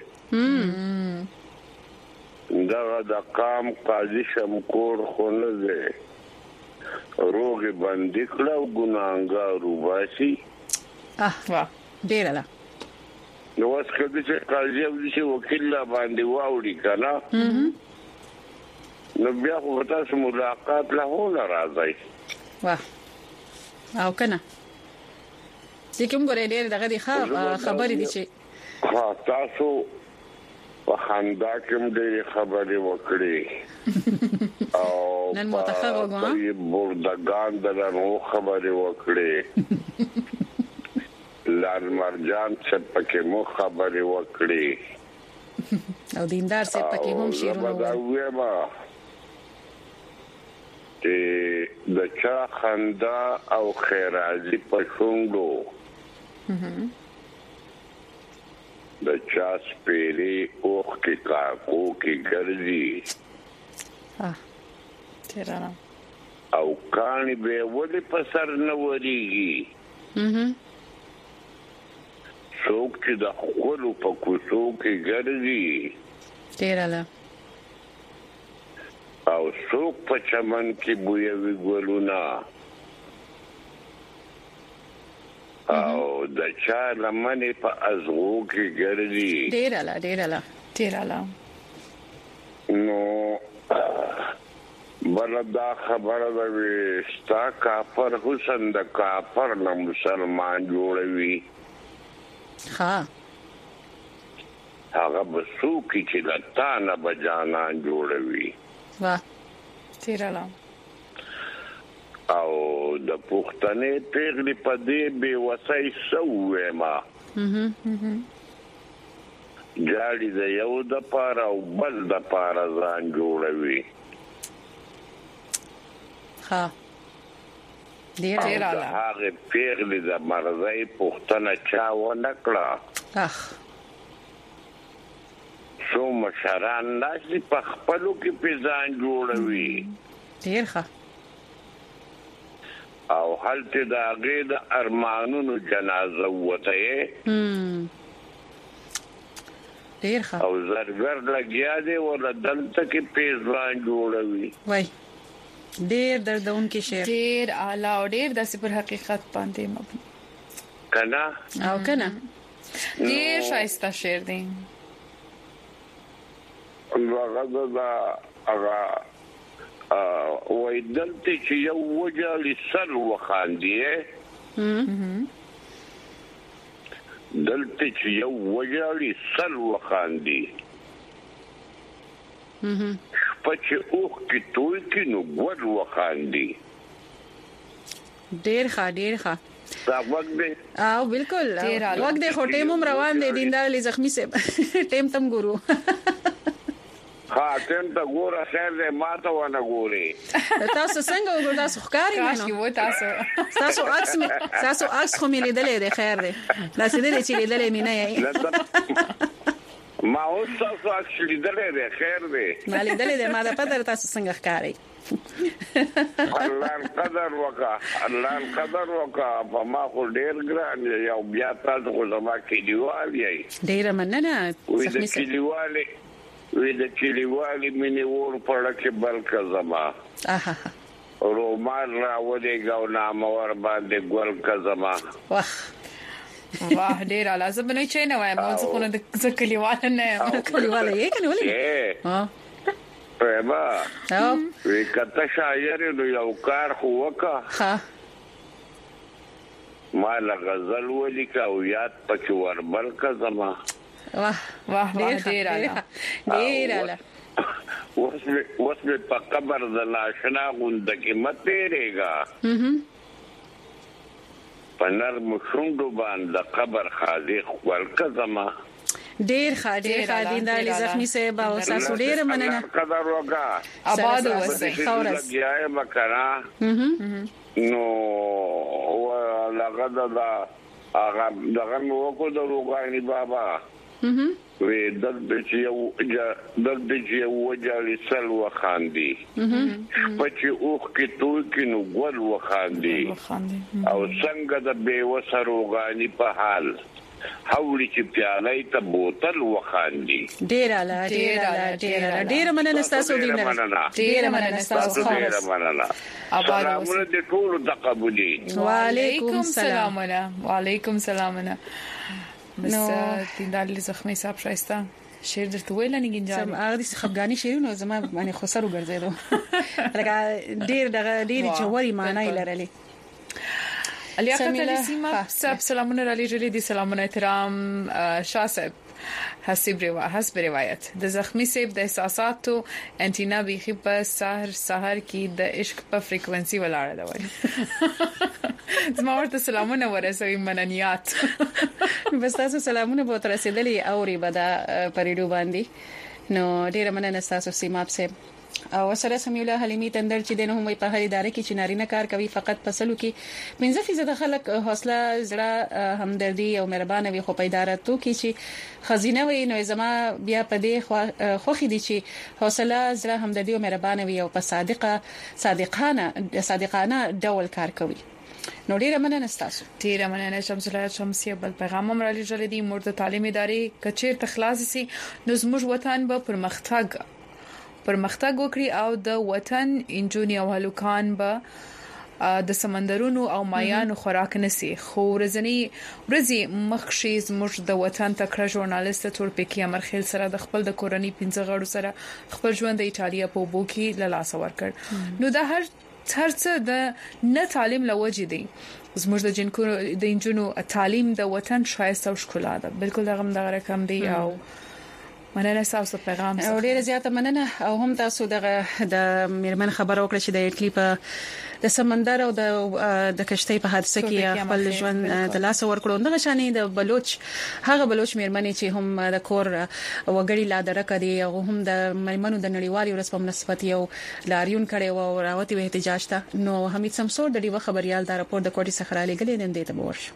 دا د قام قاضي شم کور خو نه دی روغ باندې کړه ګناګار وباسي اه واه ډیر لا نو اوس کله چې قاضي او چې وکیل لا باندې واوړي کنه نو بیا خو تاسو ملاقات له نه راځي واه او کنه کوم ګورې ډېر دغه دي خبرې دي چې ها تاسو په خندا کې ډېر خبرې وکړې او نن متخغ وګورم په بردگان دغه خبرې وکړې لال مرجان څخه پکې مو خبرې وکړې او دیندار څخه پکې هم شیرونه وایي چې د چا خندا او خیرازي په شونډو د چا سپېری اوخ کې کاکو کې ګرځي او کانی به ولې په سر نه وريږي څوک چې د خپل په کوڅو کې ګرځي ډیراله او څوک په چمن کې بویوي ګلونه او د چا لمنې په ازغو کې ګرځي ډیراله ډیراله ډیراله نو بلدا خبره ده ستا کافر حسن د کافر نه مسلمان جوړوي ها هغه بسوکی چې لتانه بجانان جوړوي واه تیراله او د پښتنې پیغلې په دې به وسای سوې ما mhm mhm جاړي د یو د پاره او بل د پاره ځان جوړوي ها ډیراله هغه پیغلې د مرزي پښتنه چا و نکړه اخ سو مشران ناشي په خپلو کې پیزان جوړوي ډیر ښه او حالته د هغه د ارمانونو جنازه وته هم ډیر ښه او زرګر لګیا دی ول دلته کې پیزان جوړوي وای ډیر دردون کې شعر ډیر اعلی او ډیر د پر حقیقت باندې مبني کنا او کنا ډیر شایسته شعر دی هغه دا هغه وای دلته چې یو وجه لسر وخاندي هم دلته چې یو وجه لسر وخاندي هم پچې اوخ کې توي کې نو ګور وخاندي ډیر ښه ډیر ښه دا وخت دی او بالکل وخت دی خو ټیم روان دی دیندار لې زخمی سه ټیم تم ګورو ها ټیم ته ګوره خیر دې ماته ونه ګوري تاسو څنګه وګورئ تاسو ښکاری نه نو تاسو تاسو عکس تاسو عکس خو مې لیدلې ده خیر دی دا څه دې چې لیدلې مې نه یې ما اوس تاسو عکس لیدلې ده خیر دی ما لیدلې ده ما د پدر تاسو څنګه ښکاری الله قدر وکا الله قدر وکا په ما خو ډیر ګران یو بیا تاسو خو زما کې دیوال یې ډیر مننه وې د کلیوالې وې د کلیوالې مینه ور پړه کې بلک زما اها رومال را ودی ګاو نام ور باندې ګل کزما واه واه ډیر لازم نه چي نه وایم اوس خو نه د کلیوال نه کلیوال یې کنه ولې ها پېما او وی کته شاعر نو یو کار خو وکا ها ما لا غزل ولیکا او یاد پکې وربل کزما واه واه ډیر اعلی ډیر اعلی اوس اوس په قبر د ناشنا غوند کې مته رېګا پنر مشوندو باندې قبر خالق ورکزما ډیر ښه ډیر ښه دیندار زخمی صاحب او تاسو ډیر مننه قدر وکا آباد اوسئ خورس یای مکرا نو ولغد دا هغه دغه وکړو د روغانی بابا وې د چې یو د چې یو وجالي سل وخاندي پچې اوخ کې توي کې نو ګل وخاندي او څنګه د بیوسه روغانی په حال حولي چې پیالای ته بوتل وخاندي ډیر اعلی ډیر اعلی ډیر اعلی ډیر مننه تاسو دې نه ډیر مننه تاسو ډیر مننه سلامونه دې ټول د قبولي وعلیکم السلام وعلیکم السلام نو دیندار زخمی صاحب شایسته شعر درته ویل نه گنجان سم هغه دي خفګانی شعرونه زما باندې خسرو ګرځیدو لکه ډیر دغه ډیر جوړی معنی لرلې لیاقت علی سیما صاحب سلامونه علی جلی دي سلامونه احترام شاه صاحب حسب روا حسب روایت د زخمی صاحب د احساساتو انټینا بيخي په سحر سحر کې د عشق په فریکوئنسي ولاړه ده وای زما ورته سلامونه ورسوي مننیات بس تاسو سلامونه به تر رسیدلې اوري بدا پریډو باندې نو ډیر مننه تاسو سیماب صاحب او سره سمیولا حلیمی تندر چې دنه هم په هر ادارې کې چې نارینه کار کوي فقط پسلو کې پنځه فیصد خلک حوصله زړه همدردي او مهربانه وي خو په اداراتو کې چې خزینه وي نو زما بیا په دې خوخي دي چې حوصله زړه همدردي او مهربانه وي او په صادقه صادقانه صادقانه ډول کار کوي نو ډیره مننه تاسو. ډیره مننه شمس الله شمسیه. بل پیغام هم را لېږل دي مرده تعلیم ادارې کچیر تخلاص سي نو زموږ وطن به پرمختګ پرمختګ وکړي او د وطن انجونی او هلوکان به د سمندرونو او مایانو خوراک نسی. خو ورځنی ورځي مخشي زموږ د وطن تکړه ژورنالیست تورپیکی امرخیل سره د خپل د کورنۍ پنځه غړو سره خپل ژوند د ایتالیا په وبو کې لاس ورکړ. نو د هر هرڅه د نه تعلیم لوجې دي. زموږ د جنکو د انجونو تعلیم د وطن شایسته او ښکلا ده. بالکل دغه د رقم دی او مننه تاسو پیغام او ډیره زیاته مننه او هم تاسو دغه د میرمن خبرو وکړه چې د اټلی په د سمندر او د د کشتۍ په حادثه کې خپل ژوند د لاس ورکړو. دغه شانې د بلوچ هغه بلوچ میرمنې چې هم د کور وګړي لا درکه دي او هم د میرمنو د نړیوالي ورځ په مناسبت یو لاریون کړي او راوتی وه احتجاج ته. نو حمید سمسور د ډیوه خبريال دا راپور د کوټي څخه را لګلې نن دې ته ورشو.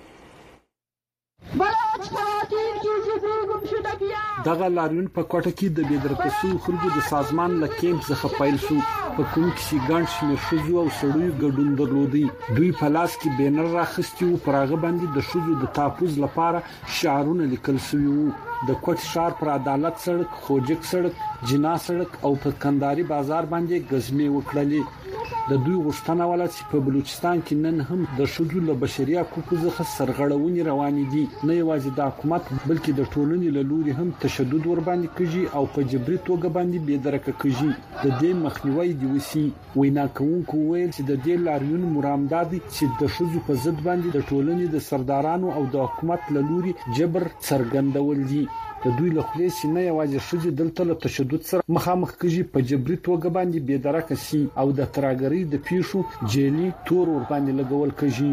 دغه لاریون په کوټه کې د بيدرکسو خلکو د سازمان له کیمپ څخه پیل شو. په کوم کې ګڼ شمېر شوزو او سړیو ګډون درلودي. دوی په لاس کې بینر راخستي او پراغه باندې د شوزو د تاپوز لپاره شعارونه لیکل شوي وو. د کوټ شهر پر عدالت سړک، خوجک سړک، جنا سړک او په کنداري بازار باندې غزمې وکړلې. د دوی غوښتنه ولا چې په بلوچستان کې نن هم د شذو له بشري حقوقو څخه سرغړونې روانې دي. نه یوازې د حکومت بلکې د ټولنې له لوري هم تشدد ور باندې کیږي او په جبري توګه باندې بې درکه کیږي. د دې مخنیوي دی وسی. وینا کوونکو ویل چې د دې لاریون مرامدادي چې د شذو په ضد باندې د ټولنې د سردارانو او د حکومت له لوري جبر څرګندول دي. د دوی له خلیص نه یوازې شذې دلته له تشدد سره مخامخ کیږي په جبري توګه باندې بې درکه سي او د تراګری د پیښو جیلی تور ور باندې لګول کیږي.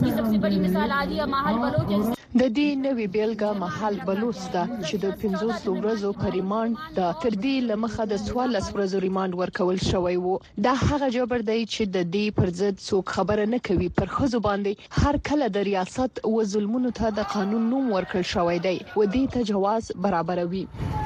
د دې نوې بیلګه محل بلوچ ده چې د پنځوس ورځو پریمان د تر دې لمخه د څوارلس ورځو ریماند ورکول شوی وو. دا هغه جبر دی چې د دې پر ضد څوک خبره نه کوي. پر خزو باندې هر کله د ریاست او ظلمونو ته د قانون نوم ورکړل شوی دی و دې ته جواز برابروي.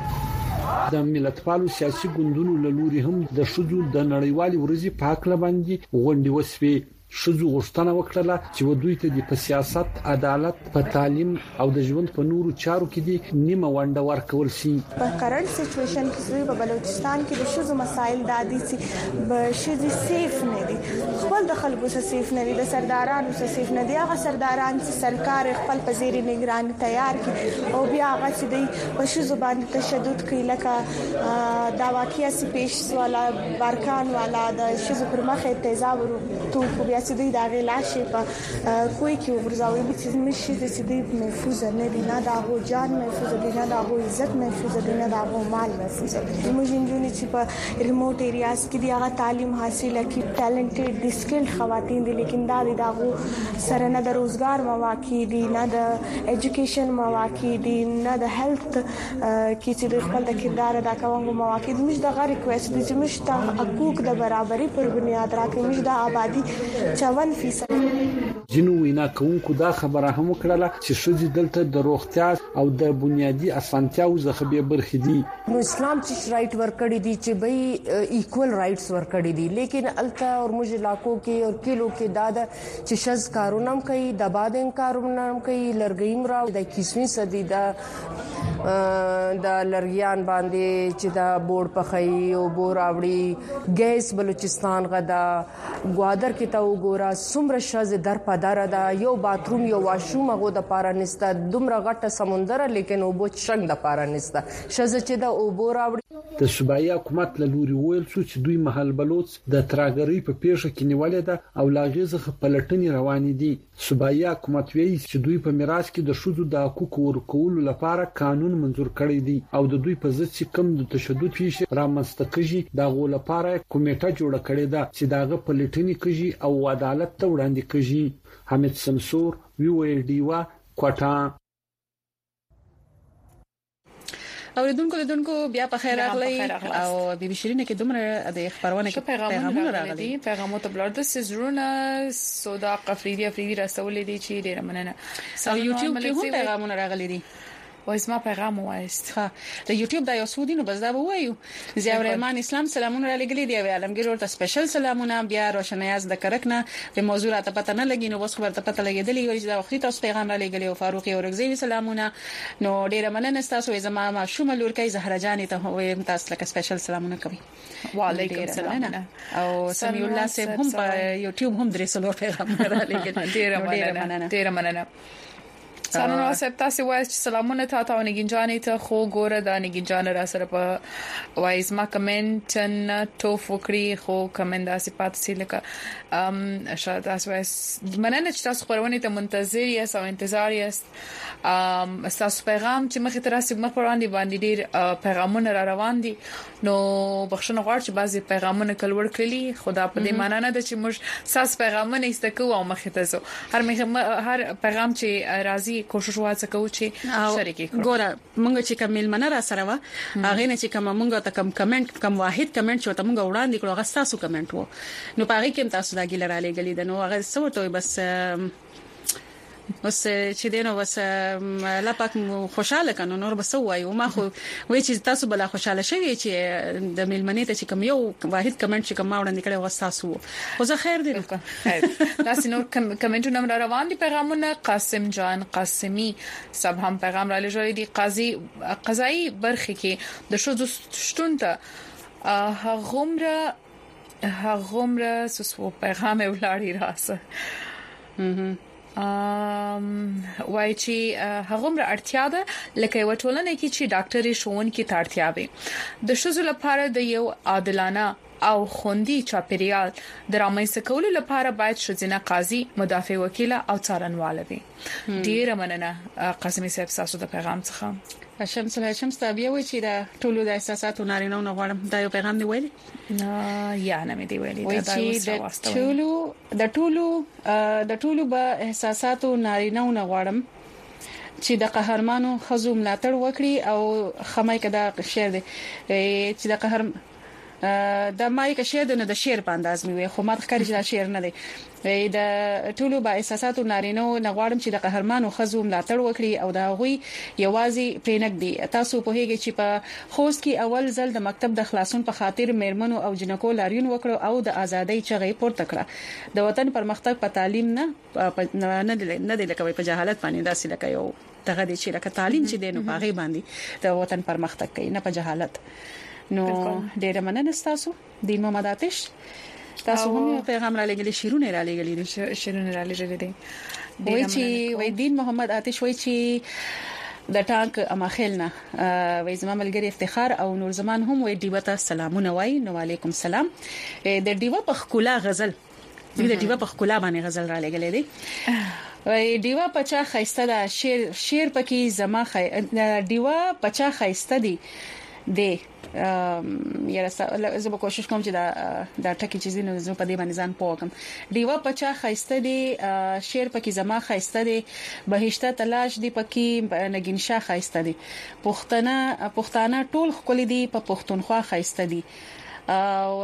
د ملتپالو سیاسي ګوندونو له لوري هم د شذو د نړیوالي ورځې په حق لباندې غونډې وسوي. شذو غوښتنه وکړه چې ودوی ته د سیاست، عدالت، په تعلیم او د ژوند په نورو چارو کې دي نیمه ونډه ورکول شي. په کرنٹ سچويشن کې په بلوچستان کې د شذو مسایل دادي چې به شذې سیف نه دي. خپل د خلکو سره سیف نه دي، د سردارانو سره سیف نه دي. هغه سرداران چې سرکار خپل په زیر نگران تیار کړي او بیا هغه چې د په شذو باندې تشدد کوي لکه دا واقعیا سي پیش والا بارکان والا د شذو پر مخه تیزاب ورو بیا چې دوی دا غلاشي په کوی کې ورزاوي چې مشي چې دوی محفوظ نه دي. نه دا هو جان محفوظ دي، نه دا هو عزت محفوظ دي، نه دا هو مال محفوظ دي. موږ انجونې چې په ریموټ ایریاز کې دی هغه تعلیم حاصل کړي، ټالنټډ ډیسکلډ خواتین دي، لیکن دا دا هو سره نه د روزګار مواقع دي، نه د اډوکیشن مواقع دي، نه د هیلث کې چې د خپل د کردار ادا کوونکو مواقع دي. موږ د غیر ریکوست دي چې موږ ته حقوق د برابرۍ پر بنیاد راکړي. موږ د آبادی چون فیصد. جنو وینا کوونکو دا خبره هم وکړه چې شذې دلته د روغتیا او د بنیادی اسانتیاو څخه به برخې دي. نو اسلام چې رائټ ورکړي دي چې به ایکوال رائټس ورکړي دي، لیکن الته اور موږ علاقو کې او کلو کې دادا چې شذ کارونه کوي، د بادن کارونه کوي، لرګیم را د اکیسویں صدی دا د لرګیان باندې چې دا بورډ پخای او بور اوړي ګیس بلوچستان غدا ګوادر کې تا وګورا سمره شاز در پدار دا یو باتروم یو واشروم غو د پارا نستا دومره غټه سمندر لیکن او بو شنګ د پارا نستا شاز چې دا او بور اوړي. د صوبایي حکومت له لوري ویل شو چې دوی محل بلوچ د تراګری په پیښه کې نیولې ده او لاغیزه پلټنې روانې دي. صوبایي حکومت ویلي چې دوی په میراث کې د شذو د حقوقو ورکولو لپاره قانون منظور کړی دی او د دوی په ضد چې کم د تشدد پیښه رامنځته کیږي دا غو لپاره کمیټه جوړه کړې ده چې داغه پلټنې کوي او عدالت ته وړاندې کوي. حمید سمسور وی وی ډیوا کوټا. اوریدونکو لیدونکو بیا په خیر راغلی او بي بي شيرینه کې دومره د خبرونه کې پیغامونه راغلي. پیغامو ته بلار د سزرونه سودا قفریدي افریدي رسولې دي چې ډیره مننه. او یوټیوب کې هم پیغامونه راغلي دي. وایزما پیغام وایست ها د یوټیوب د یو سودینو بس دا وایو ضیاء الرحمن اسلام سلامونه را لګلې دی عالمګیر ورته سپیشل سلامونه بیا روشنایاز د کرکنه د موضوع راته پته نه لګینو بس خبر ته پته لګیدلې وایي دا وخت تاسو پیغام را لګلې او فاروق اورګزی سلامونه نو ډیره مننه تاسو زما ما شوم لورکای زهرا جان ته وایم تاسو لکه سپیشل سلامونه کوي وعلیکم السلام او سمیع الله صاحب هم په یوټیوب هم درې سلو پیغام را لګل ډیره مننه ډیره مننه سلام صاحب تاسو وایي سلامونه تاسو او نګینجانې ته خو ګوره د نګینجان را سره په وایز ما کمنټ نه ټوف وکړي خو کمنټ داسې پات سي لکه ام شاید تاسو وایي مننه چې تاسو خبرونه ته منتظر یاست او انتظار یاست ام تاسو پیغام چې مخه تر راسي مخ وړاندې باندې ډیر پیغامونه را روان دي نو بخښنه غواړم چې بعضي پیغامونه کلوړ کړي خدا په دې معنی نه ده چې موږ ساس پیغامونه ایستکو او مخه ته زو هر هر پیغام چې راځي کوشش وکړو چې شریک کړو ګوره مونږ چې کوم ملمنه را سره و هغه نه چې کوم مونږ ته کوم کمنټ کوم واحد کمنټ چې ته مونږ وړاندې کړو هغه تاسو کمنټ وو نو پاره کې تاسو دا ګیلر علی غلی د نو هغه څه وته بس بس چې دینو بس لا پاک خوشاله کنه نور بس وایو ما خو وای چې تاسو بل خوشاله شوي چې د ملمنې ته چې کوم یو واحد کمنټ چې کوم وړاندې کړو تاسو خو زه خیر دی خیر تاسو نور کمنټونه را روان دي پیغامونه قاسم جان قاسمی سب هم پیغام را لږه دي قاضي قضایي برخه کې د شذ شتون ته هغومره هغومره سوسو پیغام ولاړی راسه ام وای چې هغومره اړتیا ده لکه وټولنه کې چې ډاکټري شون کې تړتیا وي د شذ لپاره د یو عادلانه او خوندي چاپیریال درامې سکول لپاره باید شذینه قاضي مدافع وکیل او څارنواله وي ډیر مننه قاسمي صاحب تاسو د پیغام څخه شمس الله شمس تابع وي چې دا ټولو د احساساتو نارینه نه غواړم دا یو پیغام دی ویلي نه یا نه مې دی ویلي دا د ټولو د ټولو د ټولو به احساساتو نارینه نه غواړم چې د قهرمانو خزو ملاتړ وکړي او خمای کدا شعر دی چې د قهر د مایک شعر د د شعر په انداز مې خو ما ښکاري چې دا شعر نه دی د ټولو با احساساتو نارینه نه غواړم چې د قهرمانو خزو ملاتړ وکړي او دا غوي یوازې پرېنک دي تاسو په هیګه چې په خوست کې اول ځل د مکتب د خلاصون په خاطر میرمنو او جنکو لاریون وکړو او د ازادۍ چغې پورته کړه د وطن پرمختګ په تعلیم نه نه نه دی لکه په جهالت باندې داسې لکه یو دغه دي چې لکه تعلیم چې دینو باغې باندې د وطن پرمختګ کوي نه په جهالت نو ډېر مننه تاسو دین محمد آتش تاسو هم پیغام را لګلی شیرونه را لګلی دي شیرونه را لګلی دي وای چې وای دین محمد آتش وای چې د ټانک اماخلنا وای زما ملګری افتخار او نور زمان هم وای دیوته سلامونه وای نو علیکم سلام د دیوه په خکولا غزل د دیوه په خکولا باندې غزل را لګلی دي وای دیوه پچا خيسته دا شیر شیر پکې زما خي دیوه پچا خيسته دي دی یاره زه به کوشش کوم چې دا دا ټکی چې زینو زه په دې باندې ځان پوهم دیوا پچا خيسته دي شعر پکې زما خيسته دي بهشته تلاش دي پکې نگین شاه خيسته دي پښتنه پښتانه ټول خپل دي په پښتونخوا خيسته دي او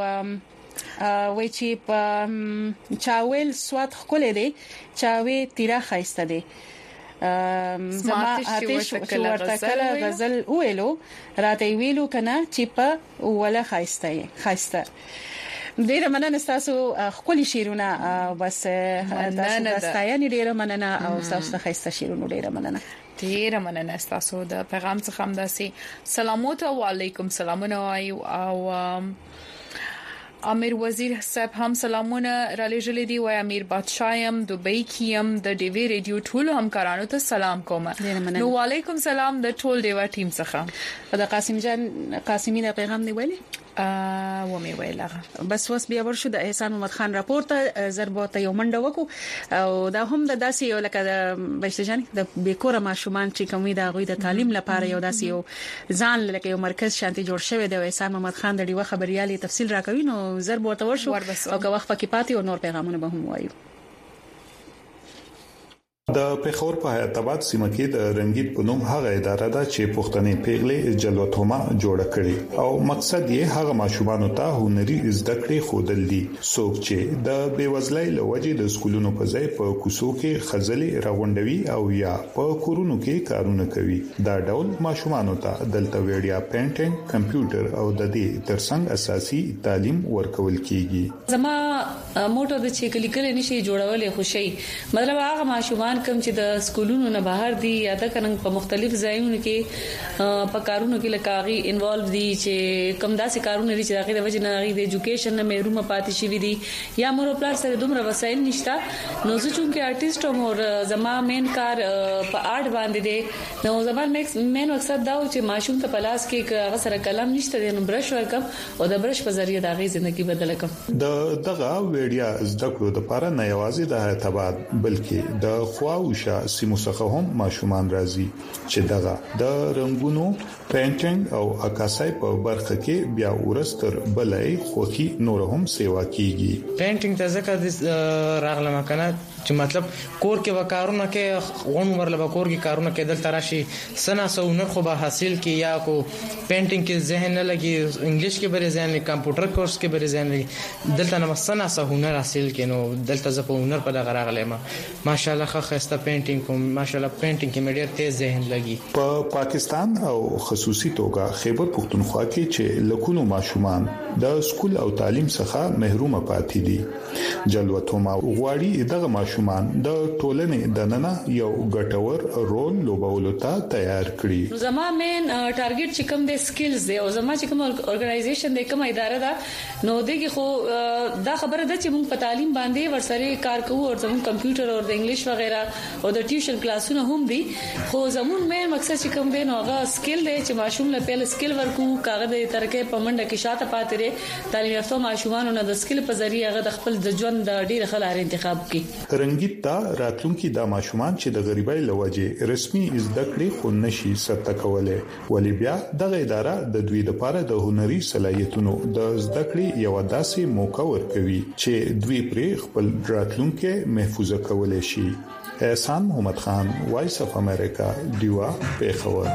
وای چې په چاویل سواد خپل دي چاوي تیرا خيسته دي زما آتش ورته کله غزل ویلو راته ویلو کنه چې په ولا خايسته خايسته ډیره مننه تاسو خپل شیرونه بس تاسو داستایانی ډیره مننه او تاسو خايسته شیرونه ډیره مننه ډیره مننه تاسو د پیغام څخه هم داسي سلامات او علیکم سلامونه او امیر وزیر صاحب هم سلامونه را لېږلې دي وای امیر بادشاہم دوبۍ کیم د ډي وی ریډیو ټول همکارانو ته سلام کوم نو وعلیکم سلام د ټول دیوا ټیم څخه د قاسم جان قاسمی د پیغام دی ویلي ا و می ویلغه بس وس بیا ورشو د احسان محمد خان راپورټ ضربته یو منډه وکړو او دا هم د داسې یو لکه د بشتجان د بیکوره ماشومان چې کومې د غوي د تعلیم لپاره یو داسې یو ځان لکه یو مرکز شانتي جوړ شوی دی احسان محمد خان د ډیوه خبريالي تفصیل راکوي نو ضربته ورشو او که وخت پکې پاتې او نور پیغامونه به هم وایو د پیښور په حیات آباد سیمه کې د رنگیت په نوم هغه اداره ده چې پښتنې پیغلې جلوتوما جوړ کړي او مقصد یې هغه ماشومان ته هنري زده کړې خودل دي څوک چې د بیوزلۍ لوجې د سکولونو په ځای په کوڅو کې خزلې راغونډوي او یا په کورونو کې کارونه کوي دا ډول ماشومان ته دلته ویډیا پینټینګ کمپیوټر او د دې ترڅنګ اساسي تعلیم ورکول کیږي زما موټو د چې کلی کلی نشي جوړولې خوشي مطلب هغه ماشومان کوم چې د سکولونو نه بهر دي یا د کنن په مختلف ځایونو کې په کارونو کې لکاغي انوالو دي چې کوم داسې کارونه دي چې دغه د وجه نه د ایجوکیشن نه محروم پاتې شي دي یا مور پلار سره دومره وسایل نشته نو زه چې آرټیست او مور زما مین کار په آرټ باندې دي نو زما مین مقصد دا و چې ماشوم ته پلاس کې هغه سره قلم نشته نو برش ورکم او د برش په ذریعہ دغه ژوندۍ بدل کم د دغه ویډیا زده کړو د لپاره نه یوازې د حیات آباد بلکې د خواوشا سیمو څخه هم ماشومان راځي چې دغه د رنگونو پینټینګ او عکاسۍ په برخه کې بیا ورستر بلې خوخي نور هم سیوا کیږي پینټینګ ته ځکه راغلم کنه چې مطلب کور کې وکارونه کې غون ورله کور کې کارونه کې دلته راشي سنا سو نر خو به حاصل کې یا کو پینټینګ کې ذهن نه لګي انګلیش کې بری ځان کمپیوټر کورس کې بری ځان دلته نه سنا سو هنر حاصل کې نو دلته ز په هنر په دغه راغلم ماشاءالله خسته پینټینګ کوم ماشاءالله پینټینګ کې مډیر تیز ذهن لګي په پاکستان او خصوصي توګه خیبر پختونخوا کې چې لکونو ماشومان د سکول او تعلیم څخه محروم پاتې دي جلوتوما غواړي دغه ماشومان د ټولنې د نننه یو ګټور رول لوبولو ته تیار کړي نو زما مین ټارګټ چې کوم د سکلز دی او زما چې کوم اورګنایزیشن دی کوم اداره ده نو دغه خو دا خبره ده چې موږ په تعلیم باندې ورسره کار کوو او زموږ کمپیوټر او د انګلیش وغیرہ او د ټیوشن کلاسونه هم دي خو زمون مې مقصد چې کوم دی نو هغه سکل دی چې ماشوم له پیل سکل ورکو کاغذ د ترکه په منډه کې شاته پاتې لري تعلیم یافته ماشومان نه د سکل په ذریعہ هغه د خپل د ژوند د ډیر خلار انتخاب کړي رنگیت تا راتلونکي د ماشومان چې د غریبۍ لوجې رسمي زده کړې خو نشي سرته کوله ولی بیا دغه اداره د دوی لپاره د هنري صلاحیتونو د زده کړې یو داسې موقع ورکوي چې دوی پرې خپل راتلونکي محفوظ کولای شي احسان محمد خان وایس اف امریکا دیوا پیښور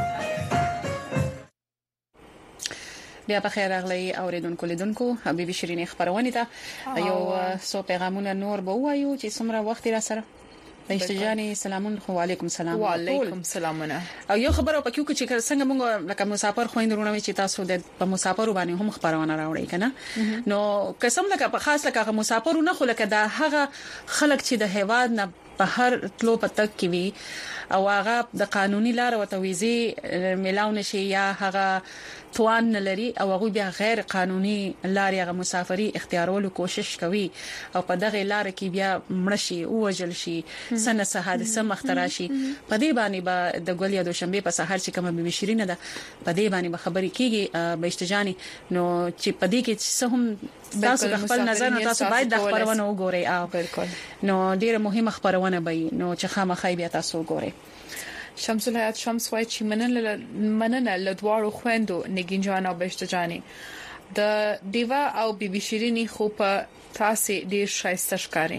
بیا په خیر راغلی اوریدونکو لیدونکو حبیبي شیرینې خبرونه ته یو څو پیغامونه نور به وایو چې څومره وخت را سره دایشتجانی سلامون خو علیکم سلام وعلیکم سلامونه او یو خبره پکې کې چې څنګه موږ لکه مسافر خويندرونه چې تاسو د په مسافر باندې هم خبرونه راوړی کنه نو قسم لکه په خاص لکه مسافرونه خو لکه دا هغه خلک چې د هیواد نه په هر تلو پتک کې وي او هغه د قانوني لار او تویزي ملاو نشي یا هغه توان لري او هغه بیا غیر قانوني لار یا مسافري اختیارولو کوشش کوي او په دغه لار کې بیا مړشي او وجل شي سنه سه حادثه مختراشي په دې باندې به د ګول یا د شنبه په سحر چې کومه به شیرینه ده په دې باندې به خبرې کیږي به اشتجانی نو چې په دې کې څه هم تاسو خپل نظر نو تاسو باید د خبرونه وګورئ او بالکل نو ډیره مهمه خبرونه به نو چې خامخای بیا تاسو وګورئ شمس الحیات شمس وای چې مننه مننه لدوارو خويندو نگین جان او بشتجانی د دیوا او بي بي شيريني خو په تاسو ډیر شایسته ښکاری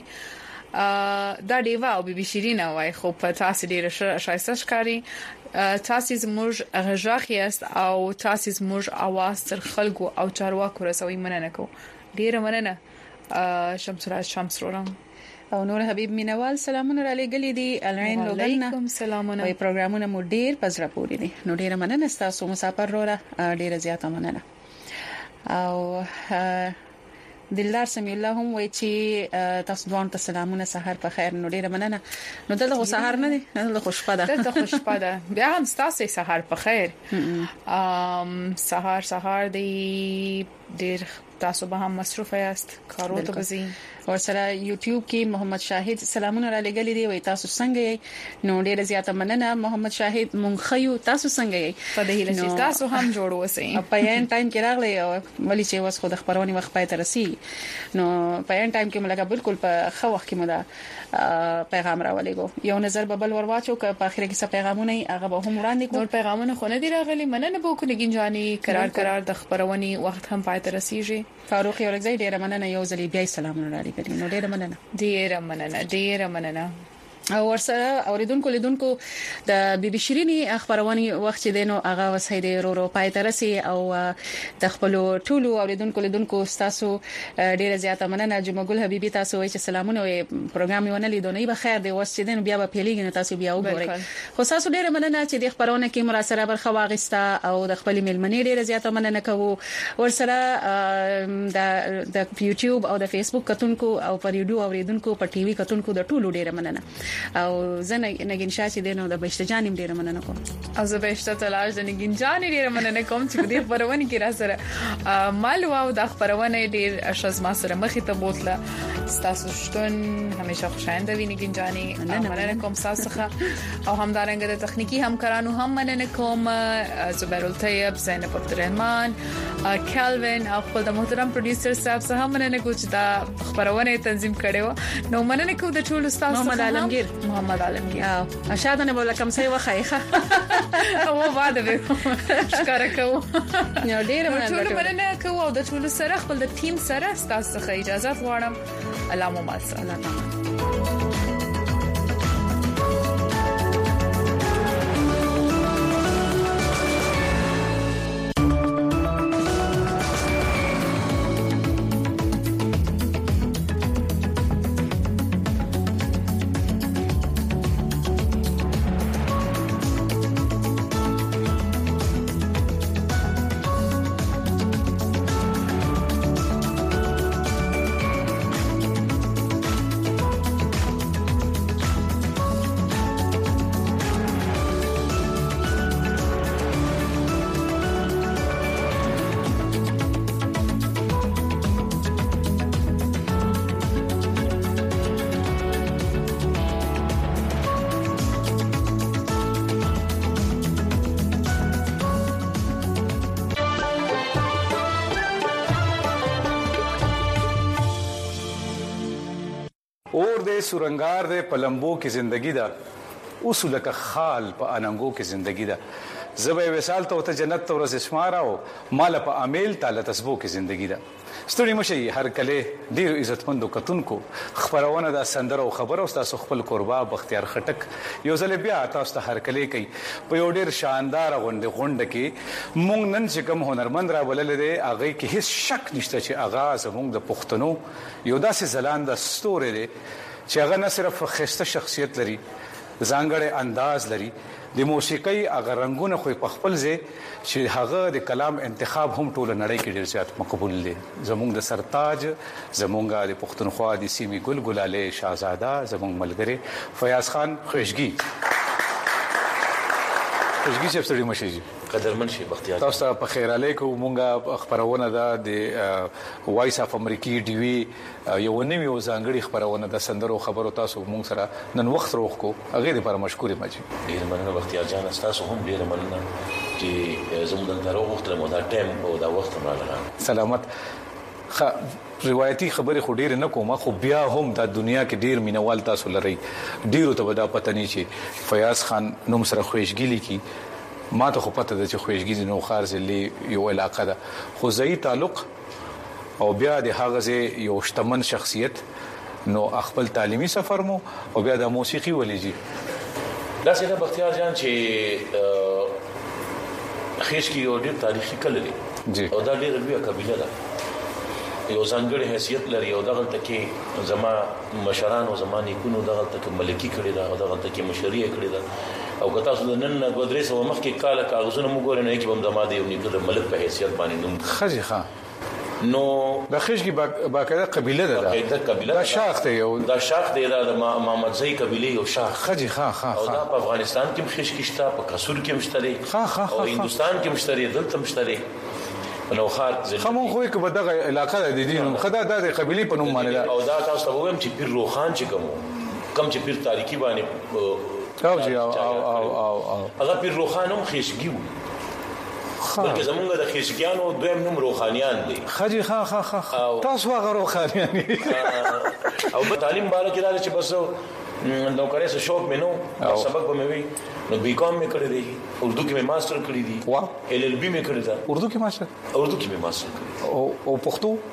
ا دا دیوا او بي بي شيرينه وای خو په تاسو ډیر شایسته ښکاری تاسو زموږ غږاخ یاست او تاسو زموږ اواز تر خلکو او چارواکو رسوي مننه کو ډیر مننه شمس الحیات شمس رورم او نور حبیب مینوال سلامونه را لګلې دي العين لوګلنا وعلیکم سلامونه وي پروګرامونه مو ډیر پزړه پوری دي نو ډیر مننه تاسو مسافر روره ډیر زیاته مننه او دلدار سمي الله هم وای چې تاسو دوه ته سلامونه سحر په خیر نو ډیر مننه نو دلته سحر نه دي دلته خوشپده دلته خوشپده بیا هم تاسو سحر په خیر ام سحر سحر دی ډیر تاسو به هم مصروف یاست کارو ته بزی او سره یوټیوب کې محمد شاهد سلامونه را لګلې دي وای تاسو څنګه یې نو ډیره زیاته مننه محمد شاهد مونږ خيو تاسو څنګه یې په دې هیله چې تاسو هم جوړ اوسئ په یان ټایم کې راغلی او ولی چې واس خو د خبرونې وخت پای ته رسی نو په یان ټایم کې ملګا بالکل په خو وخت کې مدا پیغام راولېګو یو نظر ببل ورواچو که په اخر کې څه پیغامونه هغه به هم وړاندې کوم پیغامونه خو نه دی راغلي مننه به کو نگین جانی قرار قرار د خبرونې وخت هم پای ته رسیږي فاروق یو لږ ډیره مننه یو ځلې بیا سلامونه را لګلې نو ډیره مننه ډیره مننه ډیره مننه او ورسره اوریدونکو لیدونکو د بي بي شيريني خبرونه وخت دینو هغه وسایده رو رو پای ترسي او د خپل ټولو اوریدونکو لیدونکو تاسو ډیره زیاته مننه جمعګل حبيبي تاسو وایي چې سلامونه پروګرام یې ونه لیدونی به خیر دی وست دین بیا په پیلېګنه تاسو بیا وګورئ خو تاسو ډیره مننه چې د خبرونه کې مراسله برخه واغسته او د خپل ملمنې ډیره زیاته مننه کوو ورسره د د یوټیوب او د فیسبوک کتونکو او پر یوډیو اوریدونکو په ټي وي کتونکو د ټولو ډیره مننه او زنه نګین شاچې دینو د بهشته جانیم ډیره مننه کوم او زه بهشته تلاش د نګین جان ډیره مننه کوم چې دې خبرونه کې را سره مال او د خبرونه ډیر اشز ما سره مخې ته بوتله تاسو شتون همیشه خوشاینده وي نګین جاني مننه کوم تاسو څخه او همدارنګه د تخنیکی همکارانو هم مننه کوم زبیر الطیب زینب عبدالرحمن کلوین او خپل د محترم پروډوسر صاحب څخه مننه کوم چې دا خبرونه تنظیم کړو نو مننه کوم د ټولو تاسو محمد عالمگیر محمد عالمگیر او شادنه بوله کوم څه وخایخه او واده به ښکارا کوو نو ډیر مننه ټول مننه کوو او د ټول سره خپل د ټیم سره تاسو څخه اجازه غواړم الله مو مال سلام اور دے سورنگار دے پلمبو کی زندگی دا اصول کا خال په اننګو کې زندگی دا زبې وسال ته ته جنت ته ورس شماراو مال په امیل تعالی تسبو کې زندگی دا ستړي مشي هر کله ډیر عزتمندو کتونکو خبرونه دا سندره او خبر او تاسو خپل قربا بختیار خټک یو ځل بیا تاسو ته هر کله کوي په یو ډیر شاندار غونډه غونډه کې مونږ نن چې کوم هنرمند را ولل دي هغه کې هیڅ شک نشته چې اغاز مونږ د پښتنو یو داسې زلاند ستوري دي چې هغه نه صرف خسته شخصیت لري ځانګړی انداز لري د موسیقۍ هغه رنگونه خو په خپل ځای چې هغه د کلام انتخاب هم ټول نړۍ کې ډیر زیات مقبول دي زمونږ د سرتاج زمونږ د پښتونخوا د سیمې ګل ګلاله شاهزاده زمونږ ملګری فیاض خان خوشګي خوشګي چې ستړي مشي قدرمن شي بختیار تاسو په خیر علیکم مونږه خبرونه ده د وایس اف امریکي ډي وی یو نوې او ځانګړي خبرونه ده سندرو خبرو تاسو مونږ سره نن وخت روخ کو هغه لپاره مشکورې ماجي ډیر مننه بختیار جان تاسو هم ډیر مننه چې زموږ د وخت له مودا ټایم او دا وخت راغله سلامت خ روایتي خبره خو ډیر نه کومه خو بیا هم د دنیا کې ډیر مینوال تاسو لري ډیرو ته ودا پته نه چې فیاض خان نوم سره خوشګلی کی ما ته خو پته ده چې خوشګی نو خارزلي یو علاقه ده خو ځای تعلق او بیا د هغه یو شتمن شخصیت نو خپل تعلیمي سفر مو او بیا د موسیقي ولېږي دا څنګه بختیار جان چې خېش کې یو ډېر تاریخي کله دی او دا ډېر لوی قبيله ده یو ځانګړی حیثیت لري او دغه تکي زما مشران او زماني کونو دغه تکي ملکی کړي دا او دغه تکي مشري کړي دا او کتا سود نن غدري سو مخ کې کاله کاغذونه موږ نه کې بم زما دی یو نیکه د ملک په حیثیت باندې نوم خجي خان نو د خېشګي باقاعده قبيله ده باقاعده قبيله دا شاخ دی یو دا شاخ دی د محمد زئی قبيله یو شاخ خجي خان خان او دا په افغانستان کې خېشګي شته په قصور کې مشتري خان خان او هندستان کې مشتري دلته مشتري نو خار خمون خو کې په دغه علاقې د دین خدا د قبيله په نوم باندې او دا تاسو ته وایم چې پیر روخان چې کوم کم چې پیر تاریخي باندې او جی او او او او هغه پیر روخان هم خېشګي وو بلکې زمونږ د خېشګيانو دویم نوم روخانيان دي خجي خان خان خان تاسو هغه روخانيان او په تعلیم باندې کې راځي چې بس نو کرے څه شوق مې نو سبق به مې وی نو بي کام مې کړی دی اردو کې مې ماستر کړی دی واه ال ال بي مې کړی دا اردو کې ماستر اردو کې مې ماستر کړی او او پښتو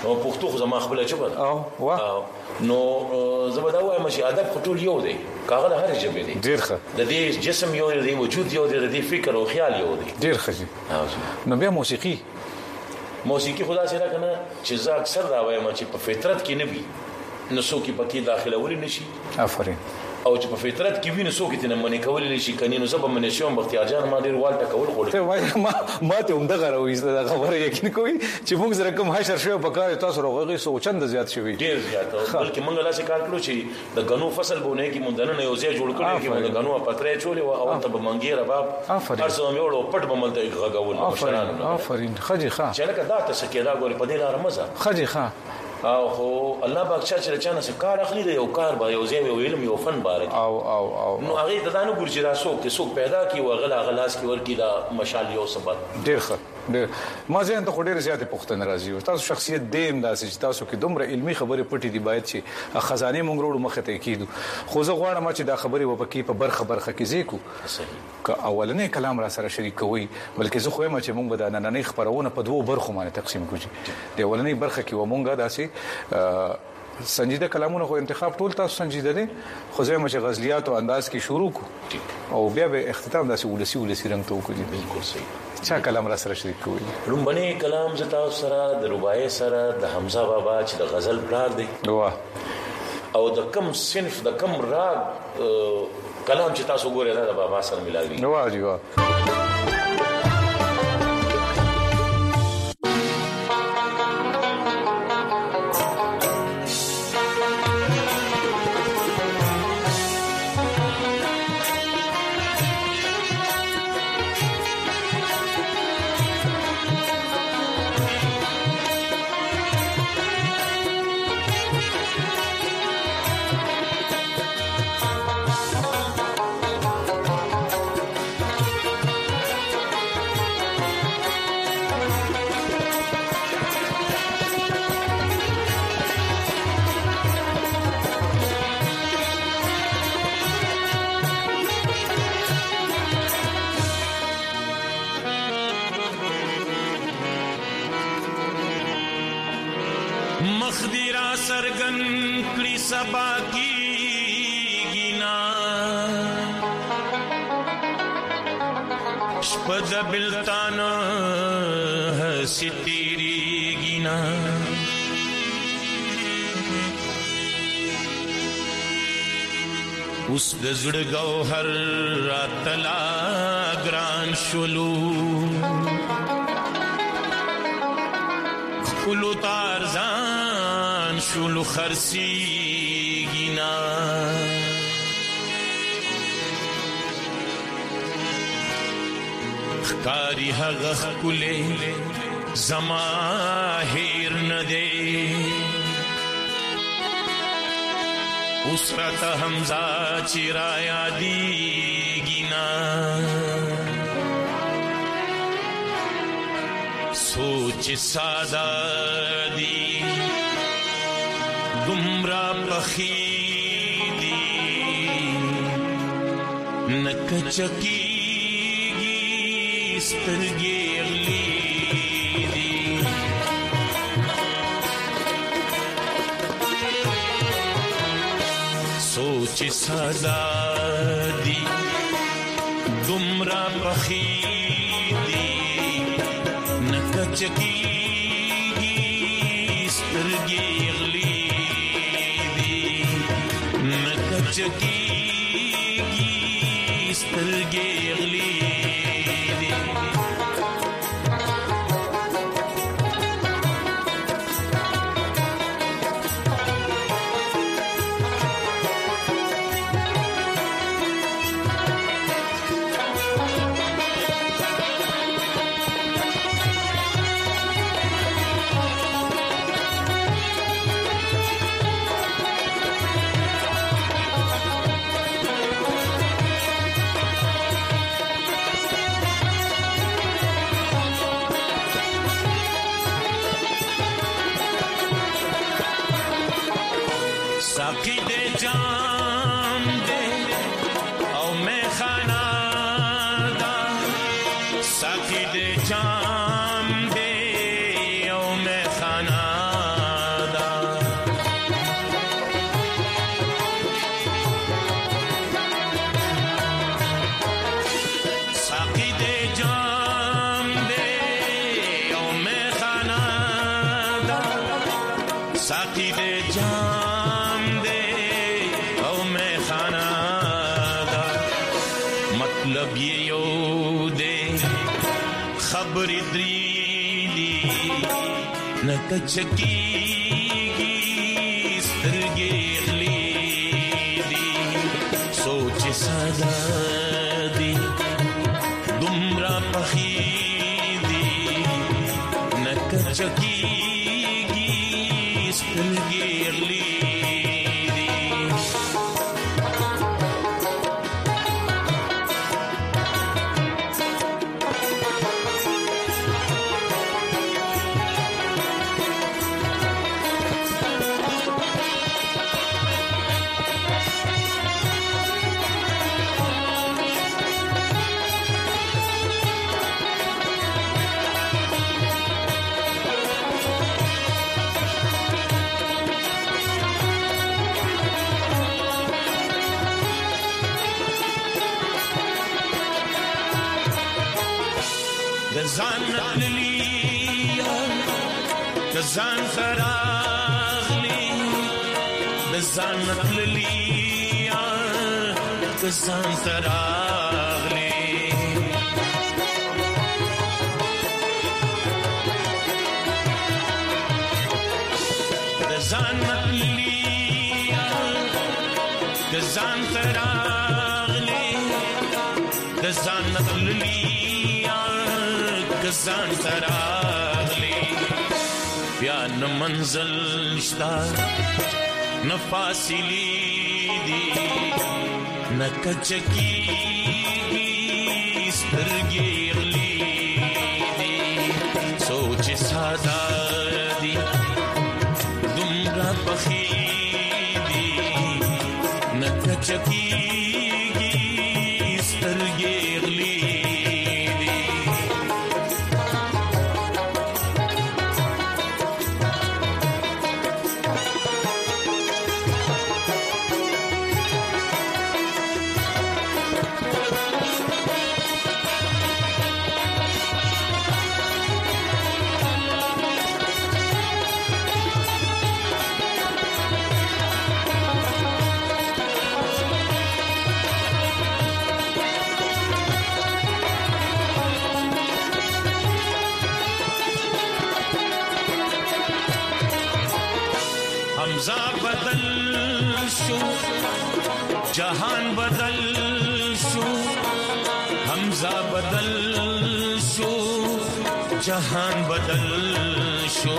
نو پښتو خو زما خپل چبه او واه نو زبدا وایم چې ادب خټول یو دی کاغه هر ژبه دی ډیر ښه د دې جسم یو دی وجود یو دی د دې فکر او خیال یو دی ډیر ښه نو بیا موسیقي موسیقي خدا سره کنه چې زه اکثر دا وایم چې په فطرت کې نه وي نو څوک پکې داخله ولې نشي آفرین او چې په فطرت کې ویني څوک ته نه منې کول نشي کني نو سبب منې شوم بختیار جان ما ډیر والټه کول غوړ ته وای ما ما ته هم دغه راوېست دا خبره یقین کوي چې موږ سره کوم حشر شو په کار تاسو راغلی سو چند زیات شوی ډیر زیات بلکې موږ لاسه کار کړو چې د غنو فصل بونه کې مونږ نه یو ځای جوړ کړی کې موږ غنو پترې چولې او او ته بمنګي رباب هر څو مې وړو پټ بملته غغول آفرین آفرین خجی ښا چې لکه دا ته سکه دا ګوري په دې لار مزه خجی ښا او خو الله پاک چې چانه سره کار اخلي دی یو کار به یو ځای یو علم یو فن باره او او او نو هغه د دانو ګورچې را سوق ته سوق پیدا کی او غلا غلاس کی ورکی دا مشال یو سبب ډیر ښه ډیر ما ځین ته ډیر زیات پښتنه راځي او تاسو شخصیت دیم داسې چې تاسو کې دومره علمي خبرې پټې دي باید چې خزانه مونږ وروړو مخه ته کیدو خو زه غواړم چې دا خبرې وبکې په برخه برخه کې زیکو صحیح که اولنې کلام را سره شریک کوي بلکې زه خو یم چې مونږ به د نننۍ خبرونه په دوه برخو باندې تقسیم کوو د اولنۍ برخه کې و مونږه داسې سنجیده کلامونه خو انتخاب ټول تاسو سنجیده دي خو زه مشه غزلیات او انداز کې شروع کو او بیا به اختتام داسې ولسی ولسی رنگ ته وکړي بالکل صحیح چا کلام را سره شریک کوي لومبني کلام زتا سره د رباعي سره د حمزه بابا چې د غزل پلار دی واه او د کم صنف د کم راگ کلام چې تاسو ګورئ دا د بابا سره ملاوي واه جی واه مخدرا سرگن کړي سبا کیږي نا شپد بلتان هسي تیریږي نا اوس د زړه گوهر راتلا ګران شلو کلو تارزان شلو خرسیږي نا خکاری هغه کله زما هیر نه دی اسرت حمزه چیرا یادیږي نا سوچ ساده دی گمرا پخی دی نکچکی گی سترگی اغلی دی سوچ ساده دی گمرا پخی چکیږي سترګې غلي دي نکه چکیږي سترګې غلي دي ساقی دے جام دے او میں خانہ دا ساقی دے جام دے او میں خانہ جب یو دې خبر دریلی نکچکی سادا دی دمرا پخی دی نکچکی گی سترگی اغلی دی زان نقللی زان خراغلی زان نقللی زان خراغلی زان نقللی زان خراغلی زان نقللی گزان تراغلی بیا نه منزل نشتا نه فاصلی دی نه کچکی سترګې غلی دی سوچ ساده دی دومره پخې دی نه کچکی سترګې غلی हमजा बदल शो जहान बदल शो हमजा बदल शो जहान बदल शो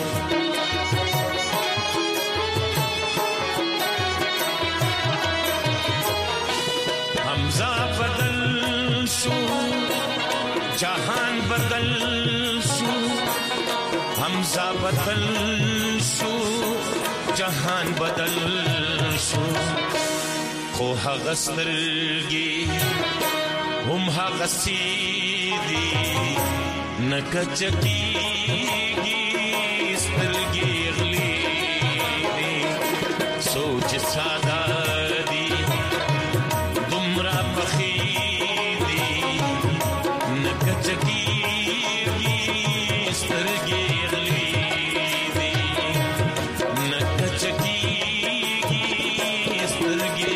हमजा बदल शो जहान बदल शो हमजा बदल शो जहान बदल शो खो هغه سترګې هم هغه سیدي نکچکیږي سترګې غلي دي سوچ ساده دي دومره پخې دي نکچکیږي سترګې غلي دي نکچکیږي سترګې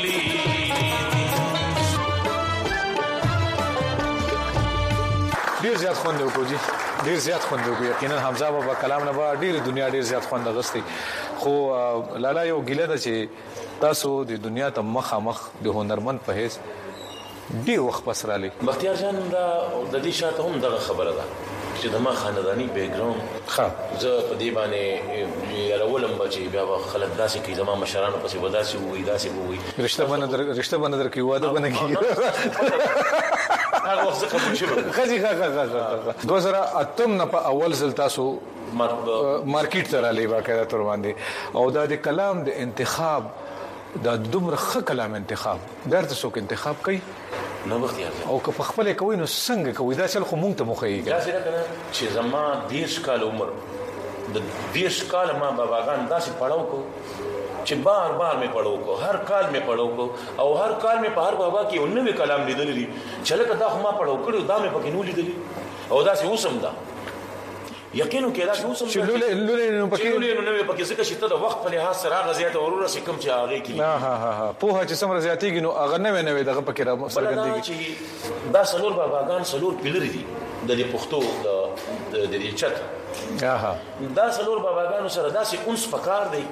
ډیر زیات خوند وکړي ډیر زیات خوند وکړي یقینا حمزه بابا کلام نه به ډیر دنیا ډیر زیات خوند غستې خو لالا یو ګیله ده چې تاسو د دنیا ته مخامخ د هنرمند په هیڅ ډیر وخت پس را لې بختیار جان دا د دې شاته هم دغه خبره ده چې د ما خاندانی بیک ګراوند ښه زه په دې باندې یارولم چې بیا خلک داسې کوي زما مشرانو پسې وداسې وي داسې وي رشتہ باندې رشتہ باندې درکې واده باندې کیږي هغه وخت قبول شو خځي ښه ښه ښه دوه زره اتم نه په اول ځل تاسو مارکیټ ته را لې باقاعده تور باندې او دا د کلام د انتخاب دا دومره ښه کلام انتخاب درته څوک انتخاب کوي نو بختیار او که په خپل کوي نو څنګه کوي دا چل خو مونږ ته مخېږي دا څنګه کنه چې زما دیش کال عمر د دیش کال ما باباګان داسې پړاو کو چې بار بار مې پړاو کو هر کال مې پړاو کو او هر کال مې په هر بابا کې نوې کلام لیدل دي چې لکه دا خو ما پړاو کړو دا مې پکې نو لیدل او دا څه اوسم دا یقینو کې دا شو سم چې لولې لولې نو پکې لولې نو نه پکې ځکه چې ته د وخت په لحاظ سره غزيات اورور سي کم چې هغه کې ها ها ها په هغه چې سم زیاتېږي نو هغه نه نه دغه پکې را سرګندېږي دا سلور باباګان سلور پیلر دي د دې پښتو د د دې چت ها دا سلور باباګانو سره داسې اونس پکار دی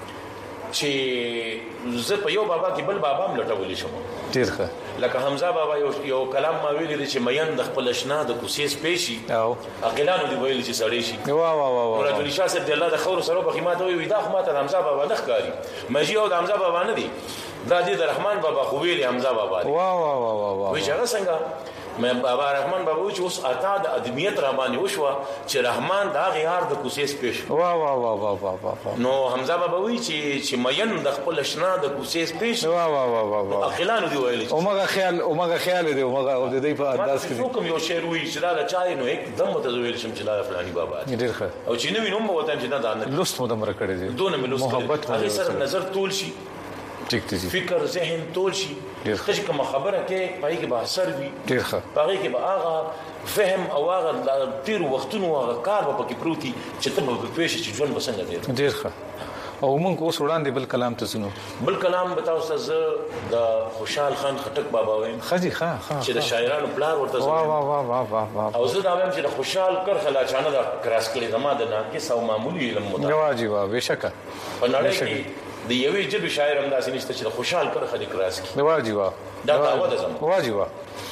چې زه په یو بابا کې بل بابا هم لټولې شم ډیر ښه لکه حمزه بابا یو یو کلام ما ویل دي چې مین د خپل شنا د کوسیس پېشي او اقلانو دی ویل چې سړی شي وا وا وا وا رجل شاسب دی الله د خور سره په خدمت وي دا خو ماته حمزه بابا نه ښکاری مجي او د حمزه بابا نه دی دا دې د رحمان بابا خو ویل حمزه بابا دی وا وا وا وا وا وی څنګه څنګه مې بابا رحمان بابا چې اوس اتا د ادمیت را باندې وشو چې رحمان دا غیار د کوسیس پېښ وا وا وا وا وا وا نو حمزه بابا وی چې چې مین د خپل شنا د کوسیس پېښ وا وا وا وا وا اخلانو دی ویل او مغه خیال او مغه خیال دی او مغه او د دې په انداز کې کوم یو شعر وی چې دا چای نو یک دم ته ویل شم چې دا فلاني بابا ډیر ښه او چې نو وینم وته چې دا نه لست مو دمر کړی دی دونه مې لست محبت هغه سره نظر طول شي ټیک دی فکر ذهن طول شي خځه کوم خبره کې پای کې به اثر وي ډیر ښه پای کې به هغه فهم او هغه تیر وختونو هغه کار به پکې پروتي چې ته به پېښ چې ژوند وسنګ دی ډیر ښه او موږ اوس وړاندې بل کلام ته سنو بل کلام بتاو استاد د خوشحال خان خټک بابا وایم خجی ښه ښه چې د شاعرانو پلار ورته وا وا وا وا وا وا او زه دا وایم چې د خوشحال کرخلا چانه دا کراس کړي زما د ناقص او معمولی علم مطابق جواجی وا بشکه په نړۍ کې د یوې جبه شاعر هم داسې نشته چې د خوشحال کرخلا کراس کړي جواجی وا دا داوا ده زما واجی وا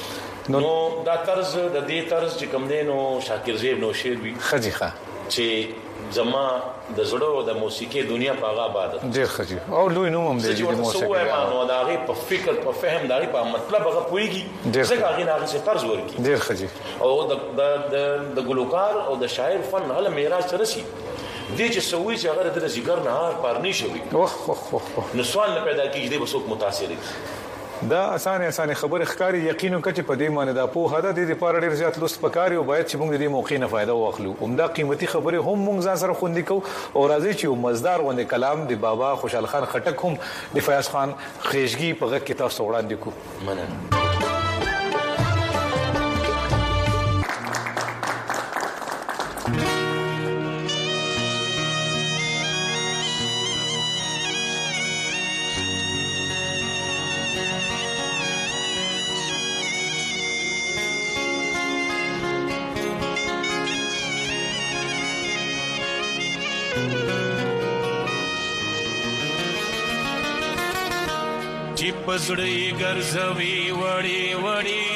نو دا طرز د دې طرز چې کوم دینو شاکر زیب نو شعر وی خجی ښه چې زما د زړه د موسیقي دنیا په هغه آباد ډیر خجی او لوی نوم هم دی د موسیقي نو دا غي په فکر په فهم دا غي په مطلب هغه پويږي ځکه هغه نه څه طرز ورکی ډیر خجی او د د د ګلوکار او د شاعر فن هله معراج سره شي دي چې سوي چې هغه د ذکر نه هار پارني شوی اوخ اوخ اوخ نو سوال نه پیدا کیږي د بسوک متاثر دي دا اسانه اسانه خبره ښکاری یقینا کچ په دې معنی دا په هدا د دې لپاره ډیر زیات لست پکاري او باید چې موږ دې موقع نه فائدہ واخلو عمده قیمتي خبره هم موږ ځان سره خوندې کو او راځي چې مزدار غونډه کلام د بابا خوشحال خان خټک هم د فیاض خان خېشګي په غږ کې تاسو وړاندې کو مننه پزړې ګرځوي وړي وړي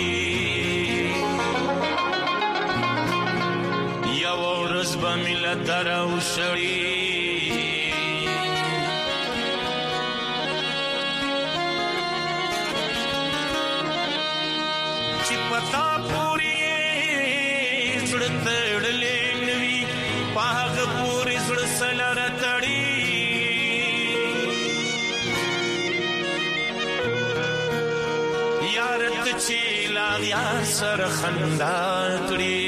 یو ورځ به ملت راوشړي چې پتا پوری زړه تړلې نوي پاغ پوری زړه سلر تړي چې لا یار سره خندا کړی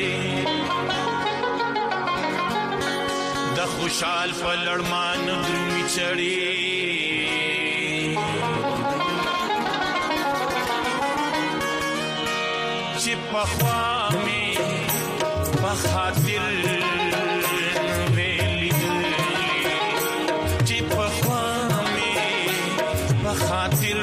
د خوشحال په لړمان درومي چړي چې په خوا می په خاطر ویلې چې په خوا می په خاطر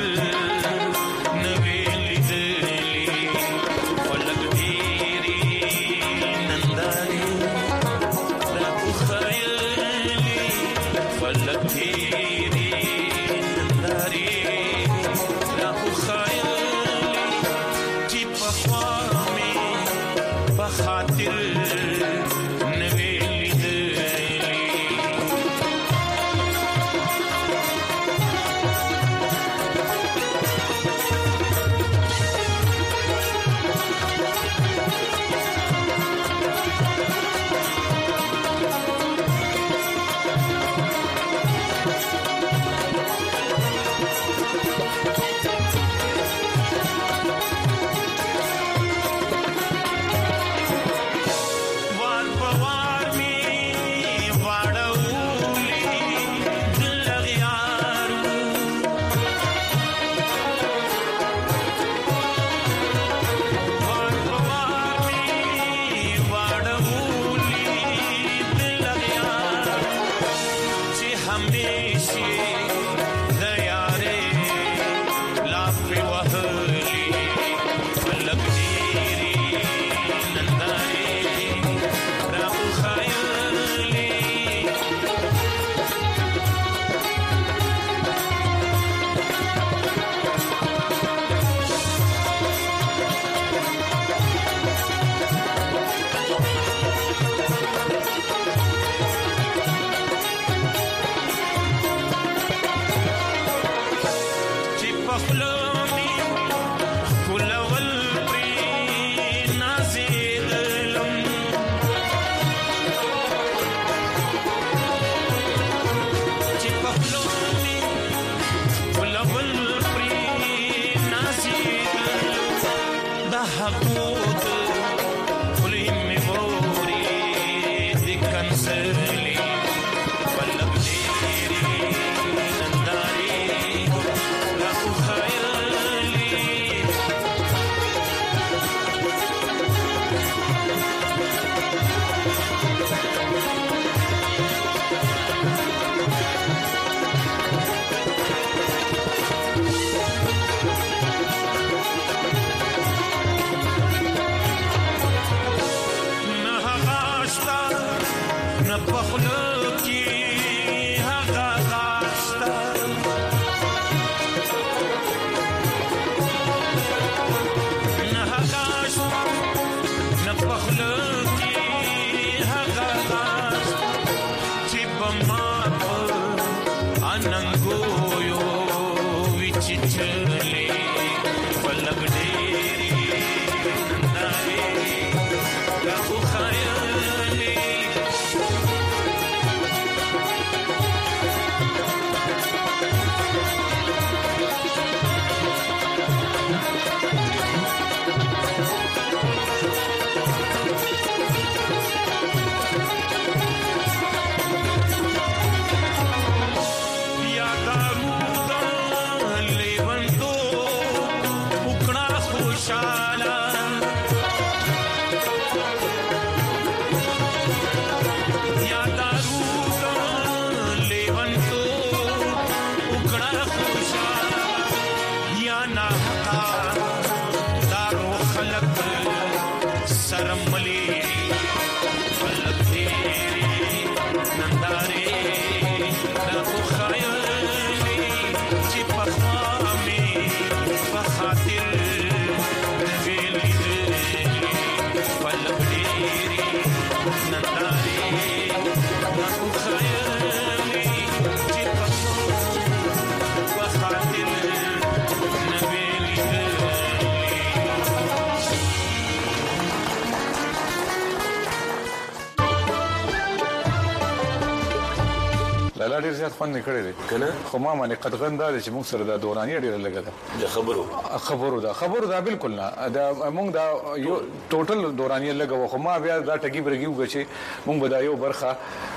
لا ډیر زیات خوند نکړي دي کنه خو ما باندې قدغن دا چې موږ سره د دوراني ډیر لګا ده د خبرو خبرو دا خبرو دا بالکل نه دا موږ دا یو ټوټل دوراني لګا خو ما بیا دا ټګي برګیو چې موږ به دا یو برخه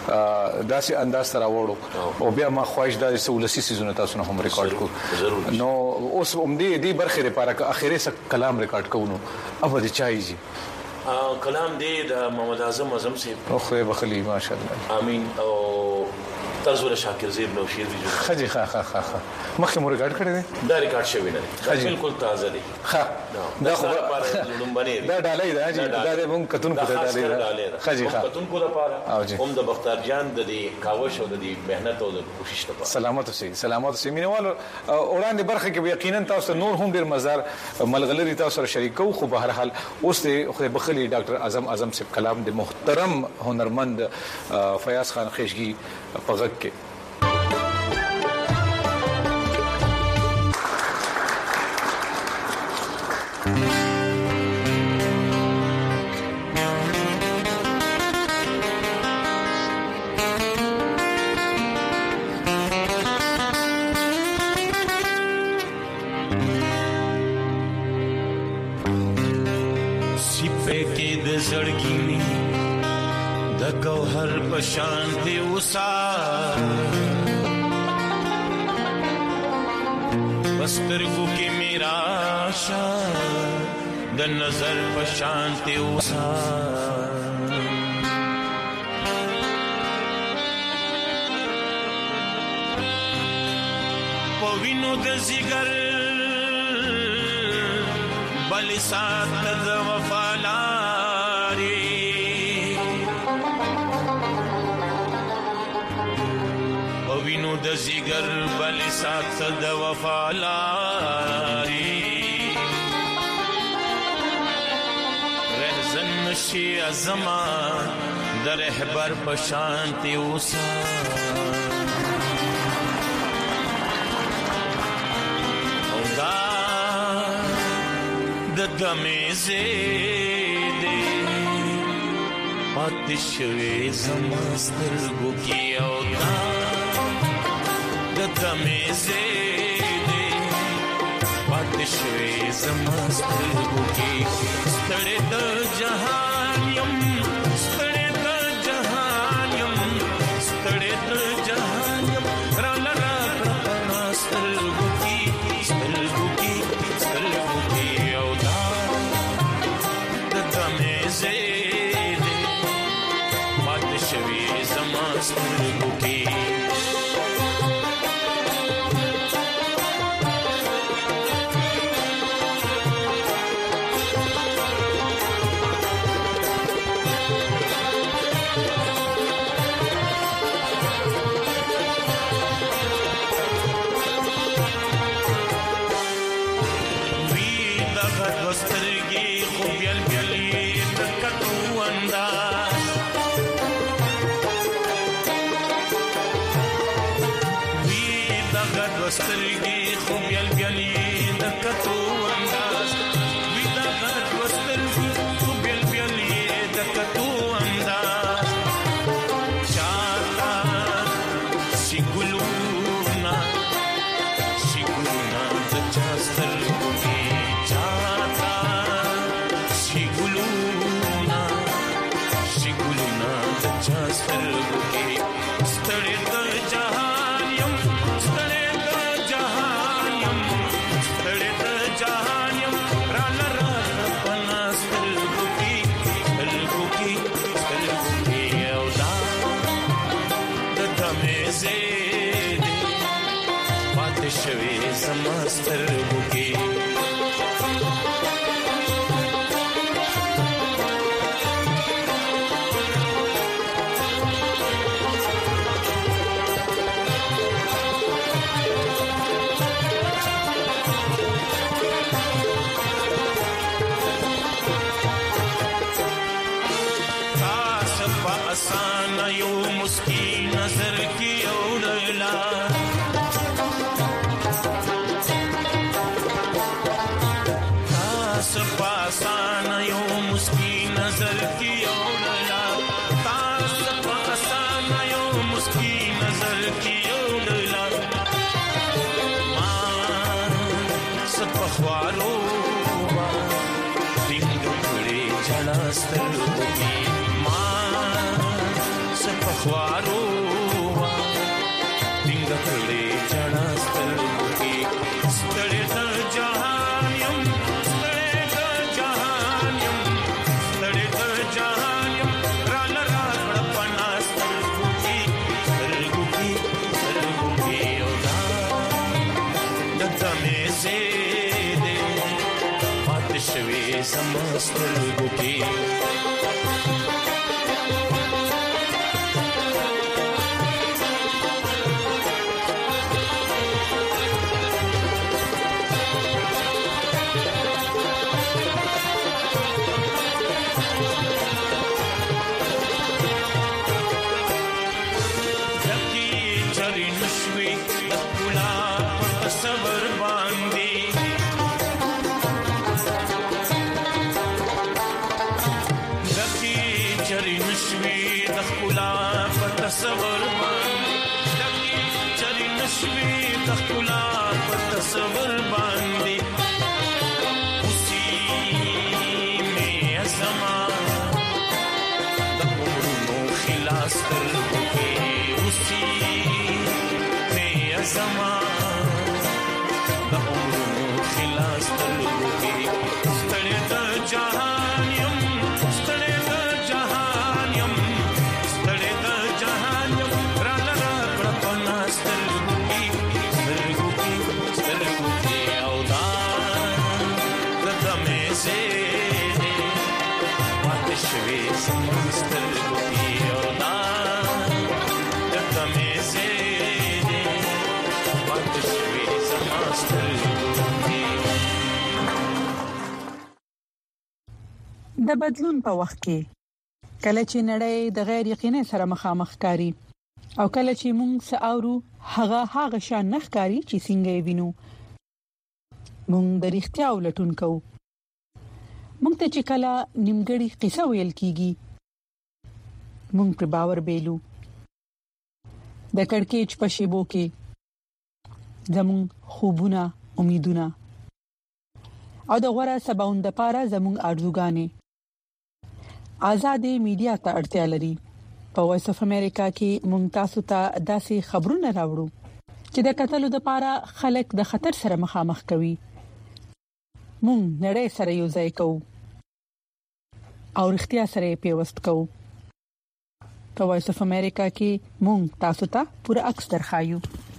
داسې انداز سره وړو او بیا ما خواهش دا سولسي سيزونه تاسو نه هم ریکارډ کو نو اوس هم دې دې برخه لپاره اخیری سره کلام ریکارډ کوو اب دې چایي کلام دې د محمد اعظم اعظم سے او خو بخلی ماشاءالله امين او طرز ولا شاکر زیب نو شیر دی خجی ها ها ها مخکې مو ریکارډ کړی دی دا ریکارډ شوی نه دی بالکل تازه دی ها دا خو لومبني دا ډالۍ ده چې دا د مونږ کتون کو ته ډالۍ ده خجی ها کتون کو لپاره هم د بختار جان د دې کاوش او د دې مهنت او د کوشش لپاره سلامت اوسئ سلامت اوسئ مینوالو وړاندې برخه کې یقینا تاسو نور هم ډیر مزار ملغلری تاسو سره شریکو خو به هر حال اوس ته خو بخلی ډاکټر اعظم اعظم صاحب کلام د محترم هنرمند فیاض خان خشګي په غږ کې سپه کې د زړګي د ګوهر په شان دی وسا بسترګو کې میرا شا د نظر په شان دی وسا پوینو د زیګر بل سات د وفالاري وینو د زیګر بل سات د وفالاري رهزن شي ازما د رهبر په شانتي اوسا او دا د دمه زیدې پاتې شوي زما سترګو کې او دا د دمه زیدې پاتې پاتې شوې زما سترګو کې ستړې د جهان يم ستړې د جهان يم ستړې د جهان يم را لرا پرپنا سترګو کې سترګو کې سترګو کې او دا د دمه زېده پاتې شوې زما سترګو کې سترګې خو بیل بیلې د کتو انداز وی دا غټ سترګې خو بیل بیلې د کتو انداز چاته سی ګلونا سی ګلونا د چا سترګو کې چاته سی ګلونا سی ګلونا د چا سترګو کې ستړې د جهان یم ستړې شوي زما سترګو کې تاسو په آسان یو مسکی نظر کې اورلا سپاسان یو مسکی نظر کی اوللا تاس پاسان یو مسکی نظر کی اوللا ما سپخوارو با دینگ کڑی جڑا سترگو کی ما سپخوارو با دینگ کڑی جڑا سترگو کی ستڑی در جہان یم شوي زما سترګو کې ځکه چرې نشوي د ښکلا په صبر باندې تصور باندې دکی چری نشوي تخلا په تصور باندې اسی میں زما د عمرونو خلاص تر کې اسی میں زما د عمرونو خلاص تر کې ستړي د جهان يم ستړي د جهان يم شوي زما سترګو کې او دا د کمې زېدې پاتې شوي زما سترګو کې د بدلون په وخت کې کله چې نړۍ د غیر یقیني سره مخامخ کاری او کله چې موږ ساورو هغه هغه شان نخکاری چې څنګه وینو موږ د اړتیا ولټون کوو مونږ ته چې کله نیمګړی قصه ویل کیږي مونږ پر باور بیلو د کڑکېچ په شیبو کې زمون خوبونه امیدونه او د غوړه سباوند لپاره زموږ ارزوګانې آزادې میډیا ته اړتیا لري. په وایس اف امریکا کې مونږ تاسو ته داسې خبرونه راوړو چې د قتل لپاره خلک د خطر سره مخامخ کوي. مونږ نړۍ سره یو ځای کوو او اړتیا سره پیوست کوو. په وایس اف امریکا کې مونږ تاسو ته پوره عکس درخایو.